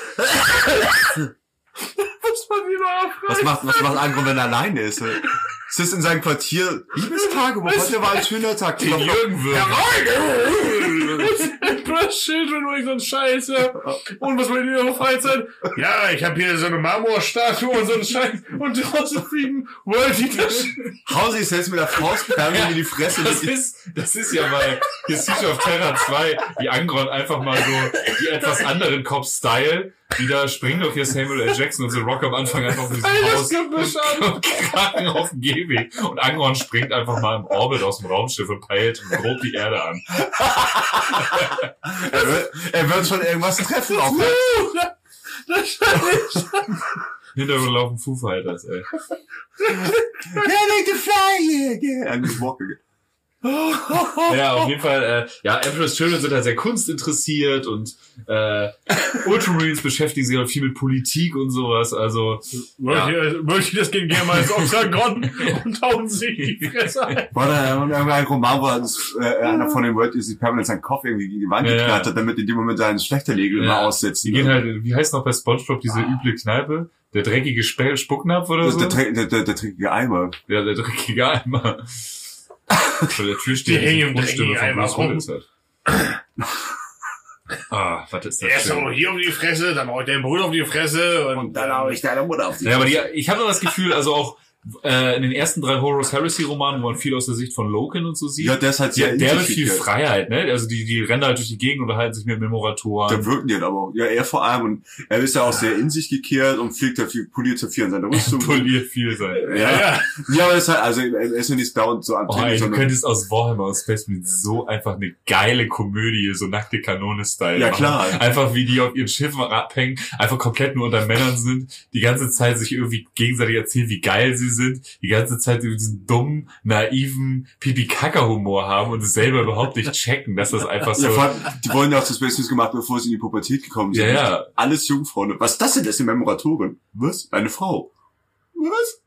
Was man wieder was aufreißt. macht, was macht Anton, wenn er alleine ist? Es ist in seinem Quartier Liebestagebuch. Heute war ein schöner Tag. Den Jürgen würgen. Emperor's Children und so ein Scheiße. Und was wollt ihr in eurer Freizeit? Ja, ich habe hier so eine Marmorstatue und so einen Scheiß. Und draußen fliegen World Eaters. Hauen sich selbst mit der Faust in die Fresse. Das ist, das ist ja bei hier Siege of Terror zwei, wie Angron einfach mal so die etwas anderen Cops-Style, die da springen doch hier Samuel L. Jackson und so Rock am Anfang einfach auf diesem Haus Gebüsch an. und krachen auf dem Gehweg. Und Angron springt einfach mal im Orbit aus dem Raumschiff und peilt und grob die Erde an. Er wird, er wird schon irgendwas treffen. Auch. Hintergrund laufen Foo Fighters, ey. Ready to fly again. I'm just walking. Ja, auf jeden Fall, äh, ja, Emperor's Children sind halt sehr kunstinteressiert und äh, Ultramarines beschäftigen sich halt viel mit Politik und sowas, also Wollte ich das gegen gerne mal ins Octagon und hauen sich die Fresse ein. War da irgendein Roman, wo das, äh, einer von den World ist permanent seinen Kopf irgendwie gegen die Wand Ja, ja. geknallt hat, damit in dem Moment seine Schlächterlegel Ja. immer aussetzen. die gehen halt, wie heißt noch bei SpongeBob diese üble Kneipe? Der dreckige Spe Spucknapf oder das so? ist der, der, der, der dreckige Eimer. Ja, der dreckige Eimer. Vor der Tür steht Die hängen im Grundstimme dreckigen von Eimer Bruce rum. Willis halt. Ah, was ist das Erst schön. so hier auf die Fresse, dann hau ich deinen Bruder auf die Fresse und, Und dann hau ich deine Mutter auf die Ja, aber Fresse. die, ich habe das Gefühl, also auch äh, in den ersten drei Horus Heresy Romanen, wo man viel aus der Sicht von Loken und so sieht, Ja, der ist halt sehr der, der in hat sich viel gekehrt. Freiheit, ne? Also die, die rennen halt durch die Gegend und halten sich mit Memoratoren. Da wirken die halt aber auch. Ja, er vor allem. Und er ist ja auch sehr in sich gekehrt und fliegt da viel, poliert da viel an seiner Rüstung. Poliert viel sein. ja, ja. Ja, aber er ist halt, also er ist ja nicht dauernd so am Oh, Training, ey, du sondern könntest aus Warhammer und Space Marine so einfach eine geile Komödie, so nackte Kanone-Style Ja, machen. klar. Einfach wie die auf ihren Schiffen abhängen, einfach komplett nur unter Männern sind, die ganze Zeit sich irgendwie gegenseitig erzählen, wie geil sie sind, die ganze Zeit über diesen dummen, naiven Pipi-Kaka-Humor haben und es selber überhaupt nicht checken, dass das einfach so... ja, vor allem, die wollen ja auch das Space News gemacht, bevor sie in die Pubertät gekommen sind. Ja, ja. Alles Jungfrauen. Was ist das denn? Das sind Memoratoren. Was? Eine Frau. Was?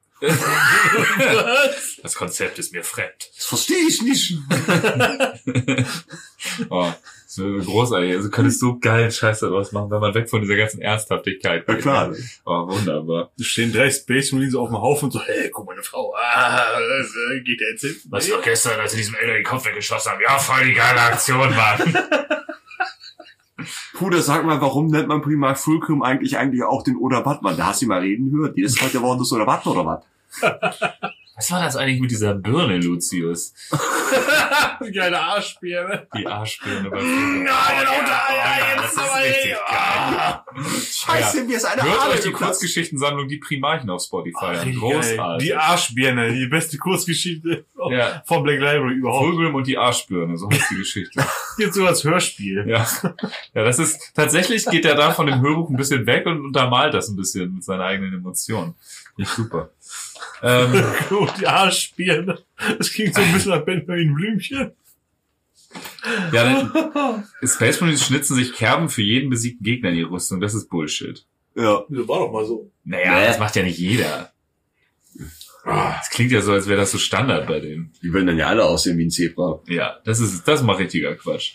Das Konzept ist mir fremd. Das verstehe ich nicht. Oh, So großartig. Also könntest so geilen Scheiß daraus machen, wenn man weg von dieser ganzen Ernsthaftigkeit Ja, geht. klar. Oh, wunderbar. Da stehen drei Space Marines auf dem Haufen und so, hey, guck mal, eine Frau. Ah, das, äh, geht der jetzt hin? Was war gestern, als sie diesem Elder den Kopf weggeschossen haben? Ja, voll die geile Aktion, Mann. Bruder, sag mal, warum nennt man Primarch Fulcrum eigentlich eigentlich auch den Oder Batman? Da hast du mal reden gehört. Jedes Mal der Wort ist Oder Batman oder was? Was war das eigentlich mit dieser Birne, Lucius? Die geile Arschbirne. Die Arschbirne bei Ja, genau, da, ja, das jetzt ist aber, richtig ey. geil. Scheiße, mir ist eine Hört Aale euch die geplatzt. Kurzgeschichtensammlung Die Primarchen auf Spotify an. Richtig Großartig. geil. Die Arschbirne, die beste Kurzgeschichte Ja. von Black Library überhaupt. Fulgrim und die Arschbirne, so heißt die Geschichte. Jetzt so als Hörspiel. Ja. Ja, das ist, tatsächlich geht er da von dem Hörbuch ein bisschen weg und untermalt das ein bisschen mit seinen eigenen Emotionen. Finde ich super. Ähm, Und die Arschbirne. Das klingt so ein bisschen nach Benjamin Blümchen. ja, dann, Space Marines schnitzen sich Kerben für jeden besiegten Gegner in die Rüstung. Das ist Bullshit. Ja. Das war doch mal so. Naja, Nee. das macht ja nicht jeder. Das klingt ja so, als wäre das so Standard bei denen. Die wollen dann ja alle aussehen wie ein Zebra. Ja, das ist, das ist mal richtiger Quatsch.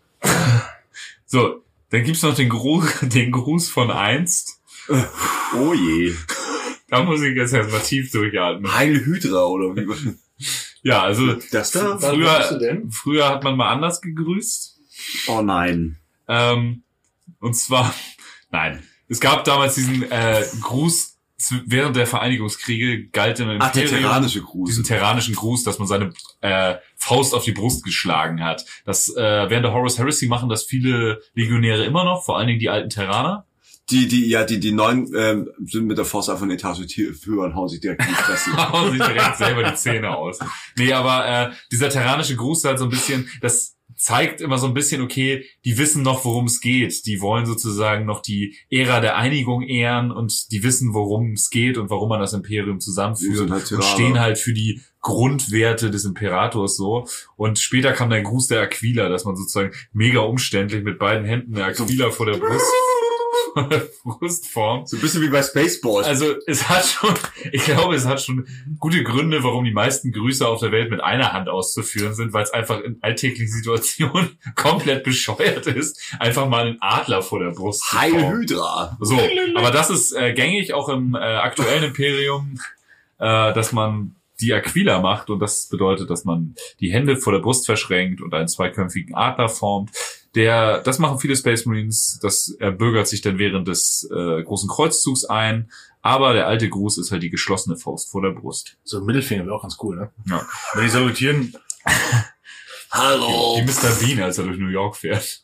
So, dann gibt's noch den Gruß, den Gruß von einst. Oh je. Da muss ich jetzt erstmal tief durchatmen. Heil Hydra oder wie? Ja, also, Das da? Was machst du früher, denn? früher hat man mal anders gegrüßt. Oh nein. Ähm, und zwar, nein, es gab damals diesen äh, Gruß zu, während der Vereinigungskriege, galt im Ach, der Imperium terranische Gruß. diesen terranischen Gruß, dass man seine äh, Faust auf die Brust geschlagen hat. Das äh, während der Horus Heresy machen das viele Legionäre immer noch, vor allen Dingen die alten Terraner. Die, die, ja, die, die neuen ähm, sind mit der Faust einfach eine Etage höher und hauen sich direkt in die Fresse. Hauen sich direkt selber die Zähne aus. Nee, aber äh, dieser terranische Gruß halt so ein bisschen, das zeigt immer so ein bisschen, okay, die wissen noch, worum es geht. Die wollen sozusagen noch die Ära der Einigung ehren und die wissen, worum es geht und warum man das Imperium Die zusammenführt sind halt und Terraner. stehen halt für die Grundwerte des Imperators so. Und später kam der Gruß der Aquila, dass man sozusagen mega umständlich mit beiden Händen der Aquila vor der Brust Brustform. So ein bisschen wie bei Spaceballs. Also es hat schon, ich glaube, es hat schon gute Gründe, warum die meisten Grüße auf der Welt mit einer Hand auszuführen sind, weil es einfach in alltäglichen Situationen komplett bescheuert ist, einfach mal einen Adler vor der Brust zu Heil formen. Hydra. So, aber das ist äh, gängig auch im äh, aktuellen Imperium, äh, dass man die Aquila macht und das bedeutet, dass man die Hände vor der Brust verschränkt und einen zweiköpfigen Adler formt. Der, das machen viele Space Marines, das erbürgert sich dann während des äh, großen Kreuzzugs ein, aber der alte Gruß ist halt die geschlossene Faust vor der Brust. So ein Mittelfinger wäre auch ganz cool, ne? Ja. Wenn die salutieren, Hallo. Wie Mister Bean, als er durch New York fährt.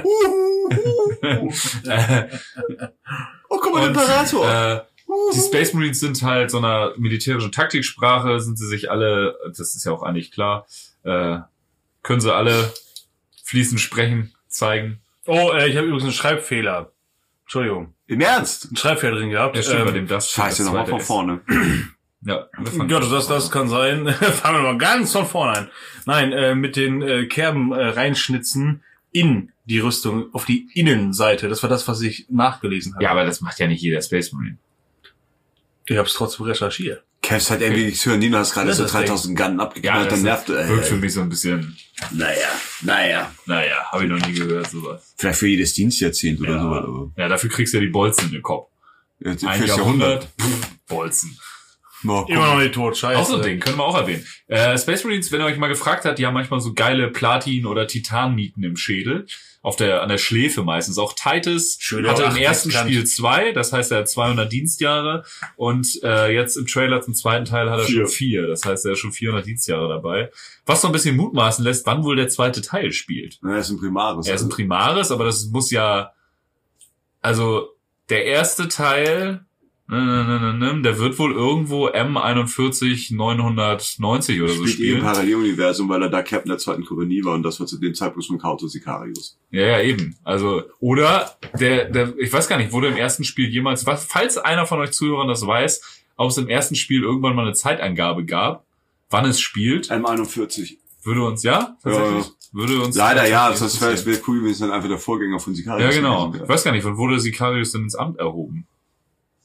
äh, Oh, guck mal, und, Imperator. äh, die Space Marines sind halt so einer militärischen Taktiksprache, sind sie sich alle, das ist ja auch eigentlich klar, äh, können sie alle fließend sprechen, zeigen. oh, äh, ich habe übrigens einen Schreibfehler. Entschuldigung. Im Ernst? Einen Schreibfehler drin gehabt. Ja, stimmt, bei Ähm, dem das. Scheiße, das nochmal zweite von ist. vorne. Ja, wir fangen Ja, das, das kann sein. Fangen wir mal ganz von vorne an. Nein, äh, mit den äh, Kerben äh, reinschnitzen in die Rüstung, auf die Innenseite. Das war das, was ich nachgelesen habe. Ja, aber das macht ja nicht jeder Space Marine. Ich habe es trotzdem recherchiert. Kevs hat irgendwie nichts hören. Nina hast gerade Das so ist dreitausend Gun abgeknallt, das dann nervt wirkt für äh, mich so ein bisschen, Naja, naja. naja, habe ich noch nie gehört, sowas. Vielleicht für jedes Dienstjahrzehnt oder Ja. so. Aber Ja, dafür kriegst du ja die Bolzen in den Kopf. ja, Ein fürs Jahrhundert, pff, Bolzen. No, Immer noch nicht tot, scheiße. Auch so ein Ding, können wir auch erwähnen. Äh, Space Marines, wenn ihr euch mal gefragt habt, die haben manchmal so geile Platin- oder Titannieten im Schädel. Auf der, an der Schläfe meistens. Auch Titus Schöne hatte im acht ersten Diskant. Spiel zwei, das heißt, er hat zweihundert Dienstjahre. Und äh, jetzt im Trailer zum zweiten Teil hat er Vier. schon vier. Das heißt, er ist schon vierhundert Dienstjahre dabei. Was so ein bisschen mutmaßen lässt, wann wohl der zweite Teil spielt. Er ist ein Primaris. Er ist ein also. Primaris, aber das muss ja, also der erste Teil, ne, ne, ne, ne, ne, der wird wohl irgendwo M einundvierzig neunhundertneunzig oder so Spielt eh im spielen. Paralleluniversum, weil er da Captain der zweiten Kompanie war und das war zu dem Zeitpunkt schon Kauto Sicarius. Ja, ja, eben. Also, oder der, der, ich weiß gar nicht, wurde im ersten Spiel jemals, was, falls einer von euch Zuhörern das weiß, ob es im ersten Spiel irgendwann mal eine Zeitangabe gab, wann es spielt, M einundvierzig. würde uns, ja, tatsächlich, Ja. würde uns. Leider ja, tatsächlich das wäre interessieren. wär cool, wenn es dann einfach der Vorgänger von Sicarius Ja, genau. gewesen Ich wäre. weiß gar nicht, wann wurde Sicarius denn ins Amt erhoben?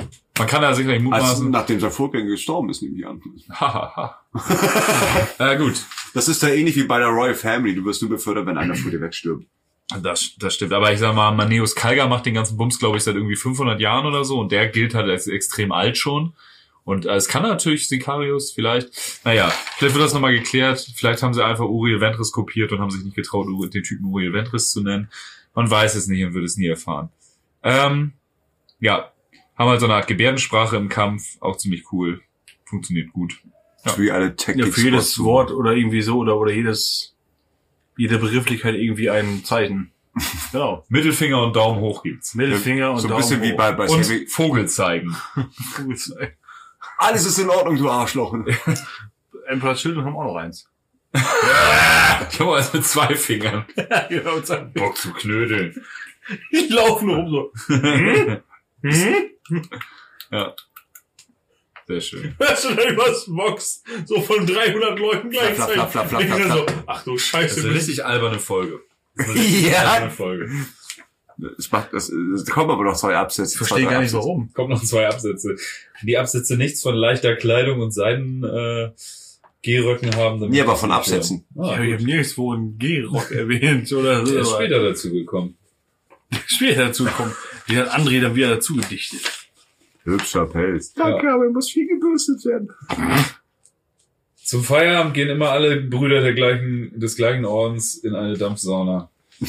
Man kann da sicherlich Also, mutmaßen. nachdem sein Vorgänger gestorben ist, nehme ich an. Hahaha. äh, gut. Das ist da ähnlich wie bei der Royal Family. Du wirst nur befördert, wenn einer vor dir wegstirbt. Das, das stimmt. Aber ich sag mal, Maneus Kalga macht den ganzen Bums, glaube ich, seit irgendwie fünfhundert Jahren oder so. Und der gilt halt als extrem alt schon. Und äh, es kann natürlich Sicarius vielleicht. Naja, vielleicht wird das nochmal geklärt. Vielleicht haben sie einfach Uriel Ventris kopiert und haben sich nicht getraut, den Typen Uriel Ventris zu nennen. Man weiß es nicht und wird es nie erfahren. Ähm, ja, haben halt so eine Art Gebärdensprache im Kampf. Auch ziemlich cool. Funktioniert gut. Ja. Wie alle Ja, Tactics. für jedes Wort oder irgendwie so oder oder jedes jede Begrifflichkeit irgendwie ein Zeichen. Genau. Mittelfinger und Daumen hoch gibt's. Mittelfinger und So ein Daumen bisschen wie hoch. bei, bei Und Heavy. Vogel zeigen. Alles ist in Ordnung, du Arschloch. Emperor Children haben auch noch eins. Ich habe also mit zwei Fingern. Ja, genau. Bock zu knödeln. Die laufen rum so. Hm? Hm? Ja. Sehr schön. Hörst du da übers Box so von dreihundert Leuten gleichzeitig? Flap, flap, flap, Ich flap, bin flap, so, ach du Das Scheiße. ist eine richtig alberne Folge. Das ist eine richtig Ja. alberne Folge. Es macht, das, es kommen aber noch zwei Absätze. Ich verstehe zwei, gar drei nicht Absätze. warum. Kommen noch zwei Absätze. Die Absätze nichts von leichter Kleidung und Seiden äh, Gehröcken haben. damit- Nee, aber von Absätzen. Ah, Ja, ich habe gut. nirgendwo einen G-Rock erwähnt oder so. Der ist aber später dazu gekommen. später dazu kommen. Die hat André dann wieder dazu gedichtet. Hübscher Pelz. Danke, aber er muss viel gebürstet werden. Zum Feierabend gehen immer alle Brüder der gleichen, des gleichen Ordens in eine Dampfsauna.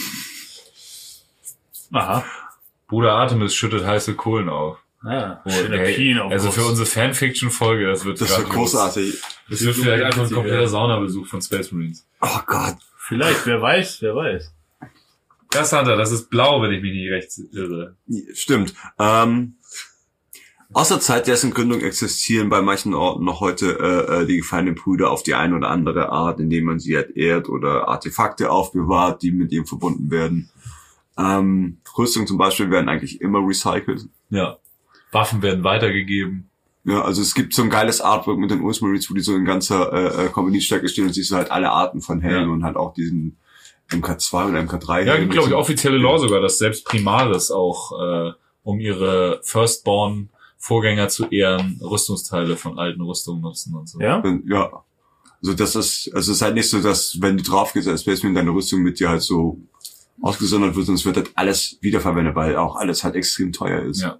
Aha. Bruder Artemis schüttet heiße Kohlen auf. Ja, Oh, schöner hey, Pien auf also Brust. für unsere Fanfiction-Folge, das wird Das wird grandios. großartig. Das wird vielleicht einfach ein kompletter Saunabesuch von Space Marines. Oh Gott. Vielleicht, wer weiß, wer weiß. Das hat er, das ist blau, wenn ich mich nicht recht irre. Stimmt. Ähm, außer Zeit dessen Gründung existieren bei manchen Orten noch heute äh, äh, die gefallenen Brüder auf die eine oder andere Art, indem man sie halt ehrt oder Artefakte aufbewahrt, die mit ihm verbunden werden. Ähm, Rüstungen zum Beispiel werden eigentlich immer recycelt. Ja. Waffen werden weitergegeben. Ja, also es gibt so ein geiles Artwork mit den Ultramarines, wo die so in ganzer äh, äh, Kompaniestärke stehen und siehst du halt alle Arten von Helmen Ja. und halt auch diesen M K zwei und M K drei. Ja, Helm gibt, glaube ich, mit so- offizielle Law sogar, dass selbst Primaris auch, äh, um ihre Firstborn-Vorgänger zu ehren, Rüstungsteile von alten Rüstungen nutzen und so. Ja? Ja. Also das ist, also es ist halt nicht so, dass wenn du drauf gehst als Spaceman, deine Rüstung mit dir halt so ausgesondert wird, sonst wird halt alles wiederverwendet, weil auch alles halt extrem teuer ist. Ja.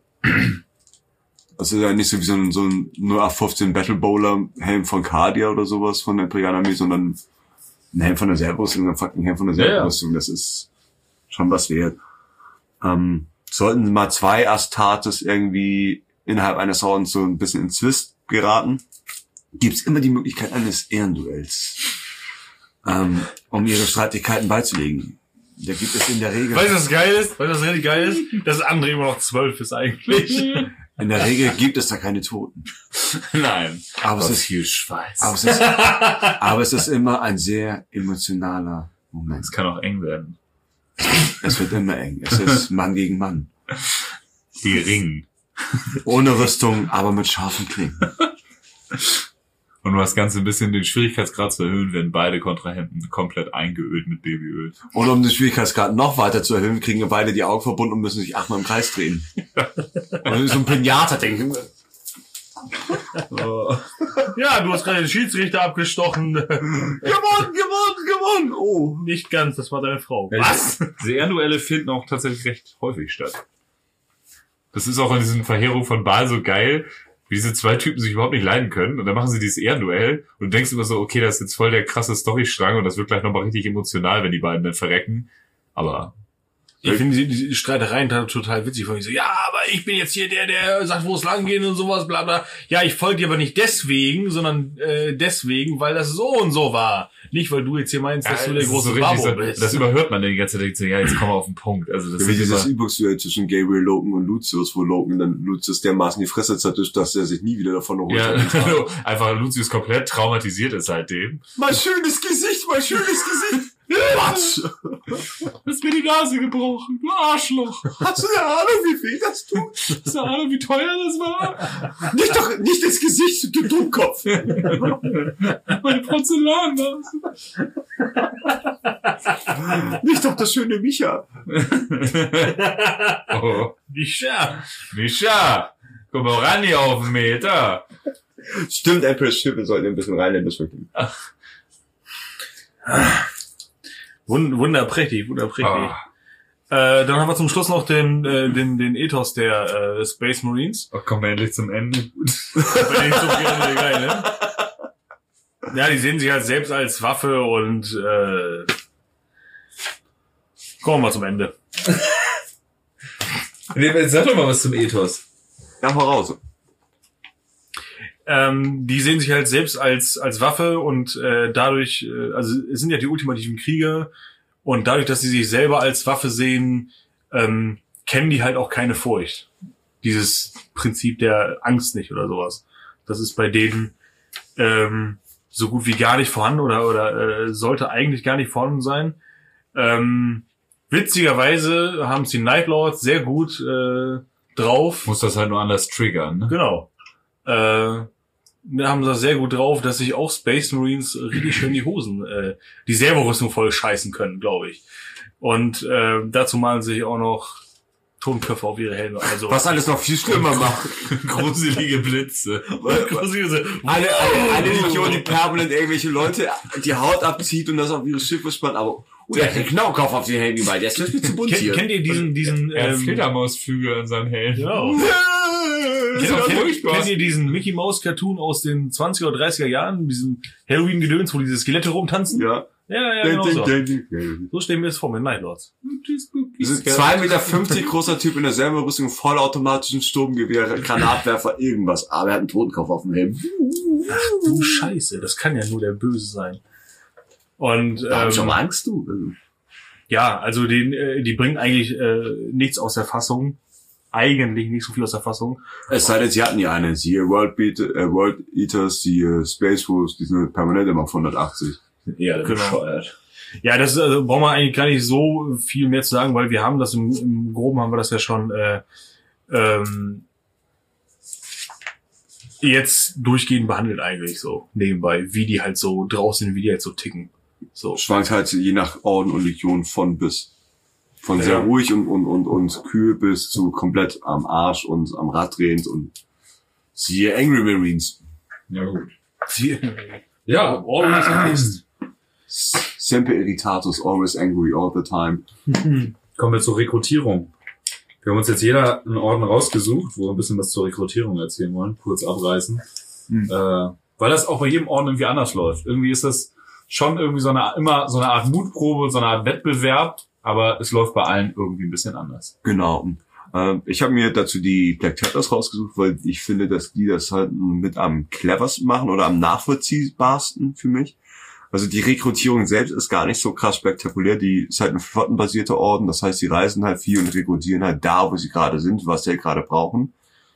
Also ja nicht so wie so ein, so ein null acht fünfzehn Battle Bowler Helm von Cardia oder sowas von der Imperialen Armee, sondern ein Helm von der Serbrüstung, ein fucking Helm von der Ja, ja. Serbrüstung. Das ist schon was wert. Ähm, sollten mal zwei Astartes irgendwie innerhalb eines Ordens so ein bisschen in Zwist geraten, gibt's immer die Möglichkeit eines Ehrenduells, ähm, um ihre Streitigkeiten beizulegen. Da gibt es in der Regel, Weißt du, was geil ist? Weißt du, was richtig geil ist? Dass André immer noch zwölf ist eigentlich. in der Regel gibt es da keine Toten. Nein. Aber es Aber ist, viel Schweiß. aber es ist, aber es ist immer ein sehr emotionaler Moment. Es kann auch eng werden. Es wird immer eng. Es ist Mann gegen Mann. Die Ringen. Ohne Rüstung, aber mit scharfen Klingen. Und um das Ganze ein bisschen den Schwierigkeitsgrad zu erhöhen, werden beide Kontrahenten komplett eingeölt mit Babyöl. Und um den Schwierigkeitsgrad noch weiter zu erhöhen, kriegen wir beide die Augen verbunden und müssen sich achtmal im Kreis drehen. Und so ein Pinata-Ding. Oh. Ja, du hast gerade den Schiedsrichter abgestochen. Gewonnen, gewonnen, gewonnen. Oh. Nicht ganz, das war deine Frau. Was? Diese Ehrenduelle finden auch tatsächlich recht häufig statt. Das ist auch in diesen Verheerungen von Baal so geil, wie diese zwei Typen sich überhaupt nicht leiden können. Und dann machen sie dieses Ehrenduell und du denkst immer so, okay, das ist jetzt voll der krasse Storystrang und das wird gleich nochmal richtig emotional, wenn die beiden dann verrecken. Aber Ich finde die, die Streitereien total witzig. Von so, ja, aber ich bin jetzt hier der, der sagt, wo es lang geht und sowas, bla bla. Ja, ich folge dir aber nicht deswegen, sondern äh, deswegen, weil das so und so war. Nicht, weil du jetzt hier meinst, dass ja, du der das ist große so richtig Babo so, bist. das überhört man dann die ganze Zeit. Denkt so, ja, jetzt kommen wir auf den Punkt. Also das Wie ist dieses immer, Übungsduell zwischen Gabriel Logan und Lucius, wo Logan dann Lucius dermaßen die Fresse zertischt, dass er sich nie wieder davon erholt ja, hat. einfach Lucius komplett traumatisiert ist seitdem. Mein schönes Gesicht, mein schönes Gesicht. Quatsch. Du hast mir die Nase gebrochen, du Arschloch. Hast du eine Ahnung, wie weh das tut? Hast du eine Ahnung, wie teuer das war? Nicht doch, nicht ins Gesicht, du Dummkopf. Meine Porzellannase. Nicht doch das schöne Micha. Oh. Nicht ja. Mischa! Komm mal ran hier auf den Meter. Stimmt, Empress Schiff, wir sollten ein bisschen rheinländisch verstehen. Wund- Wunderprächtig, wunderprächtig. Ah. Äh, dann haben wir zum Schluss noch den, äh, den, den Ethos der äh, Space Marines. Oh, kommen wir endlich zum Ende. Gut. Bin ich so gerne geil, ne? Ja, die sehen sich halt selbst als Waffe und äh, kommen wir mal zum Ende. Sag doch mal was zum Ethos. Ja, voraus. Ähm, die sehen sich halt selbst als als Waffe und äh, dadurch, äh, also es sind ja die ultimativen Krieger und dadurch, dass sie sich selber als Waffe sehen, ähm, kennen die halt auch keine Furcht. Dieses Prinzip der Angst nicht oder sowas. Das ist bei denen ähm, so gut wie gar nicht vorhanden oder oder äh, sollte eigentlich gar nicht vorhanden sein. Ähm, witzigerweise haben es die Night Lords sehr gut äh, drauf. Muss das halt nur anders triggern, ne? Genau. Äh, wir haben das sehr gut drauf, dass sich auch Space Marines richtig schön die Hosen, äh, die Servorüstung voll scheißen können, glaube ich. Und äh, dazu malen sich auch noch Totenköpfe auf ihre Helme. Also Was alles noch viel schlimmer macht. Gruselige Blitze. Gruselige- Alle, alle, alle Legionen, die permanent irgendwelche Leute die Haut abzieht und das auf ihre Schiffe spannt, aber oh, der hat den Knaukopf auf den Helm überall, der ist mir zu bunt Kennt, hier. kennt ihr diesen, diesen, Er hat ähm, Fledermausflügel an seinem Helm. genau. Das ist Kennt, doch kennt, furchtbar. kennt ihr diesen Mickey Mouse Cartoon aus den zwanziger oder dreißiger Jahren, diesen Halloween-Gedöns, wo diese Skelette rumtanzen? Ja. Ja, ja, genau so. So stellen wir es vor mit Night Lords. Das ist zwei Meter fünfzig großer Typ in derselben Rüstung, vollautomatischen Sturmgewehr, Granatwerfer, irgendwas. Aber er hat einen Totenkopf auf dem Helm. Ach du Scheiße, das kann ja nur der Böse sein. Und Da hab ich ähm, auch mal Angst, du. ja, also die, äh, die bringen eigentlich äh, nichts aus der Fassung. Eigentlich nicht so viel aus der Fassung. Es sei denn, sie hatten ja eine. Siehe World, Beat, äh, World Eaters, siehe Space Force, die sind permanent immer auf hundertachtzig. Ja, Genau. bescheuert. Ja, das ist, also brauchen wir eigentlich gar nicht so viel mehr zu sagen, weil wir haben das im, im Groben haben wir das ja schon äh, ähm, jetzt durchgehend behandelt eigentlich so nebenbei, wie die halt so draußen, wie die halt so ticken. So. Schwankt halt je nach Orden und Legion von bis. Von sehr Ja. ruhig und, und, und, und kühl bis zu komplett am Arsch und am Rad drehend und siehe Angry Marines. Ja, gut. Sie- Ja, always angst. Semper irritatus, always angry all the time. Kommen wir zur Rekrutierung. Wir haben uns jetzt jeder einen Orden rausgesucht, wo wir ein bisschen was zur Rekrutierung erzählen wollen, kurz abreißen. Hm. Äh, weil das auch bei jedem Orden irgendwie anders läuft. Irgendwie ist das schon irgendwie so eine, immer so eine Art Mutprobe, so eine Art Wettbewerb, aber es läuft bei allen irgendwie ein bisschen anders. Genau. Ähm, ich habe mir dazu die Black Templars rausgesucht, weil ich finde, dass die das halt mit am cleversten machen oder am nachvollziehbarsten für mich. Also die Rekrutierung selbst ist gar nicht so krass spektakulär. Die ist halt ein flottenbasierter Orden. Das heißt, die reisen halt viel und rekrutieren halt da, wo sie gerade sind, was sie halt gerade brauchen.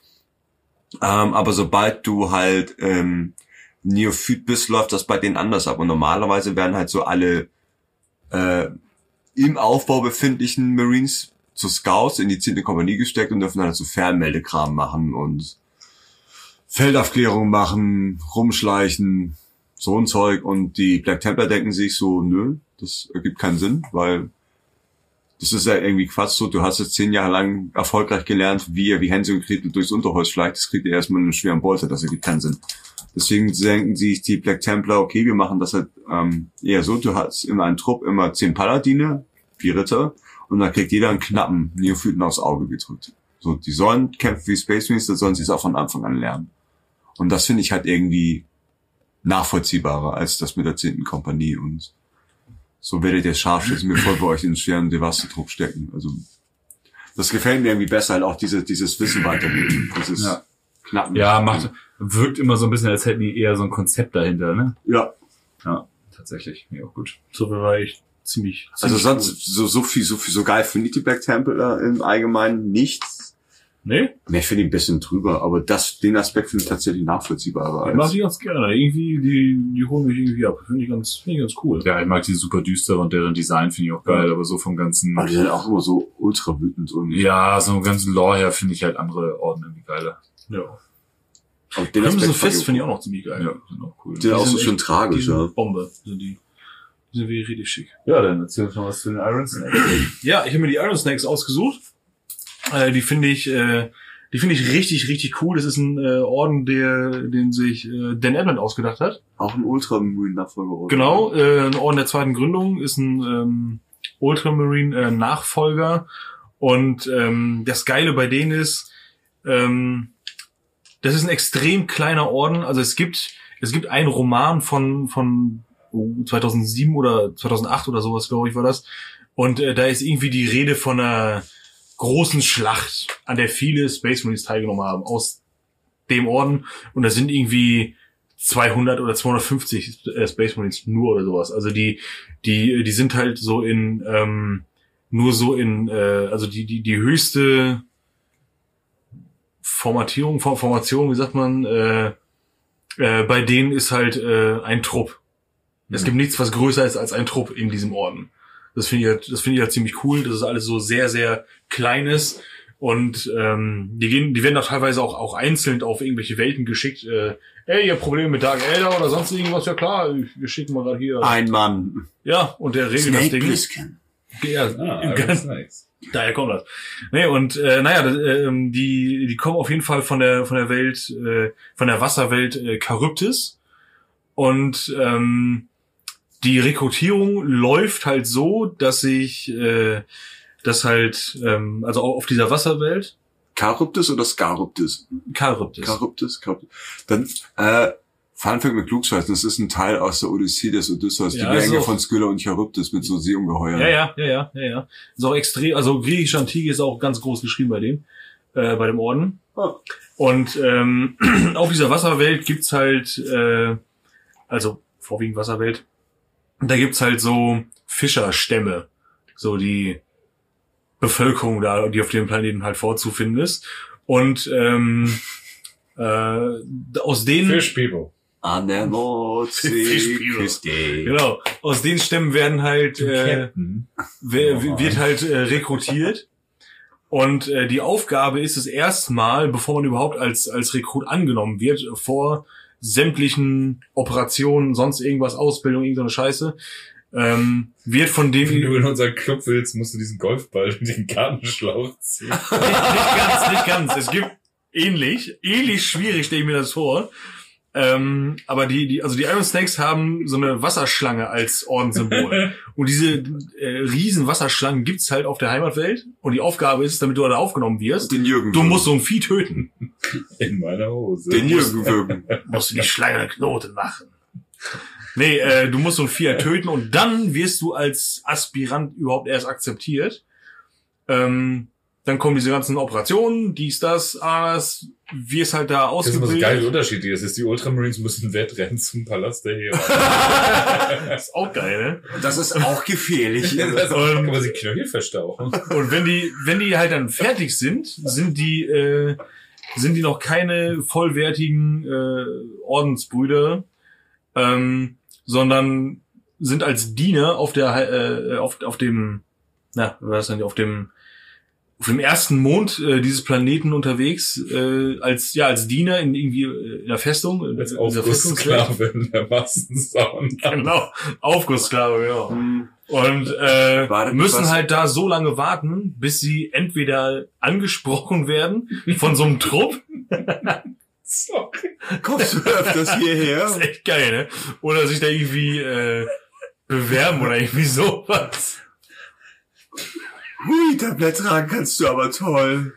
Ähm, aber sobald du halt ähm, Neophyt bist, läuft das bei denen anders ab. Und normalerweise werden halt so alle äh, im Aufbau befindlichen Marines zu Scouts in die zehnte Kompanie gesteckt und dürfen dann halt so Fernmeldekram machen und Feldaufklärung machen, rumschleichen, so ein Zeug. Und die Black Templar denken sich so, nö, das ergibt keinen Sinn, weil das ist ja irgendwie Quatsch. So, du hast jetzt zehn Jahre lang erfolgreich gelernt, wie ihr wie Hänsel und Gretel durchs Unterholz schleicht. Das kriegt ihr erstmal einen schweren Bolter, das ergibt keinen Sinn. Deswegen denken sich die Black Templar, okay, wir machen das halt ähm, eher so, du hast immer einen Trupp, immer zehn Paladine, vier Ritter, und dann kriegt jeder einen knappen Neophyten aufs Auge gedrückt. So, die sollen kämpfen wie Space Marines, da sollen sie es auch von Anfang an lernen. Und das finde ich halt irgendwie nachvollziehbarer als das mit der zehnten Kompanie. Und so werdet ihr Scharfschützen mir voll bei euch in den schweren Devastedruck stecken. Also das gefällt mir irgendwie besser, halt auch diese, dieses Wissen weitergeben. Dieses Ja. Knappen. Ja, macht, wirkt immer so ein bisschen, als hätten die eher so ein Konzept dahinter, ne? Ja. Ja, tatsächlich. Ja, gut. So war ich ziemlich, Also ziemlich sonst so, so viel, so viel, so geil finde ich die Black Templar im Allgemeinen nicht. Nee? Ne, ich finde ihn ein bisschen drüber, aber das, den Aspekt finde ich tatsächlich nachvollziehbarer. Die mag Als, ich ganz gerne. Irgendwie, die, die holen mich irgendwie ab. Finde ich ganz, finde ich ganz cool. Ja, ich mag die super düster und deren Design finde ich auch geil, aber so vom ganzen, aber die sind auch immer so ultra wütend und ja, so vom ganzen Lore her finde ich halt andere Orden irgendwie geiler. Ja. aber den Crimson Aspekt Fist finde ich auch noch ziemlich geil. Ja, sind auch cool. Die sind auch so sind schön echt- tragisch, Die sind ja. Bombe. Sind die. Die sind wirklich richtig schick. Ja, dann erzähl uns noch was zu den Iron Snakes. Ja, ich habe mir die Iron Snakes ausgesucht. Äh, die finde ich, äh, Die finde ich richtig, richtig cool. Das ist ein äh, Orden, der, den sich äh, Dan Edmund ausgedacht hat. Auch ein Ultramarine-Nachfolger. Genau, äh, ein Orden der zweiten Gründung ist ein ähm, Ultramarine-Nachfolger. Und ähm, das Geile bei denen ist, ähm, das ist ein extrem kleiner Orden. Also es gibt es gibt einen Roman von von zweitausendsieben oder zweitausendacht oder sowas, glaube ich, war das. Und äh, da ist irgendwie die Rede von einer großen Schlacht, an der viele Space Marines teilgenommen haben, aus dem Orden. Und da sind irgendwie zweihundert oder zweihundertfünfzig äh, Space Marines nur oder sowas. Also die die die sind halt so in ähm, nur so in äh, also die die die höchste Formatierung Formation, wie sagt man, äh, äh, bei denen ist halt äh, ein Trupp. Es gibt nichts, was größer ist als ein Trupp in diesem Orden. Das finde ich halt, das finde ich halt ziemlich cool. Das ist alles so sehr, sehr Kleines. Und ähm, die gehen, die werden auch teilweise auch auch einzeln auf irgendwelche Welten geschickt. Äh, ey, ihr habt Probleme mit Dark Elder oder sonst irgendwas? Ja klar, wir schicken mal gerade hier. Ein Mann. Ja, und der regelt das Ding. Plissken. Ja, Ah, ganz, nice. daher kommt das. Nee, und äh, naja, das, äh, die die kommen auf jeden Fall von der von der Welt, äh, von der Wasserwelt äh, Charybdis. Und ähm, die Rekrutierung läuft halt so, dass ich, äh, dass halt, ähm, also auf dieser Wasserwelt. Charybdis oder Skarybdis? Charybdis. Charybdis, Charybdis. Dann, äh, Funfact mit Klugscheißen, das ist ein Teil aus der Odyssee des Odysseus, Ja, die Gänge also- von Skylla und Charybdis mit so Seeungeheuern. Ja, ja, ja, ja, ja, ja. Ist auch extrem, also griechisch Antike ist auch ganz groß geschrieben bei denen, äh, bei dem Orden. Ah. Und ähm, auf dieser Wasserwelt gibt's halt, äh, also vorwiegend Wasserwelt, da gibt's halt so Fischerstämme, so die Bevölkerung da, die auf dem Planeten halt vorzufinden ist. Und ähm, äh, aus denen Fish People. An der Nordseeküste. genau, aus den Stämmen werden halt äh, Captain. wer, Oh, wird halt äh, rekrutiert. Und äh, die Aufgabe ist es erstmal, bevor man überhaupt als als Rekrut angenommen wird, vor sämtlichen Operationen, sonst irgendwas, Ausbildung, irgendeine Scheiße, ähm, wird von Wenn denen du in unseren Club willst, musst du diesen Golfball in den Gartenschlauch ziehen. nicht, nicht ganz, nicht ganz. Es gibt ähnlich, ähnlich schwierig stelle ich mir das vor. Ähm, aber die, die, also die Iron Snakes haben so eine Wasserschlange als Ordenssymbol. Und diese äh, riesen Wasserschlangen gibt's halt auf der Heimatwelt. Und die Aufgabe ist, damit du da aufgenommen wirst, Den Jürgen. du musst so ein Vieh töten. In meiner Hose. Den Jürgen würgen. Musst du die Schlange Knoten machen. Nee, äh, du musst so ein Vieh halt töten und dann wirst du als Aspirant überhaupt erst akzeptiert. Ähm, dann kommen diese ganzen Operationen, dies, das, das, wirst halt da Das ist immer so ausgebildet. geil unterschiedlich. Das ist, die Ultramarines müssen wettrennen zum Palast der Heere. Das ist auch geil, ne? Das ist auch gefährlich. Das kann man sich Knöchel verstauchen. Und wenn die, wenn die halt dann fertig sind, sind die, äh, sind die noch keine vollwertigen äh, Ordensbrüder, ähm, sondern sind als Diener auf der, äh, auf, auf dem, na, was denn, auf dem, auf dem ersten Mond äh, dieses Planeten unterwegs, äh, als ja als Diener in irgendwie äh, in der Festung, in Als dieser Festungswelt. Aufgusssklave in der Massensauna. Genau, Aufgusssklave, genau. Und äh, War das müssen was- halt da so lange warten, bis sie entweder angesprochen werden von so einem Trupp, Sorry. Kommst du öfters hierher? das ist echt geil, ne? Oder sich da irgendwie äh, bewerben oder irgendwie sowas. Hui, Tablett tragen kannst du aber toll.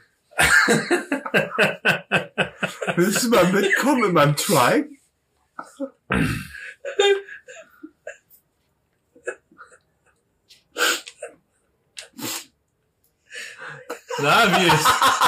Willst du mal mitkommen in meinem Tribe? Na, wie ist?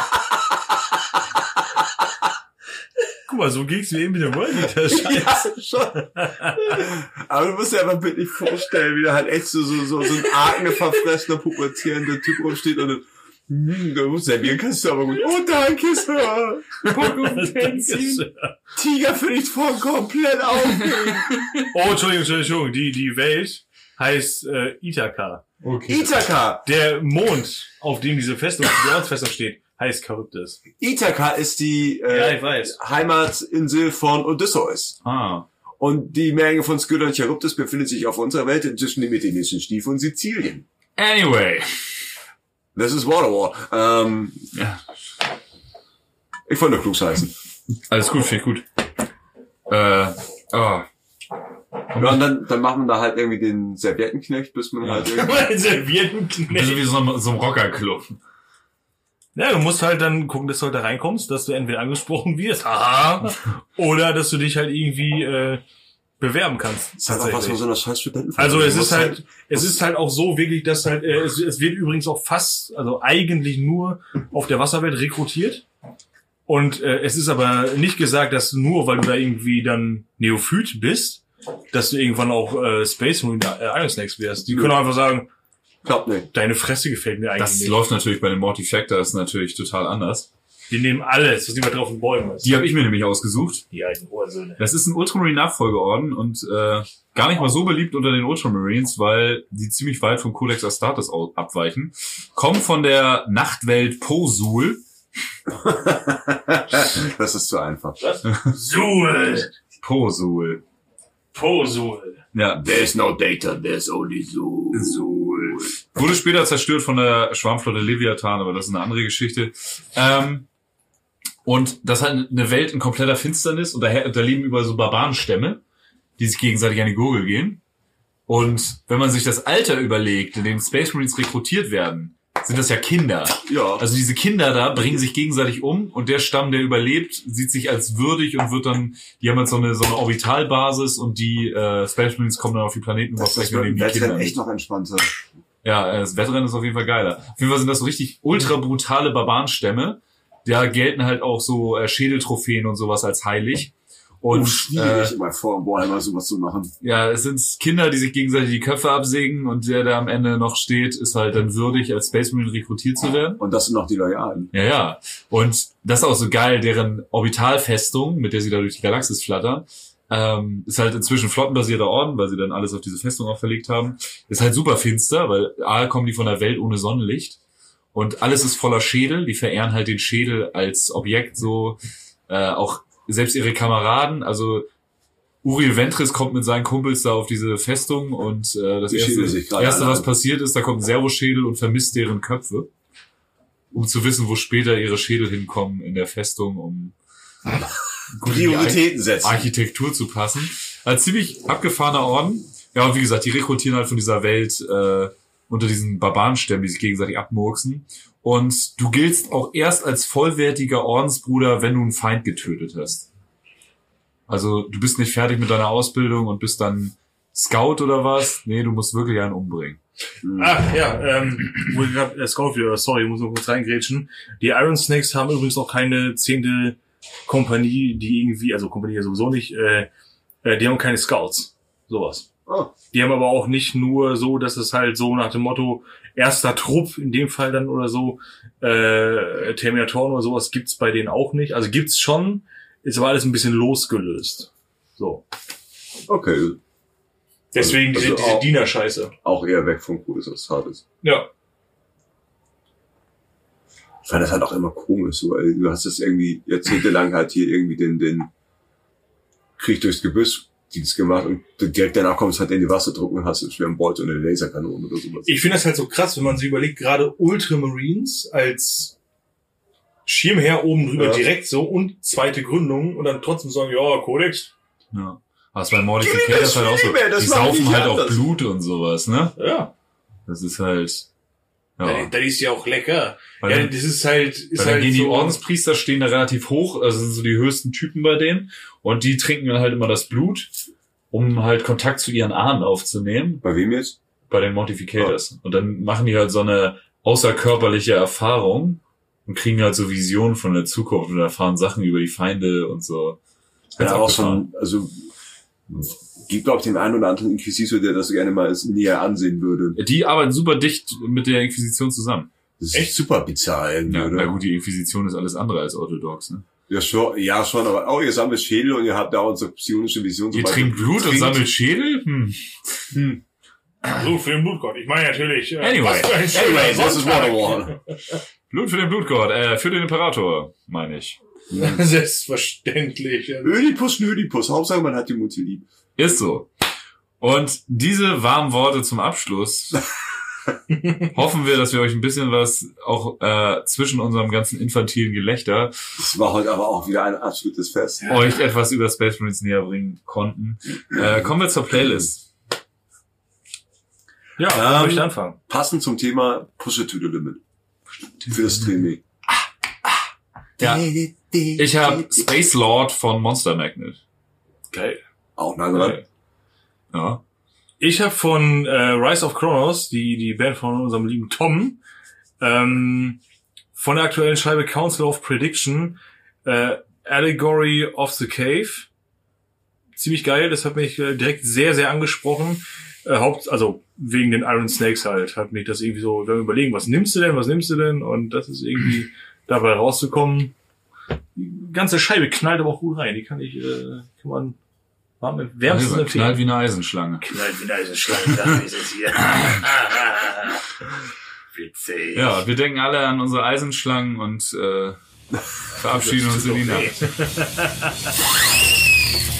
Guck mal, so ging's mir eben mit dem World Eater Scheiß. schon. Aber du musst dir einfach bildlich vorstellen, wie da halt echt so, so, so, so ein akne verfressener, pubertierender Typ rumsteht und hm, du musst servieren kannst du aber gut. Oh, danke, Sir. Tiger finde ich voll komplett aufregend. Oh, Entschuldigung, Entschuldigung, die, die Welt heißt äh, Ithaka. Okay. Ithaka. Der Mond, auf dem diese Festung, die Ortsfestung steht, heißt Charybdis. Ithaka ist die äh, weiß. Heimatinsel von Odysseus. Ah. Und die Menge von Skylla und Charybdis befindet sich auf unserer Welt zwischen dem italienischen Stiefel und Sizilien. Anyway. Das ist Waterwall. Ähm, Ja. Ich wollte nur klug heißen. Alles gut, viel gut. Äh, oh. Ja, und dann, dann macht man da halt irgendwie den Serviettenknecht, bis man halt irgendwie... Serviettenknecht. Das ist wie so ein, so ein Rockerclub. Ja, du musst halt dann gucken, dass du halt da reinkommst, dass du entweder angesprochen wirst, aha, oder dass du dich halt irgendwie äh, bewerben kannst. Das ist halt auch was von so einer scheiß Studenten. Also es ist halt, es ist halt auch so wirklich, dass halt, äh, es, es wird übrigens auch fast, also eigentlich nur auf der Wasserwelt rekrutiert. Und äh, es ist aber nicht gesagt, dass nur, weil du da irgendwie dann Neophyt bist, dass du irgendwann auch äh, Space Marine äh, Iron Snakes wärst. Die können auch einfach sagen, Glaub nicht. deine Fresse gefällt mir eigentlich Das nicht. läuft natürlich bei den Mortifactors natürlich total anders. Die nehmen alles, was die drauf in Bäumen ist. Die habe ich mir nämlich ausgesucht. Die alten Ursöhne. Das ist ein Ultramarine-Nachfolgeorden und äh, gar nicht mal so beliebt unter den Ultramarines, weil die ziemlich weit vom Codex Astartes au- abweichen. Kommen von der Nachtwelt Posul. Das ist zu einfach. Suhl! Posul. Posul. Ja. There's no data, there's only Zool. Zool. Wurde später zerstört von der Schwarmflotte Leviathan, aber das ist eine andere Geschichte. Ähm, und das ist halt eine Welt in kompletter Finsternis und da, da leben über so Barbarenstämme, die sich gegenseitig an die Gurgel gehen. Und wenn man sich das Alter überlegt, in dem Space Marines rekrutiert werden, sind das ja Kinder. Ja. Also diese Kinder da bringen sich gegenseitig um und der Stamm, der überlebt, sieht sich als würdig und wird dann, die haben jetzt so eine, so eine Orbitalbasis und die äh, Space Marines kommen dann auf die Planeten Das ist und nehmen die beim Kinder Wettrennen mit. echt noch entspannter. Ja, äh, das Wettrennen ist auf jeden Fall geiler. Auf jeden Fall sind das so richtig ultra brutale Barbarenstämme. Da gelten halt auch so äh, Schädeltrophäen und sowas als heilig. Und Und schwierig, äh, immer vor Warhammer sowas zu machen. ja, es sind Kinder, die sich gegenseitig die Köpfe absägen und der, der am Ende noch steht, ist halt dann würdig, als Space Marine rekrutiert zu werden. Und das sind noch die Loyalen. Ja, ja. Und das ist auch so geil, deren Orbitalfestung, mit der sie da durch die Galaxis flattern, ähm, ist halt inzwischen flottenbasierter Orden, weil sie dann alles auf diese Festung auch verlegt haben. Ist halt super finster, weil A, kommen die von der Welt ohne Sonnenlicht und alles ist voller Schädel. Die verehren halt den Schädel als Objekt so, äh, auch selbst ihre Kameraden, also Uriel Ventris kommt mit seinen Kumpels da auf diese Festung und äh, das Die erste, schädeln sich gerade erste alle was an. passiert ist, da kommt ein Servoschädel und vermisst deren Köpfe, um zu wissen, wo später ihre Schädel hinkommen in der Festung, um gut in die Prioritäten setzen. Architektur zu passen. Ein ziemlich abgefahrener Orden. Ja, und wie gesagt, die rekrutieren halt von dieser Welt äh, unter diesen Barbarenstämmen, die sich gegenseitig abmurksen. Und du giltst auch erst als vollwertiger Ordensbruder, wenn du einen Feind getötet hast. Also du bist nicht fertig mit deiner Ausbildung und bist dann Scout oder was. Nee, du musst wirklich einen umbringen. Ach ja, ähm, wo ich grad, äh, Scout wieder, sorry, ich muss noch kurz reingrätschen. Die Iron Snakes haben übrigens auch keine zehnte Kompanie, die irgendwie, also Kompanie ja sowieso nicht, äh, äh, die haben keine Scouts. Sowas. Oh. Die haben aber auch nicht nur so, dass es halt so nach dem Motto, erster Trupp in dem Fall dann oder so, äh, Terminatoren oder sowas gibt's bei denen auch nicht. Also gibt's schon, ist aber alles ein bisschen losgelöst. So. Okay. Deswegen Also diese, diese auch- Diener-Scheiße. Auch eher weg vom Codex Astartes. Ja. Ich fand das halt auch immer komisch, so, weil du hast das irgendwie jahrzehntelang halt hier irgendwie den, den Krieg durchs Gebüsch Dienst gemacht und direkt danach kommst halt in die Wasserdruck und hast einen schweren Bolt und eine Laserkanone oder sowas. Ich finde das halt so krass, wenn man sich überlegt, gerade Ultramarines als Schirmherr oben drüber Ja. direkt so und zweite Gründung und dann trotzdem sagen, ja, Codex. Ja. Was bei Mortificator ist halt auch so. Liebe, das Die macht saufen nicht halt auch anders. Blut und sowas, ne? Ja. Das ist halt, ja. Das ist ja auch lecker. Weil Ja, dann- das ist halt, ist Weil dann halt gehen die so, Ordenspriester, stehen da relativ hoch, also sind so die höchsten Typen bei denen. Und die trinken dann halt immer das Blut, um halt Kontakt zu ihren Ahnen aufzunehmen, Bei wem jetzt? bei den Mortificators. Und dann machen die halt so eine außerkörperliche Erfahrung und kriegen halt so Visionen von der Zukunft und erfahren Sachen über die Feinde und so. Ganz Ja, auch abgefahren. schon, also, gibt glaube ich den einen oder anderen Inquisitor, der das gerne mal näher ansehen würde. Die arbeiten super dicht mit der Inquisition zusammen. Das ist Echt? super bizarr irgendwie, Ja, oder? na gut, die Inquisition ist alles andere als orthodox, ne? Ja, schon, ja, schon, aber, oh, ihr sammelt Schädel und ihr habt dauernd so psionische Visionen. Ihr sobald trinkt ihr Blut und trinkt. sammelt Schädel? Hm. so für den Blutgott. Ich meine natürlich, äh, Anyway. was für ein schöner Anyway, das ist Sonntag. Waterwall. Blut für den Blutgott, äh, für den Imperator, meine ich. Selbstverständlich. Ödipus, Nödipus. Hauptsache, man hat die Mutti lieb. Ist so. Und diese warmen Worte zum Abschluss hoffen wir, dass wir euch ein bisschen was auch äh, zwischen unserem ganzen infantilen Gelächter Das war heute aber auch wieder ein absolutes Fest. euch etwas über Space Marines näher bringen konnten. Äh, kommen wir zur Playlist. Ja, Ähm, ähm, möchte anfangen. Passend zum Thema Push it to the limit. Für das Training. Ja, ich habe Space Lord von Monster Magnet. Geil. Auch nah dran. Ja. Ich habe von äh, Rise of Chronos, die die Band von unserem lieben Tom, ähm, von der aktuellen Scheibe Council of Prediction, äh, Allegory of the Cave. Ziemlich geil, das hat mich äh, direkt sehr, sehr angesprochen. Äh, Haupt, also wegen den Iron Snakes halt, hat mich das irgendwie so, wenn wir überlegen, was nimmst du denn, was nimmst du denn? Und das ist irgendwie dabei rauszukommen. Die ganze Scheibe knallt aber auch gut rein. Die kann ich, äh, kann man warm mit wärmstens Also, empfehlen. knallt wie eine Eisenschlange. Knallt wie eine Schlange, das ist es hier. Witzig. Ja, wir denken alle an unsere Eisenschlangen und äh, verabschieden uns in die Nacht.